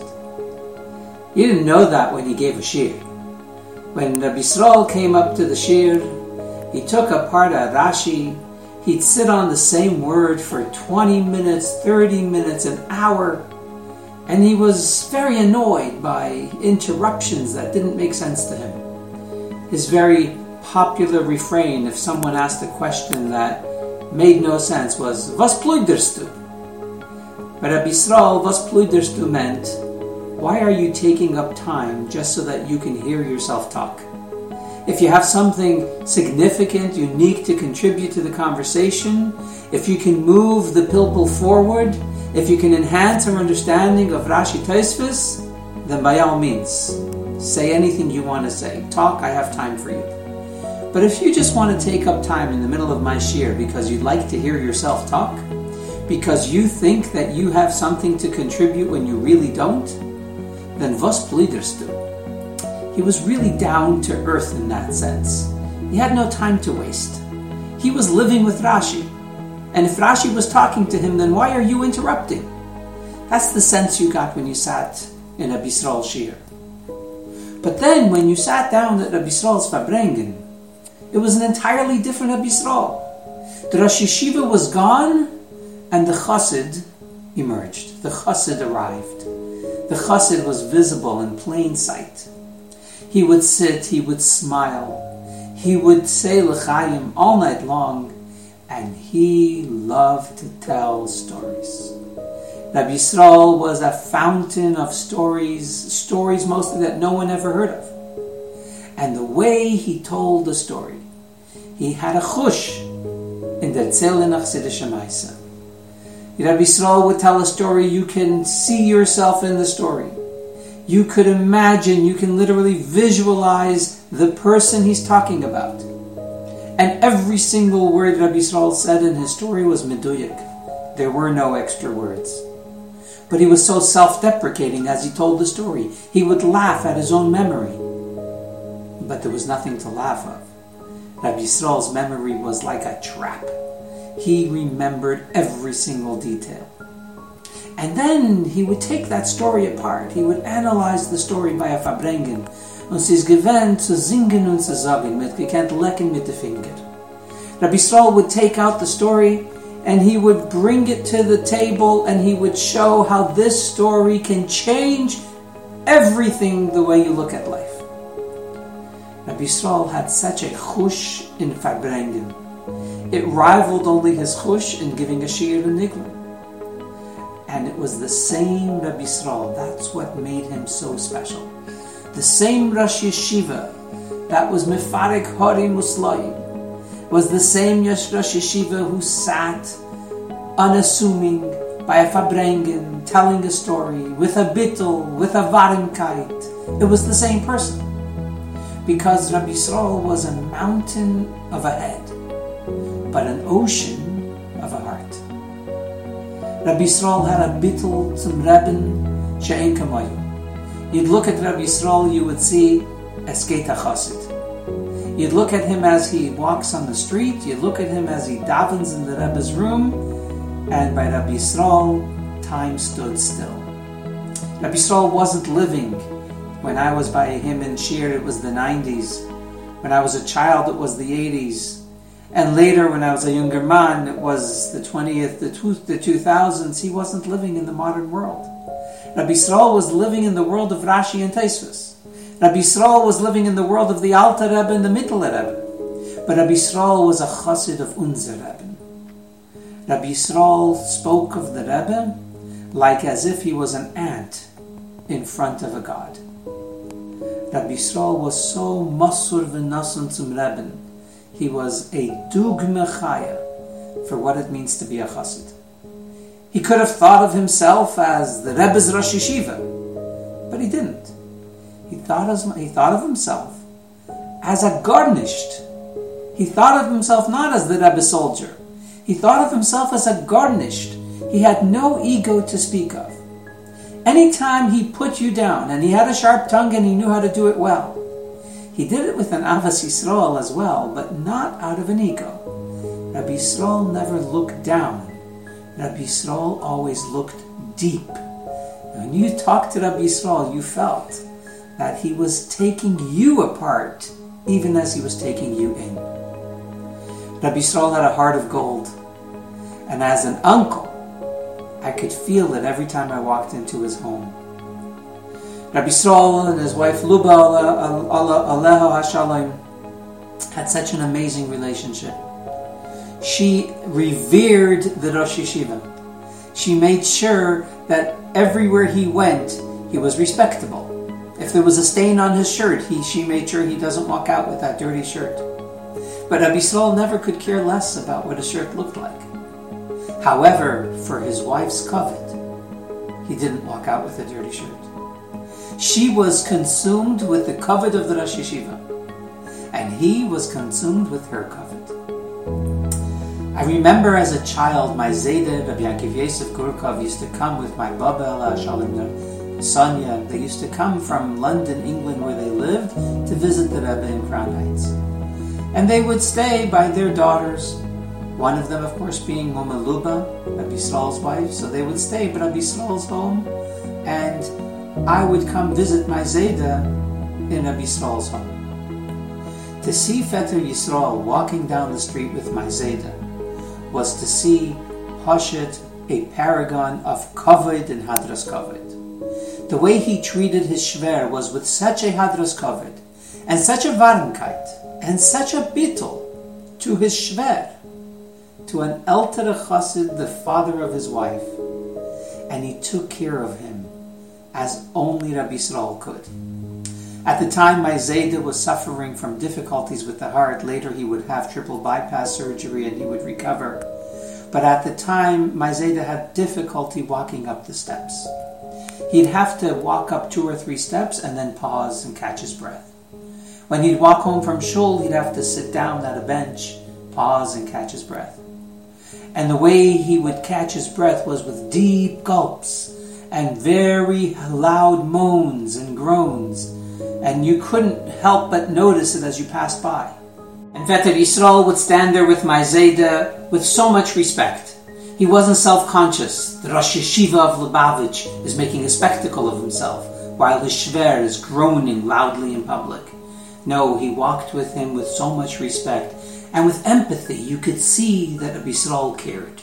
He didn't know that when he gave a shir. When Rabbi Yisrael came up to the shir, he took apart a Rashi. He'd sit on the same word for 20 minutes, 30 minutes, an hour, and he was very annoyed by interruptions that didn't make sense to him. His very popular refrain, if someone asked a question that made no sense, was, "Was pluderst du?" But Rabbi Yisrael, "Was pluderst du" meant, why are you taking up time just so that you can hear yourself talk? If you have something significant, unique to contribute to the conversation, if you can move the pilpul forward, if you can enhance our understanding of Rashi Tosfos, then by all means, say anything you want to say. Talk, I have time for you. But if you just want to take up time in the middle of my shir because you'd like to hear yourself talk, because you think that you have something to contribute when you really don't, then was pluderst du? He was really down to earth in that sense. He had no time to waste. He was living with Rashi. And if Rashi was talking to him, then why are you interrupting? That's the sense you got when you sat in Rabbi Yisrael's shir. But then when you sat down at Rabbi Yisrael's Farbrengen, it was an entirely different Rabbi Yisrael. The Rosh Yeshiva was gone, and the Chassid emerged. The Chassid arrived. The Chassid was visible in plain sight. He would sit, he would smile, he would say l'chaim all night long, and he loved to tell stories. Rabbi Yisrael was a fountain of stories mostly that no one ever heard of. And the way he told the story, he had a chush in der Zelle nach Siddish Maisa. Rabbi Yisrael would tell a story, you can see yourself in the story. You could imagine, you can literally visualize the person he's talking about. And every single word Rabbi Yisrael said in his story was meduyek. There were no extra words. But he was so self-deprecating as he told the story. He would laugh at his own memory. But there was nothing to laugh of. Rabbi Yisrael's memory was like a trap. He remembered every single detail. And then he would take that story apart. He would analyze the story by a Farbrengen. Und sie ist gewöhnt zu singen und zu sagen, mit gekannt lecken mit den Finger. Rabbi Yisrael would take out the story and he would bring it to the table and he would show how this story can change everything the way you look at life. Rabbi Yisrael had such a chush in Farbrengen. It rivaled only his chush in giving a shir in Nigla. And it was the same Rabbi Yisrael. That's what made him so special. The same Rosh Yeshiva that was Mefarek Hori Muslayim was the same Rosh Yeshiva who sat unassuming by a Farbrengen, telling a story, with a bittel, with a varimkeit. It was the same person. Because Rabbi Yisrael was a mountain of a head, but an ocean of a heart. Rabbi Yisrael had a bittel zum Rebben she'en kamayim. You'd look at Rabbi Yisrael, you would see Esket HaChassid. You'd look at him as he walks on the street, you'd look at him as he davens in the Rebbe's room, and by Rabbi Yisrael, time stood still. Rabbi Yisrael wasn't living. When I was by him in Shir, it was the 90s. When I was a child, it was the 80s. And later, when I was a younger man, it was the 2000s. He wasn't living in the modern world. Rabbi Yisrael was living in the world of Rashi and Tosfos. Rabbi Yisrael was living in the world of the Alter Rebbe and the Mittler Rebbe. But Rabbi Yisrael was a chassid of unser Rebbe. Rabbi Yisrael spoke of the Rebbe like as if he was an ant in front of a god. Rabbi Yisrael was so masur v'nasun zum Rebbe. He was a dugme chaya for what it means to be a chassid. He could have thought of himself as the Rebbe's Rosh Yeshiva, but he didn't. He thought of himself as a garnished. He thought of himself not as the Rebbe soldier. He thought of himself as a garnished. He had no ego to speak of. Anytime he put you down, and he had a sharp tongue and he knew how to do it well, He did it with an Avas Yisrael as well, but not out of an ego. Rabbi Yisrael never looked down. Rabbi Yisrael always looked deep. When you talked to Rabbi Yisrael, you felt that he was taking you apart, even as he was taking you in. Rabbi Yisrael had a heart of gold. And as an uncle, I could feel it every time I walked into his home. Rabbi Yisrael and his wife Luba, Aleha HaShalom, had such an amazing relationship. She revered the Rosh Yeshiva. She made sure that everywhere he went, he was respectable. If there was a stain on his shirt, she made sure he doesn't walk out with that dirty shirt. But Rabbi Yisrael never could care less about what a shirt looked like. However, for his wife's kavod, he didn't walk out with a dirty shirt. She was consumed with the kavod of the Rosh Yeshiva, and he was consumed with her kavod. I remember as a child, my Zayda, Rabbi Yankiv Yosef Gurkov, used to come with my Baba Ela Shalom, Sonia. They used to come from London, England, where they lived, to visit the Rebbe in Crown Heights. And they would stay by their daughters, one of them, of course, being Muma Luba, Rabbi Yisrael's wife. So they would stay at Rabbi Yisrael's home, and I would come visit my Zayda in Rabbi Yisrael's home. To see Fetter Yisrael walking down the street with my Zayda was to see Hashit, a paragon of kavod and hadras kavod. The way he treated his shver was with such a hadras kavod, and such a varmkeit, and such a bittul to his shver, to an elter chassid, the father of his wife, and he took care of him as only Rabbi Yisrael could. At the time, my Zayda was suffering from difficulties with the heart. Later, he would have triple bypass surgery and he would recover. But at the time, my Zayda had difficulty walking up the steps. He'd have to walk up 2 or 3 steps and then pause and catch his breath. When he'd walk home from shul, he'd have to sit down at a bench, pause and catch his breath. And the way he would catch his breath was with deep gulps and very loud moans and groans. And you couldn't help but notice it as you passed by. And Fetter Yisrael would stand there with my Zayda with so much respect. He wasn't self-conscious. The Rosh Yeshiva of Lubavitch is making a spectacle of himself, while his shver is groaning loudly in public. No, he walked with him with so much respect, and with empathy. You could see that Rabbi Yisrael cared.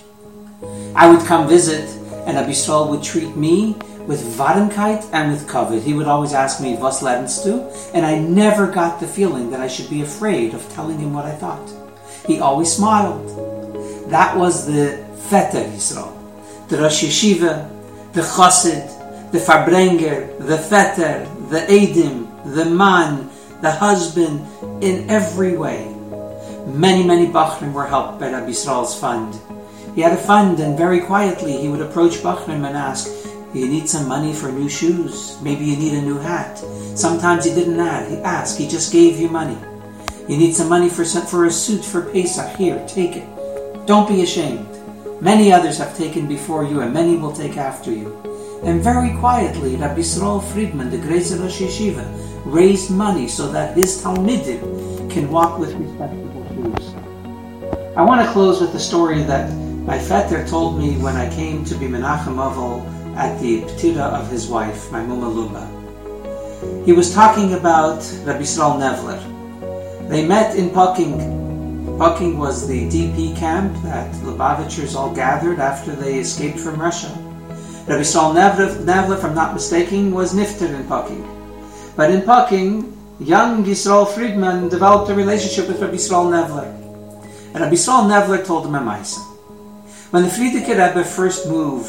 I would come visit, and Rabbi Yisrael would treat me with varmkeit and with kavod. He would always ask me, "Was lernst du?" And I never got the feeling that I should be afraid of telling him what I thought. He always smiled. That was the Fetter Yisrael, the Rosh Yeshiva, the Chassid, the Farbrenger, the Fetter, the Eidim, the man, the husband, in every way. Many, many Bachrim were helped by Rabbi Yisrael's fund. He had a fund, and very quietly he would approach Bachrim and ask, "You need some money for new shoes? Maybe you need a new hat." Sometimes he didn't ask, he just gave you money. "You need some money for a suit for Pesach? Here, take it. Don't be ashamed. Many others have taken before you, and many will take after you." And very quietly, Rabbi Yisrael Friedman, the great Rosh Yeshiva, raised money so that his Talmidim can walk with respectable shoes. I want to close with a story that my Fetter told me when I came to be Menachem Avel at the Ptira of his wife, my Muma Luba. He was talking about Rabbi Yisrael Nevler. They met in Pucking. Pucking was the DP camp that Lubavitchers all gathered after they escaped from Russia. Rabbi Yisrael Nevler, if I'm not mistaken, was nifter in Pucking. But in Pucking, young Yisrael Friedman developed a relationship with Rabbi Yisrael Nevler. And Rabbi Yisrael Nevler told him a Maisa. When the Frierdiker Rebbe first moved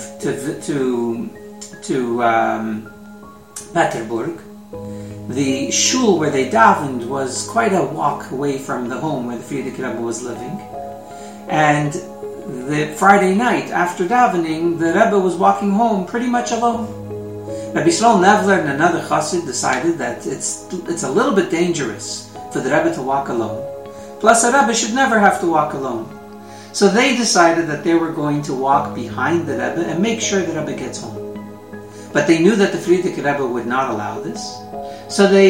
to Peterburg, the shul where they davened was quite a walk away from the home where the Frierdiker Rebbe was living. And the Friday night after davening, the Rebbe was walking home pretty much alone. Rabbi Yisrael Nevler and another chassid decided that it's a little bit dangerous for the Rebbe to walk alone. Plus, a Rebbe should never have to walk alone. So they decided that they were going to walk behind the Rebbe and make sure the Rebbe gets home. But they knew that the Frierdiker Rebbe would not allow this. So they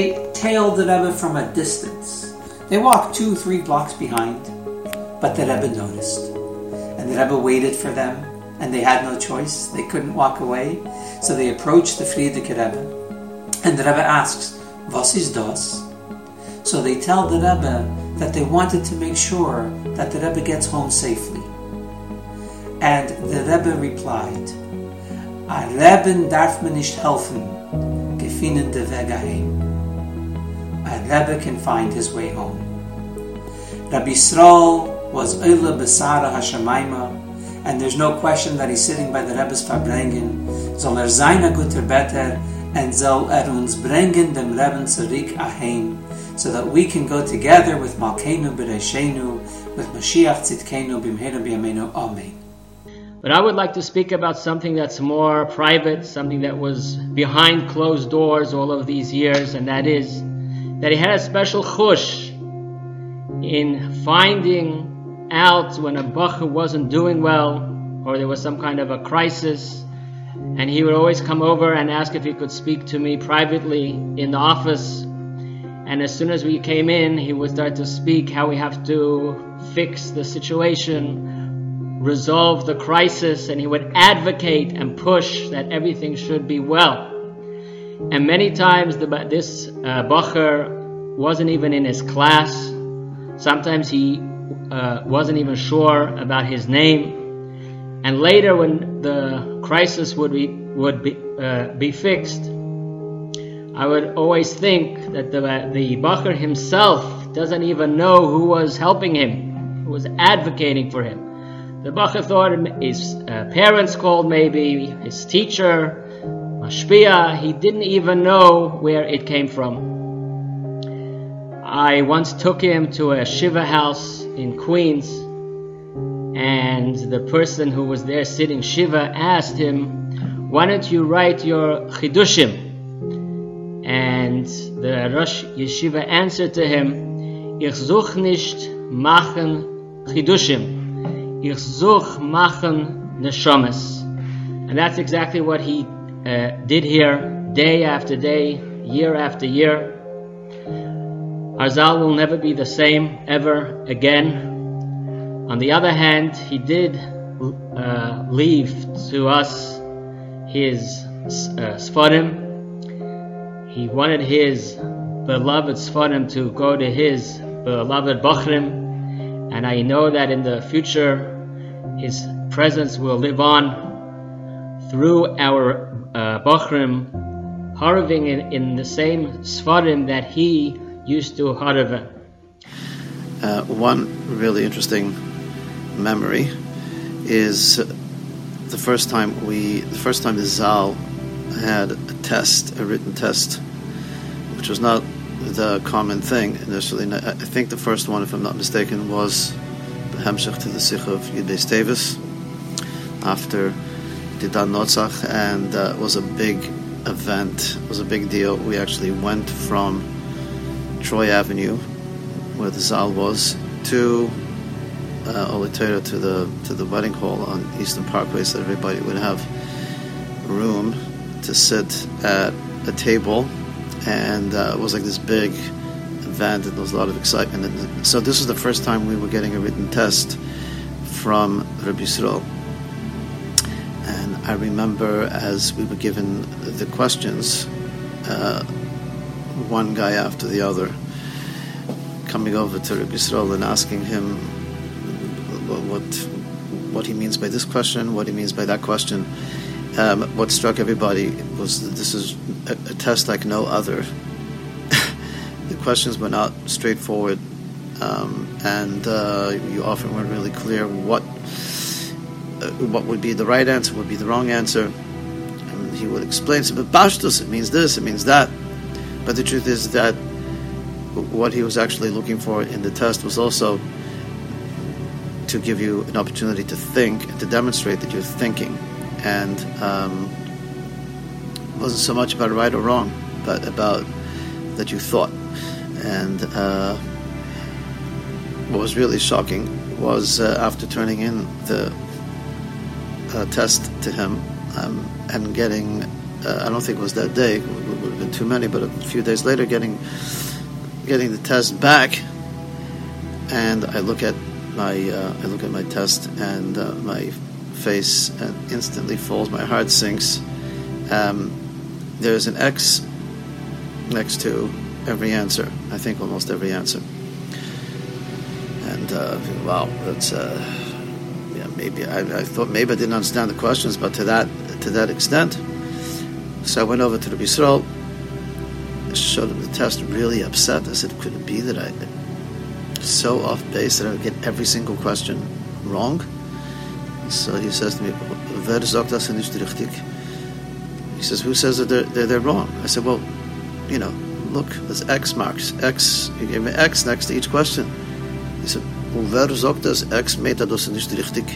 tailed the Rebbe from a distance. They walked 2-3 blocks behind, but the Rebbe noticed. And the Rebbe waited for them, and they had no choice. They couldn't walk away. So they approached the Frierdiker Rebbe, and the Rebbe asks, "Was ist das?" So they tell the Rebbe that they wanted to make sure that the Rebbe gets home safely. And the Rebbe replied, "A Rebbe darf mir nicht helfen, gefinnen de Weg heim." A Rebbe can find his way home. Rabbi Yisrael was Oile Besara Hashemayma, and there's no question that he's sitting by the Rebbe's Farbrengen. Soll sein a guter Better, and soll uns bringen dem Rebbe zurück aheim, so that we can go together with Malkeinu B'Reishenu, with Mashiach Tzidkenu B'mheira B'yameinu. Amen. But I would like to speak about something that's more private, something that was behind closed doors all of these years, and that is that he had a special chush in finding out when a bacher wasn't doing well, or there was some kind of a crisis, and he would always come over and ask if he could speak to me privately in the office. And as soon as we came in, he would start to speak how we have to fix the situation, resolve the crisis, and he would advocate and push that everything should be well. And many times this bacher wasn't even in his class. Sometimes he wasn't even sure about his name. And later, when the crisis would be fixed, I would always think that the bacher himself doesn't even know who was helping him, who was advocating for him. The bacher thought his parents called, maybe his teacher, Mashpia. He didn't even know where it came from. I once took him to a Shiva house in Queens, and the person who was there sitting Shiva asked him, "Why don't you write your Chidushim?" And the Rosh Yeshiva answered to him, "Ich such nicht machen Chidushim. Ich such machen Neshomes." And that's exactly what he did here, day after day, year after year. Our Zal will never be the same ever again. On the other hand, he did leave to us his Sfarim. He wanted his beloved Sfarim to go to his beloved Bachrim, and I know that in the future his presence will live on through our Bachrim, harving in the same Sfarim that he used to harve. One really interesting memory is the first time the Zal had a written test, which was not the common thing initially. I think the first one, if I'm not mistaken, was the Hemshech to the Sikh of Yud Beis Tevis after Didan Notzach, and it was a big event. It was a big deal. We actually went from Troy Avenue, where the Zal was, to Olatera, to the wedding hall on Eastern Parkway, so that everybody would have room to sit at a table, and it was like this big event, and there was a lot of excitement. And so this was the first time we were getting a written test from Rabbi Yisrael. And I remember as we were given the questions, one guy after the other, coming over to Rabbi Yisrael and asking him what he means by this question, what he means by that question. What struck everybody was that this is a test like no other. The questions were not straightforward, and you often weren't really clear what would be the right answer, what would be the wrong answer. And he would explain, but Pashtus, it means this, it means that. But the truth is that what he was actually looking for in the test was also to give you an opportunity to think and to demonstrate that you're thinking. And it wasn't so much about right or wrong, but about that you thought. And what was really shocking was after turning in the test to him and getting I don't think it was that day, it would have been too many, but a few days later, getting the test back, and I look at my test, and my face instantly falls, my heart sinks. There's an X next to every answer, I think almost every answer. And wow, that's maybe I thought maybe I didn't understand the questions, but to that extent. So I went over to the Yisrael, showed him the test, really upset. I said, could it be that I'm so off base that I would get every single question wrong? So he says to me, wer sagt das nicht richtig? He says, who says that they're wrong? I said, well, look, there's X marks. X, he gave me X next to each question. He said, wer sagt das? X meint das nicht richtig.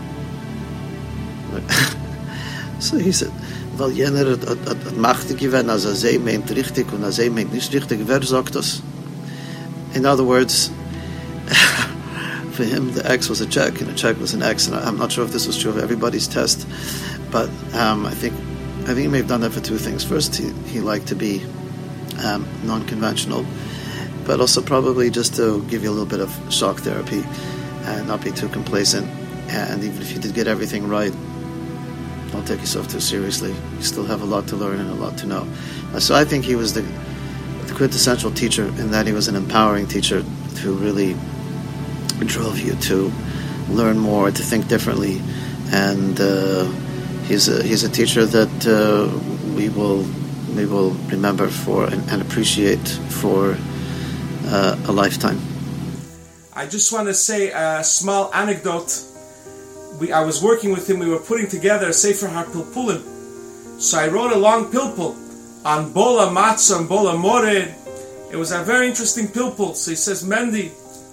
So he said, weil jener hat Macht gegeben, als sie meint richtig und als sie meint nicht richtig. Wer sagt das? In other words, for him, the X was a check, and a check was an X. And I'm not sure if this was true of everybody's test, but I think he may have done that for two things. First, he liked to be non-conventional, but also probably just to give you a little bit of shock therapy and not be too complacent. And even if you did get everything right, don't take yourself too seriously. You still have a lot to learn and a lot to know. So I think he was the quintessential teacher, in that he was an empowering teacher who really drove you to learn more, to think differently, and he's a teacher that we will remember for and appreciate for a lifetime. I just want to say a small anecdote. I was working with him. We were putting together a Sefer HaPilpulin. So I wrote a long pilpul on Bola Matzah and Bola Mored. It was a very interesting pilpul. So he says, Mendy,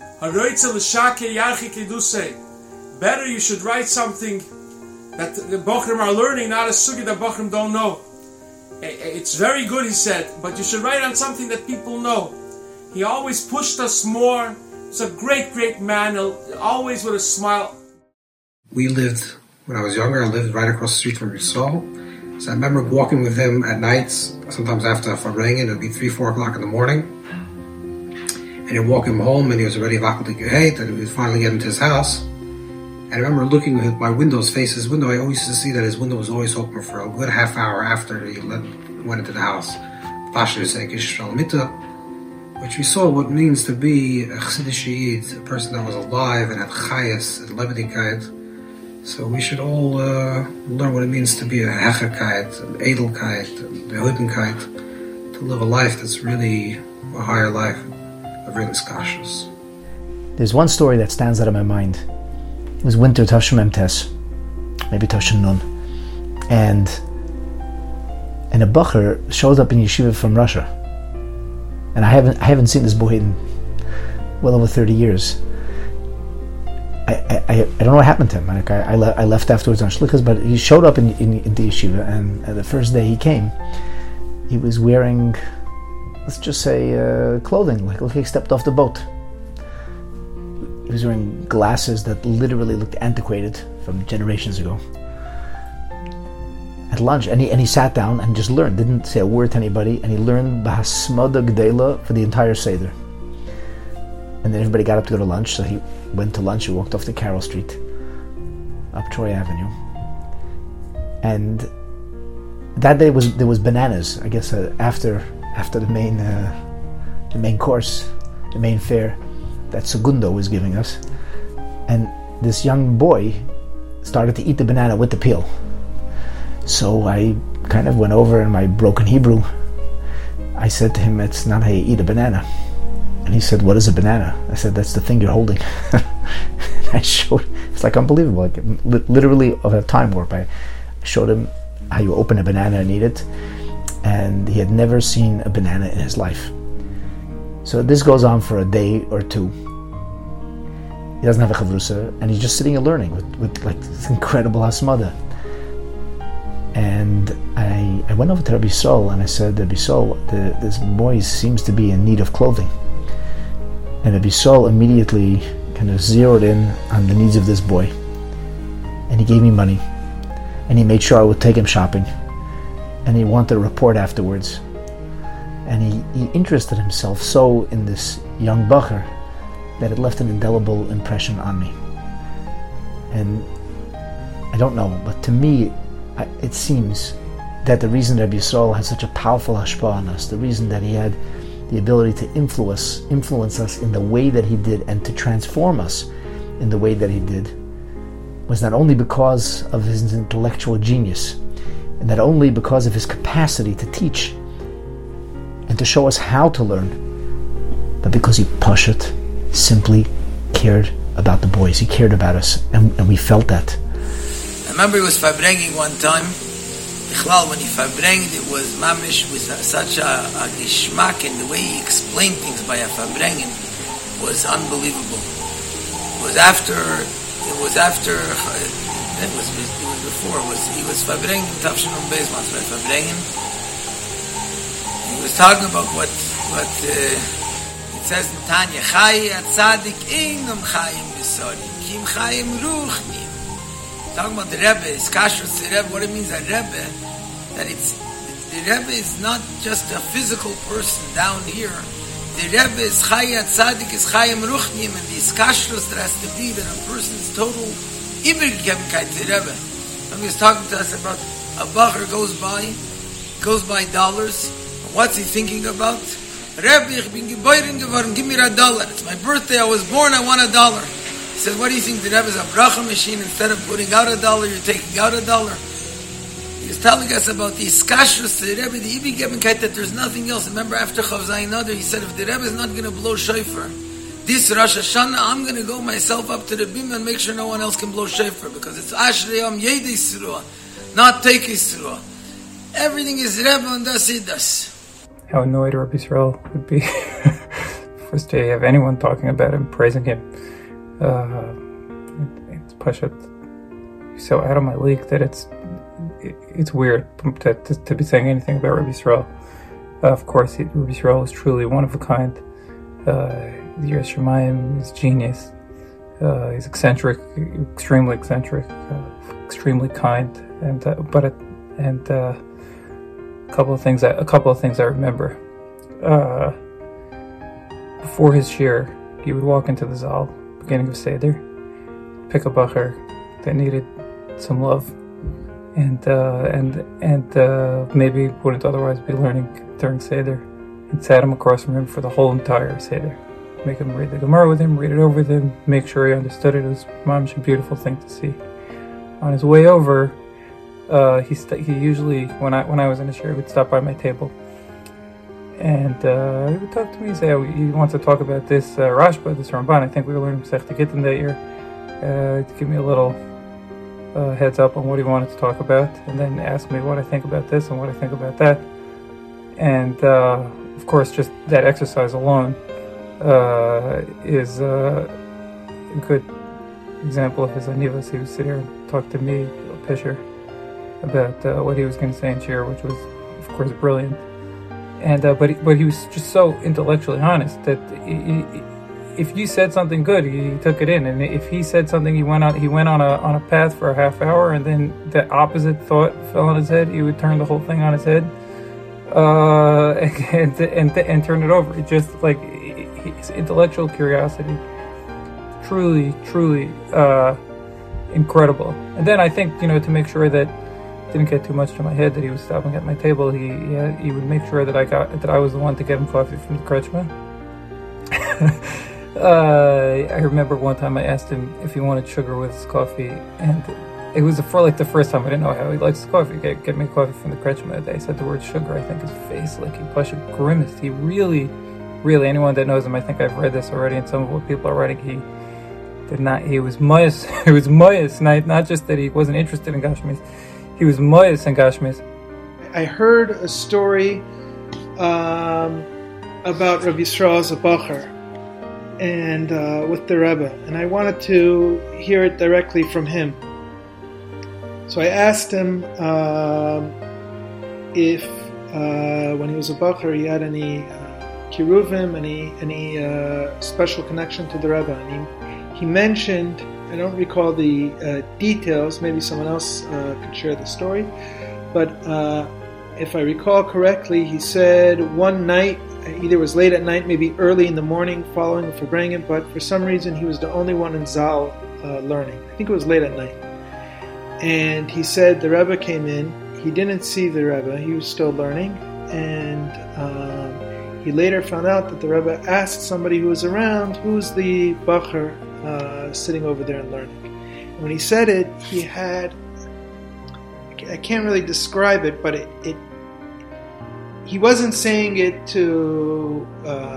better you should write something that the Bochrim are learning, not a sugi that Bochrim don't know. It's very good, he said, but you should write on something that people know. He always pushed us more. He's a great, great man, always with a smile. We lived, when I was younger, I lived right across the street from Yisrael. So I remember walking with him at nights, sometimes after Farbrengen, it would be 3-4 o'clock in the morning. And he'd walk him home, and he was already Vakal Gehate, and we'd finally get into his house. And I remember looking at my windows, face his window. I always used to see that his window was always open for a good half hour after he went into the house. Which we saw what means to be a Chassidish Yid, a person that was alive and had chayas and lebendigkeit. So we should all learn what it means to be a hecherkeit, an edelkeit, a behutenkeit, to live a life that's really a higher life of really skashus. There's one story that stands out in my mind. It was winter Tashum Tes, maybe Tashum Nun, and a bacher showed up in yeshiva from Russia, and I haven't seen this boy in well over 30 years. I don't know what happened to him. Like I left afterwards on shlichus, but he showed up in the yeshiva, and the first day he came, he was wearing, let's just say, clothing like he stepped off the boat. He was wearing glasses that literally looked antiquated from generations ago. At lunch, and he sat down and just learned, didn't say a word to anybody, and he learned Bahasmada Gdela for the entire Seder. And then everybody got up to go to lunch, so he went to lunch. He walked off to Carroll Street, up Troy Avenue. And that day there was bananas, I guess, after the main course, the main fare that Segundo was giving us. And this young boy started to eat the banana with the peel. So I kind of went over in my broken Hebrew. I said to him, "It's not how you eat a banana." And he said, "What is a banana?" I said, "That's the thing you're holding." I showed, it's like unbelievable, like literally of a time warp. I showed him how you open a banana and eat it, and he had never seen a banana in his life. So this goes on for a day or two. He doesn't have a chavrusa, and he's just sitting and learning with like this incredible hasmada. And I went over to Rabbi Sol and I said, "Rabbi Sol, this boy seems to be in need of clothing." And Rabbi Sol immediately kind of zeroed in on the needs of this boy. And he gave me money. And he made sure I would take him shopping. and he wanted to report afterwards. And he interested himself so in this young bacher that it left an indelible impression on me. And I don't know, but to me, it seems that the reason Rabbi Yisrael had such a powerful hashpah on us, the reason that he had the ability to influence us in the way that he did and to transform us in the way that he did, was not only because of his intellectual genius, and not only because of his capacity to teach and to show us how to learn, but because he Pashut simply cared about the boys. He cared about us, and we felt that. I remember he was farbrengen one time. When he farbrengen, it was mamish with such a geschmack, and the way he explained things by a farbrengen was unbelievable. It was farbrengen tafshin bezmas by farbrengen. He was talking about what it says in Tanya, Chai atzadik einam chayim b'sori, kim chayim ruchni. Talking about the Rebbe, it's kashrus the Rebbe, what it means, a Rebbe, that the Rebbe is not just a physical person down here. The Rebbe is Chai atzadik, is chayim ruchni, and the kashrus that has to be that a person's total ibergebenkeit to the Rebbe. He was talking to us about a bacher goes by dollars. What's he thinking about? Rebbe, ich bin geboren geworden, give me $1. It's my birthday, I was born, I want $1. He said, what do you think, the Rebbe is a bracha machine? Instead of putting out $1, you're taking out $1. He was telling us about the iskashrus to the Rebbe, the ibergebenkeit, that there's nothing else. Remember, after Chav Zayin Adar, he said, if the Rebbe is not going to blow shofar, this Rosh Hashanah, I'm going to go myself up to the bima and make sure no one else can blow shofar, because it's Ashrei Yom Yedei Sirua, not Teikei Sirua. Everything is Rebbe and das it does. How annoyed Rabbi Yisrael would be first day of anyone talking about him, praising him. It's Pashut so out of my league that it's weird to be saying anything about Rabbi Yisrael. Of course, Rabbi Yisrael is truly one of a kind. Yiras Shamayim is genius. He's eccentric, extremely eccentric, extremely kind, and a couple of things I remember. Before his shir, he would walk into the zal, beginning of Seder, pick a bacher that needed some love, and maybe wouldn't otherwise be learning during Seder, and sat him across from him for the whole entire Seder. Make him read the Gemara with him, read it over with him, make sure he understood it. It was mamish a beautiful thing to see. On his way over, he usually, when I was in the shir, he would stop by my table, and he would talk to me. He'd say, he wants to talk about this Rashba, this Ramban. I think we were learning Masechta Gittin that year. To give me a little heads up on what he wanted to talk about, and then ask me what I think about this and what I think about that. And of course, just that exercise alone is a good example of his anivas. He would sit here and talk to me, a pisher, about what he was going to say in shir, which was, of course, brilliant. And but he was just so intellectually honest that if you said something good, he took it in, and if he said something, he went on a path for a half hour, and then the opposite thought fell on his head, he would turn the whole thing on his head, and turn it over. It just like his intellectual curiosity, truly incredible. And then I think, to make sure that it didn't get too much to my head that he was stopping at my table, he would make sure that I was the one to get him coffee from the Kretschmer. I remember one time I asked him if he wanted sugar with his coffee, and it was the first time I didn't know how he likes his coffee. Get me coffee from the Kretschmer. I said the word sugar. I think his face, like he grimaced. He really, anyone that knows him, I think I've read this already in some of what people are writing. He did not. He was moyes. He was moyes. Not just that he wasn't interested in Gashmis. He was moyes in Gashmis. I heard a story about Rabbi Yisrael Zabacher and with the Rebbe, and I wanted to hear it directly from him. So I asked him if when he was a bacher he had any kiruvim, any special connection to the Rebbe, and he mentioned, I don't recall the details, maybe someone else could share the story, but if I recall correctly, he said one night, either it was late at night, maybe early in the morning following the Farbrengen, but for some reason he was the only one in Zal learning. I think it was late at night. And he said the Rebbe came in. He didn't see the Rebbe. He was still learning. And he later found out that the Rebbe asked somebody who was around, who's the Bacher sitting over there and learning. And when he said it, he had, I can't really describe it, but he wasn't saying it to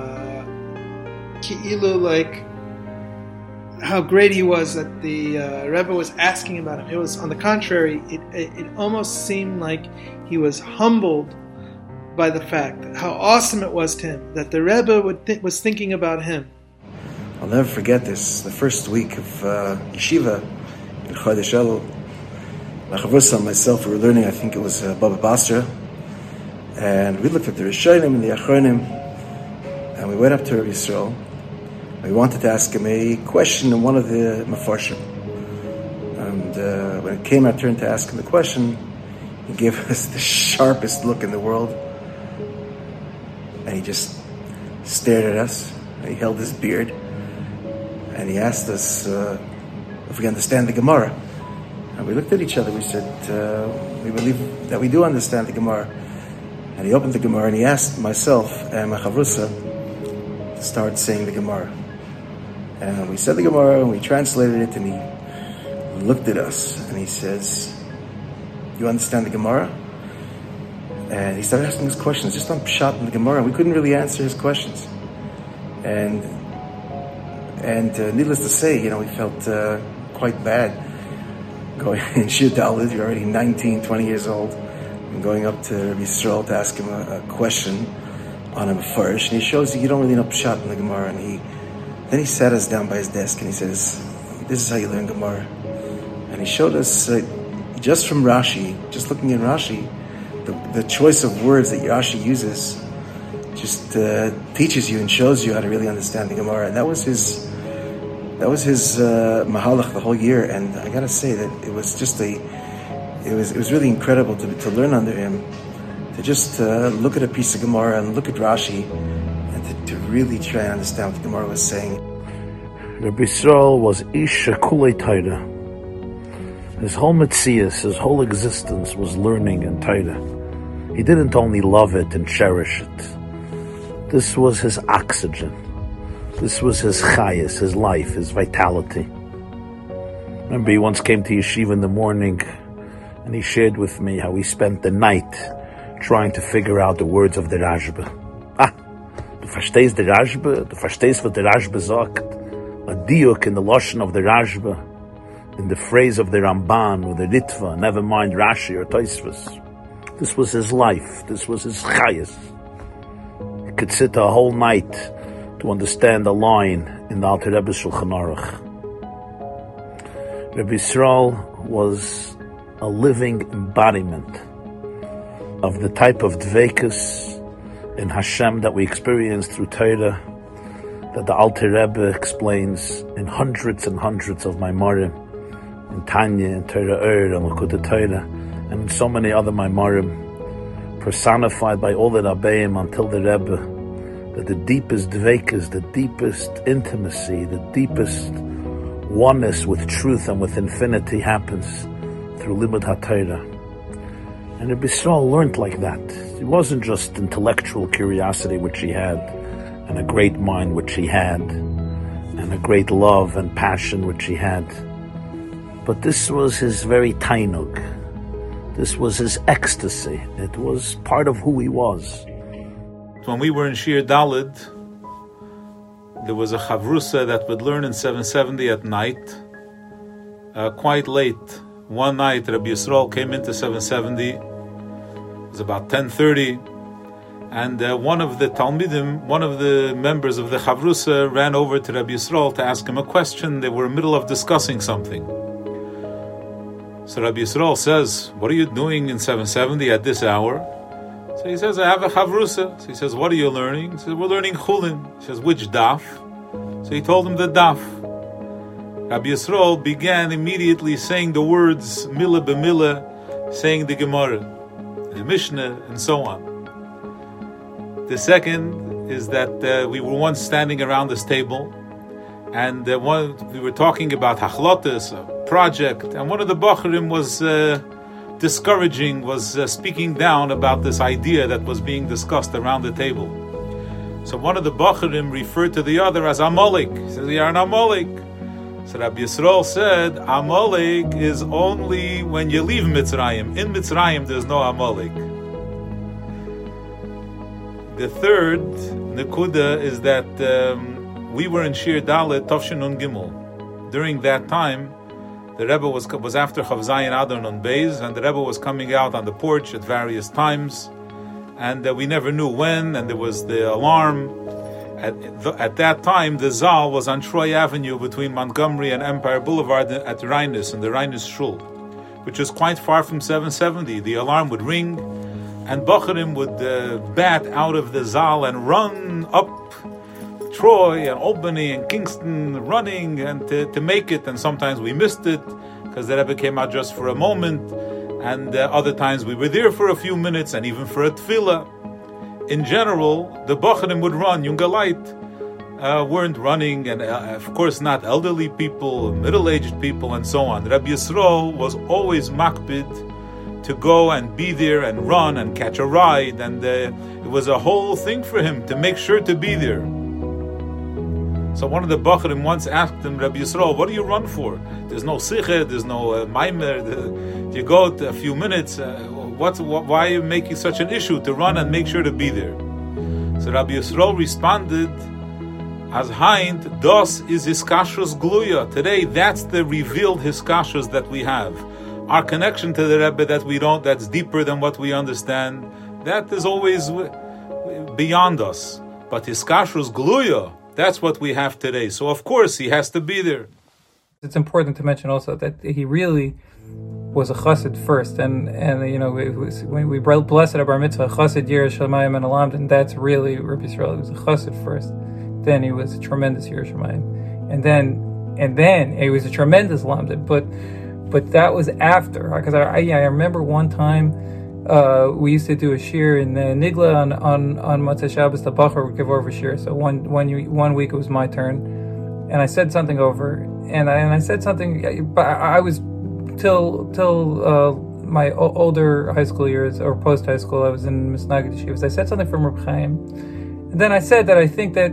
Ki'ilu, like how great he was that the Rebbe was asking about him. It was, on the contrary, it almost seemed like he was humbled by the fact how awesome it was to him that the Rebbe was thinking about him. I'll never forget this. The first week of yeshiva in Chodesh Elul, my Chavrusa and myself, we were learning, I think it was Baba Basra, and we looked at the Rishonim and the Achronim, and we went up to Rabbi Yisrael. We wanted to ask him a question in one of the Mefarshim. And when it came our turn to ask him the question, he gave us the sharpest look in the world. And he just stared at us. He held his beard. And he asked us if we understand the Gemara. And we looked at each other. We said, we believe that we do understand the Gemara. And he opened the Gemara and he asked myself and my Chavrusa to start saying the Gemara. And we said the Gemara and we translated it, and he looked at us and he says, "You understand the Gemara?" And he started asking us questions just on Pshat in the Gemara. We couldn't really answer his questions. And needless to say, we felt quite bad going in Shir Daled. You're already 19, 20 years old, and going up to Rabbi Yisrael to ask him a question on a Mefarish, and he shows you don't really know Pshat in the Gemara. And then he sat us down by his desk and he says, "This is how you learn Gemara." And he showed us just from Rashi, just looking at Rashi, the choice of words that Rashi uses just teaches you and shows you how to really understand the Gemara. And that was his mahalach the whole year. And I gotta say that it was just it was really incredible to learn under him, to just look at a piece of Gemara and look at Rashi and to really try and understand what the Gemara was saying. Rabbi Yisrael was Ish Kulei Torah. His whole metzias, his whole existence was learning and Torah. He didn't only love it and cherish it. This was his oxygen. This was his chayas, his life, his vitality. Remember, he once came to yeshiva in the morning and he shared with me how he spent the night trying to figure out the words of the Rashba. Du verstehst the Rashba? Du verstehst what the Rashba sagt? A diuk in the lashon of the Rashba, in the phrase of the Ramban or the Ritva, never mind Rashi or Tosfos. This was his life. This was his chayas. He could sit a whole night to understand a line in the Alter Rebbe's Shulchan Aruch. Rabbi Yisrael was a living embodiment of the type of dveikus in Hashem that we experience through Torah, that the Alter Rebbe explains in hundreds and hundreds of Maimarim, in Tanya, in Torah Ur, and Likkutei Torah, and in so many other Maimarim, personified by all the Rabbeim until the Rebbe, that the deepest dveikus, the deepest intimacy, the deepest oneness with truth and with infinity happens through Limud HaTorah. And Rabbi Yisrael learned like that. It wasn't just intellectual curiosity which he had, and a great mind which he had, and a great love and passion which he had. But this was his very tainug. This was his ecstasy. It was part of who he was. When we were in Shir Daled, there was a chavrusa that would learn in 770 at night, quite late. One night, Rabbi Yisrael came into 770. It was about 10:30, and one of the Talmidim, one of the members of the chavrusa, ran over to Rabbi Yisrael to ask him a question. They were in the middle of discussing something. So Rabbi Yisrael says, "What are you doing in 770 at this hour?" So he says, "I have a chavrusa." So he says, "What are you learning?" He says, "We're learning Chulin." He says, "Which daf?" So he told him the daf. Rabbi Yisrael began immediately saying the words Milah b'Milah, saying the Gemara. the Mishnah, and so on. The second is that we were once standing around this table, and we were talking about hachlotes, a project, and one of the Bachurim was discouraging, was speaking down about this idea that was being discussed around the table. So one of the Bachurim referred to the other as Amalek. He says, "You're an Amalek." So Rabbi Yisrael said, Amalek is only when you leave Mitzrayim. In Mitzrayim, there's no Amalek. The third Nekuda is that we were in Shir Dalet, Tavshin Nun Gimel. During that time, the Rebbe was after Chav Zayin Adar Nun Beis, and the Rebbe was coming out on the porch at various times, and we never knew when, and there was the alarm. At that time, the Zal was on Troy Avenue between Montgomery and Empire Boulevard at Rheinus, in the Rheinus Shul, which is quite far from 770. The alarm would ring, and Bachurim would bat out of the Zal and run up Troy and Albany and Kingston, running and to make it. And sometimes we missed it because the Rebbe came out just for a moment, and other times we were there for a few minutes and even for a tefillah. In general, the Bachurim would run. Jungalite weren't running, and of course not elderly people, middle-aged people, and so on. Rabbi Yisrael was always makpid to go and be there and run and catch a ride, and it was a whole thing for him to make sure to be there. So one of the Bachurim once asked him, Rabbi Yisrael, what do you run for? There's no sicher, there's no maimer, you go a few minutes, why are you making such an issue to run and make sure to be there? So Rabbi Yisrael responded, as Hind, das is hiskashrus gluya. Today, that's the revealed hiskashrus that we have. Our connection to the Rebbe that's deeper than what we understand, that is always beyond us. But hiskashrus gluya, that's what we have today. So of course he has to be there. It's important to mention also that he really was a chassid first, and you know, when we blessed at Bar Mitzvah, chassid Yiras Shamayim and Alamd, and that's really Rabbi Yisrael. He was a chassid first. Then he was a tremendous Yiras Shamayim, and then he was a tremendous Lamd. But that was after, because I remember one time we used to do a shir in Nigla on Motzei Shabbos. The Bachar would give over shir. So one week it was my turn, and I said something over, and I said something. But I was till my older high school years or post high school. I was in Misnagid Yeshivas. I said something from Reb Chaim, and then I said that I think that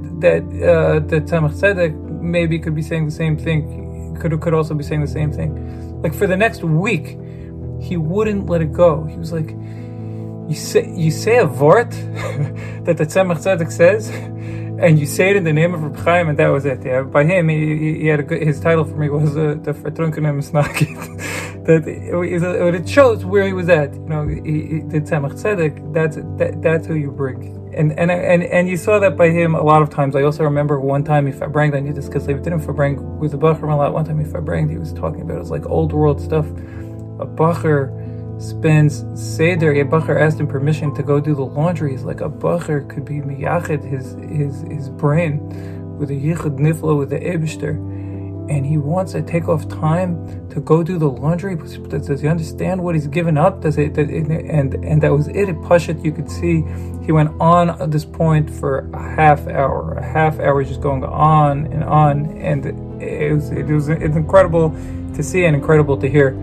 Tzemach Tzedek maybe could be saying the same thing. Could also be saying the same thing. Like for the next week, he wouldn't let it go. He was like, you say a vort that the Tzemach Tzedek says, and you say it in the name of Reb Chaim, and that was it. Yeah, by him, he had his title for me was the Vertrunkenem Misnagid. That it shows where he was at. You know, the Tzemach Tzedek. That's who you bring. And you saw that by him a lot of times. I also remember one time he farbranged. I knew this because they didn't farbrang with the Bachurim a lot. One time he farbranged, he was talking about it was like old world stuff. A Bachur spends Seder. A Bachur asked him permission to go do the laundry. He's like, a Bachur could be miyachid his brain with a yichud niflo with the Eibishter, and he wants to take off time to go do the laundry. Does he understand what he's given up? And that was it. At Pashut, you could see he went on at this point for a half hour, just going on, and it's incredible to see and incredible to hear.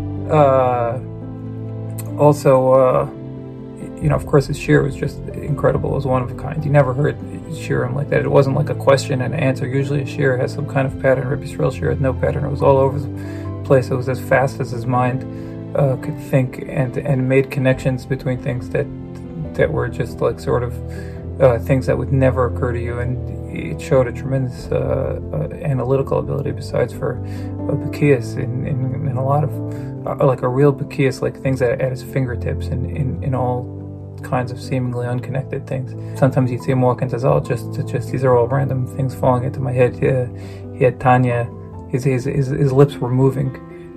You know, of course, his shir was just incredible. It was one of a kind. You never heard shirim like that. It wasn't like a question and answer. Usually a shir has some kind of pattern. Rabbi Yisrael shir had no pattern. It was all over the place. It was as fast as his mind could think, and made connections between things that were just like sort of things that would never occur to you. And it showed a tremendous analytical ability, besides for a Bekias in a lot of like a real Bekias, like things at his fingertips in all kinds of seemingly unconnected things. Sometimes you'd see him walk into Zal, just these are all random things falling into my head. He had Tanya, his lips were moving.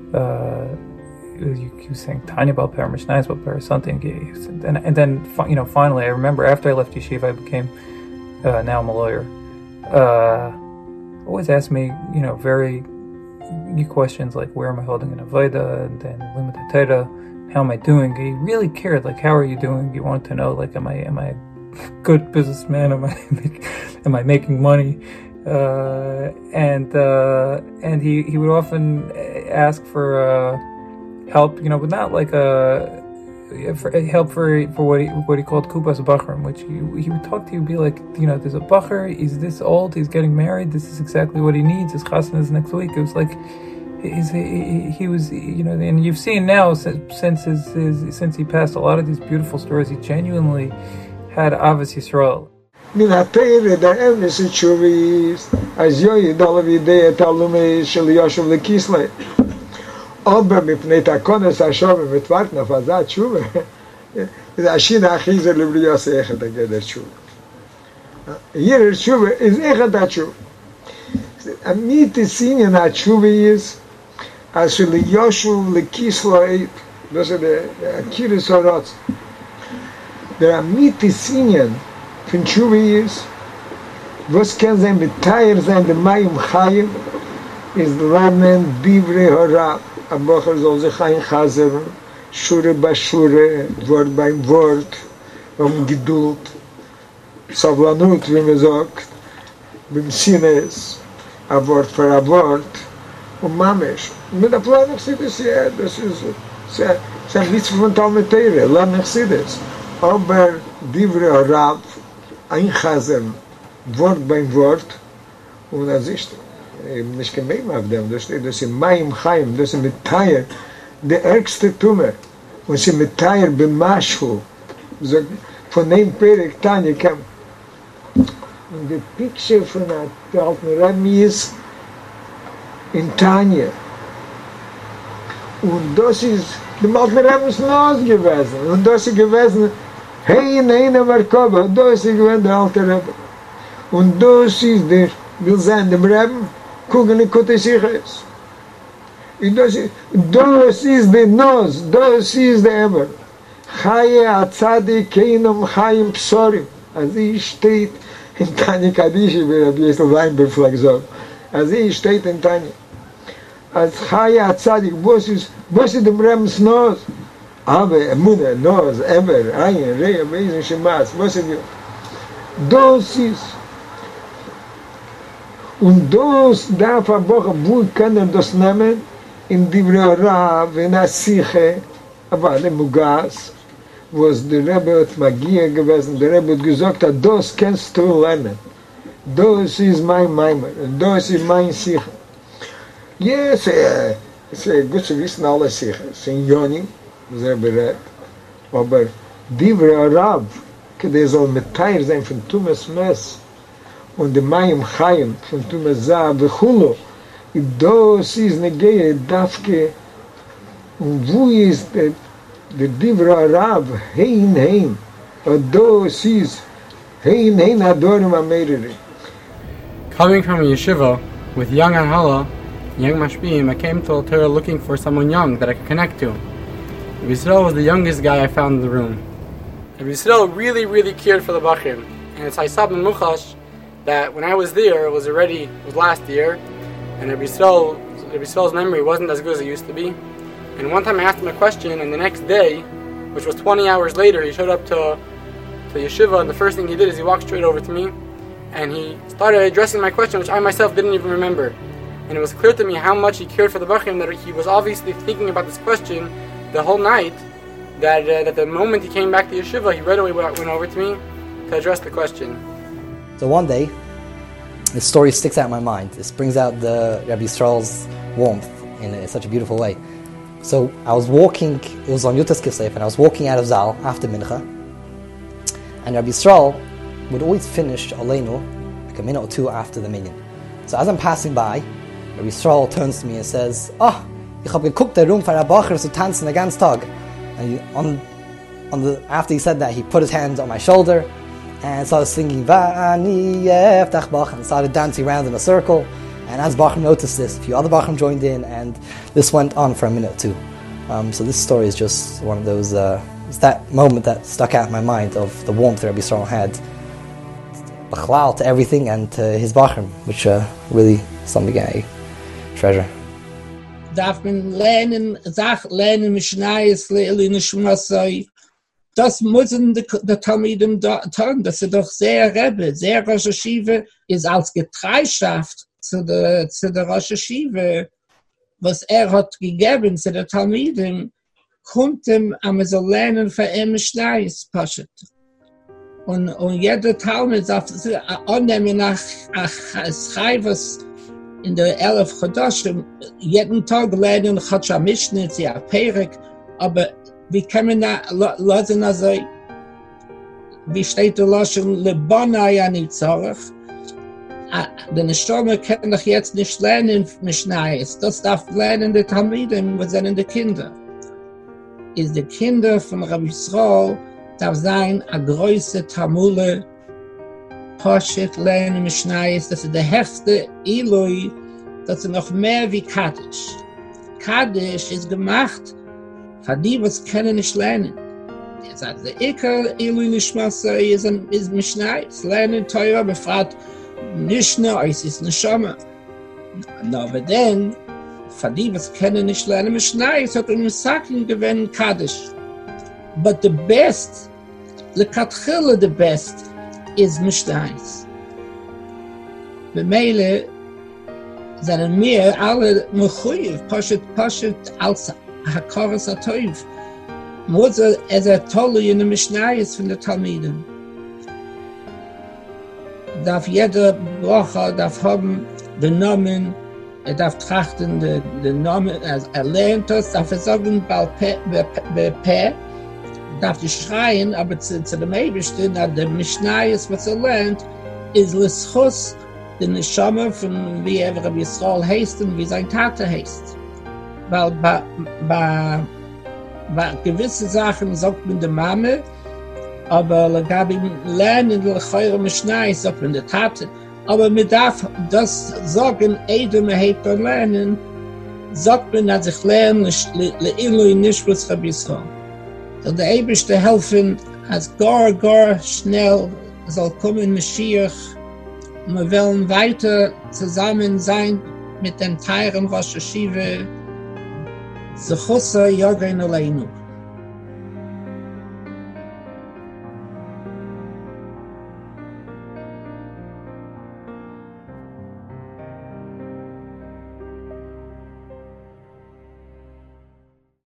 He was saying Tanya Balper, Mishnayos Balper, something. And then finally, I remember after I left yeshiva, I became now I'm a lawyer. Always asked me, very questions like where am I holding an avoda, and then limited Torah, how am I doing? He really cared, like, how are you doing? He wanted to know, like, am I a good businessman? Am I making money? And he would often ask for help, but not like help for what he called kupas bachrim, which he would talk to you, be like, there's a bacher, he's this old, he's getting married, this is exactly what he needs, his chassan is next week. It was like he was, and you've seen now since he passed a lot of these beautiful stories. He genuinely had Avos Yisrael. מן התאיר דאמנס תשוביס אז ידע לבידי את הלומי של יושב לקיסלי aber מפני תקונס השווה מתוות נפזת תשובה זה השין הכי זה לבריאס אחד הגדר תשובה hier תשובה is אחד התשובה אמיתי סינין התשובה is als של יושב לקיסלי das ist der Akiris Horotz der אמיתי סינין von Tshuva ist, was kann sein mit Teir sein, der Mayim Chayim, ist lernen Divrei Hora, a Bocher soll sich einchasern, Shure bei Shure, Wort beim Wort, Geduld, Savlanut, wie man sagt, beim Sines, a Wort für a Wort, und Mamesh. Mit der Planung sieht es ja, das ist ein Witz von Talmud Teire, lernen sieht es. Aber Divrei Hora, einchasen, Wort beim Wort, und das ist eben nicht gemein auf dem, das ist in Mayim Chaim, das ist mit Teir, der ärgste Tumme, und sie mit Teir bemaschu, von dem Perek Tanya kam, und die Picture von der alten Rebbe ist in Tanya, und das ist, dem alten Rebbe ist los gewesen, und das ist gewesen, hey, nein, aber Koba, das ist gewesen der alte Rebbe. Und das ist der, will sein, dem Rebbe, gucken, ich konnte sich es. Das ist der Nos, das ist der Eber. Chaye Atzadi Keinam Chayim Psorim. Also ich steht in Tanya Kaddishi, wie Rabbi Yisrael Weinberg sagt. Also ich steht in Tanya. Als Chaye Atzadi, was ist dem Rebbe's Nos? Aber Emune, Nos, Eber, Ayin, Reya, Beisen, Shemas, was ist das ist. Und das darf eine Woche, wo können das nehmen? In Divrei Rav, in Asiche, aber alle Mugas, wo es der Rebbe hat Magia gewesen, der Rebbe hat gesagt, das kannst du lernen. Das ist mein Maimer, das ist mein Siche. Ja, es ist gut zu wissen, alle Siche. Es sind Joni, sehr bereit. Aber Divrei Rav, der soll mit Teil sein von Tumas Mess und dem Mayim Chaim von Tumas Zah Bechulu. Das ist eine Gehe, Dafke. Und wo ist der Divrei Rav? Hein. Und das ist Hein Adorim Ameriri. Coming from a yeshiva with young Ahala, young Mashpim, I came to Altura looking for someone young that I could connect to. Rabbi Yisrael was the youngest guy I found in the room. Rabbi Yisrael really cared for the Bachrim. And it's Haisab and Muchash that when I was there, it was last year, and Rabbi Yisrael's memory wasn't as good as it used to be. And one time I asked him a question, and the next day, which was 20 hours later, he showed up to yeshiva, and the first thing he did is he walked straight over to me, and he started addressing my question, which I myself didn't even remember. And it was clear to me how much he cared for the Bachrim, that he was obviously thinking about this question the whole night, that the moment he came back to yeshiva, he right away went over to me to address the question. So one day, this story sticks out in my mind. This brings out the Rabbi Yisrael's warmth in such a beautiful way. So I was walking, it was on Yutas Kislev, and I was walking out of Zal after Mincha, and Rabbi Yisrael would always finish Aleinu like a minute or two after the minyan. So as I'm passing by, Rabbi Yisrael turns to me and says, ich habe geguckt der Room für der Bacher zu tanzen den ganzen Tag. And after he said that, he put his hands on my shoulder and started singing Va'ani Yeftach Bach and started dancing around in a circle. And as Bachram noticed this, a few other Bachram joined in, and this went on for a minute or two. So this story is just one of those, it's that moment that stuck out in my mind of the warmth that Rabbi Yisrael had. B'chlal to everything and to his Bachram, which really something I treasure. darf man lernen, lernen Mishnayos Le'ili Nishmasai. Das müssen die Talmidim tun. Das ist doch sehr Rebbe, sehr Rosh Hashiva, ist als Getreischaft zu der Rosh Hashiva, was hat gegeben zu der Talmidim, konnte man so lernen für ihn Mishnayos Pashat. Und jeder Talmud darf annehmen nach Schreibers in der 11 Chodashim, jeden Tag lernen, Chodsha Mishnah, ja Perek, aber wie kann man da lassen, also, wie steht der Loschen, Lebona ja nicht zorach, der Neshama kann doch jetzt nicht lernen, Mishnayos, das darf lernen die Talmidim, was sind die Kinder. Ist die Kinder von Rabbi Yisrael, darf sein a große Tamule, Poshet lernen Mishnayos, das ist der höchste Ilui, das ist noch mehr wie Kaddish. Kaddish ist gemacht, für die, was können nicht lernen. Er sagt, der Iker Ilui Nishmasai ist Mishnayos, lernen Teure, befragt Nishna, es ist Neshama. Aber dann, für die, was können nicht lernen Mishnayos, hat Saken gewinnen Kaddish. But the best, the best is Mishnayos. B'meile sind mir alle mechuyev, Pashet als Hakaras HaTov. Mozer tolli in the Mishnayos von der Talmidim. Darf jeder Bracha darf haben den Namen, darf trachten den Namen, lernt das, darf sagen, Bepeh, darf ich schreien, aber zu dem Eibischten, der Mishnayos, was lernt, ist L'schus, den Neshama von wie Rabbi Yisrael heißt und wie sein Tate heißt. Weil bei gewisse Sachen sagt man der Mame, aber legabi lernen l'chayre Mishnayos sagt man der Tate. Aber man darf das sagen, Eidem erhebt und lernen, sagt man, dass ich lerne, le'ilui nishvus Rabbi Yisrael. So der Eibischte helfen, als gar schnell soll kommen Mashiach. Wir wollen weiter zusammen sein mit dem Teiren Rosh Hashiva. Zechusa Yogein Aleinu.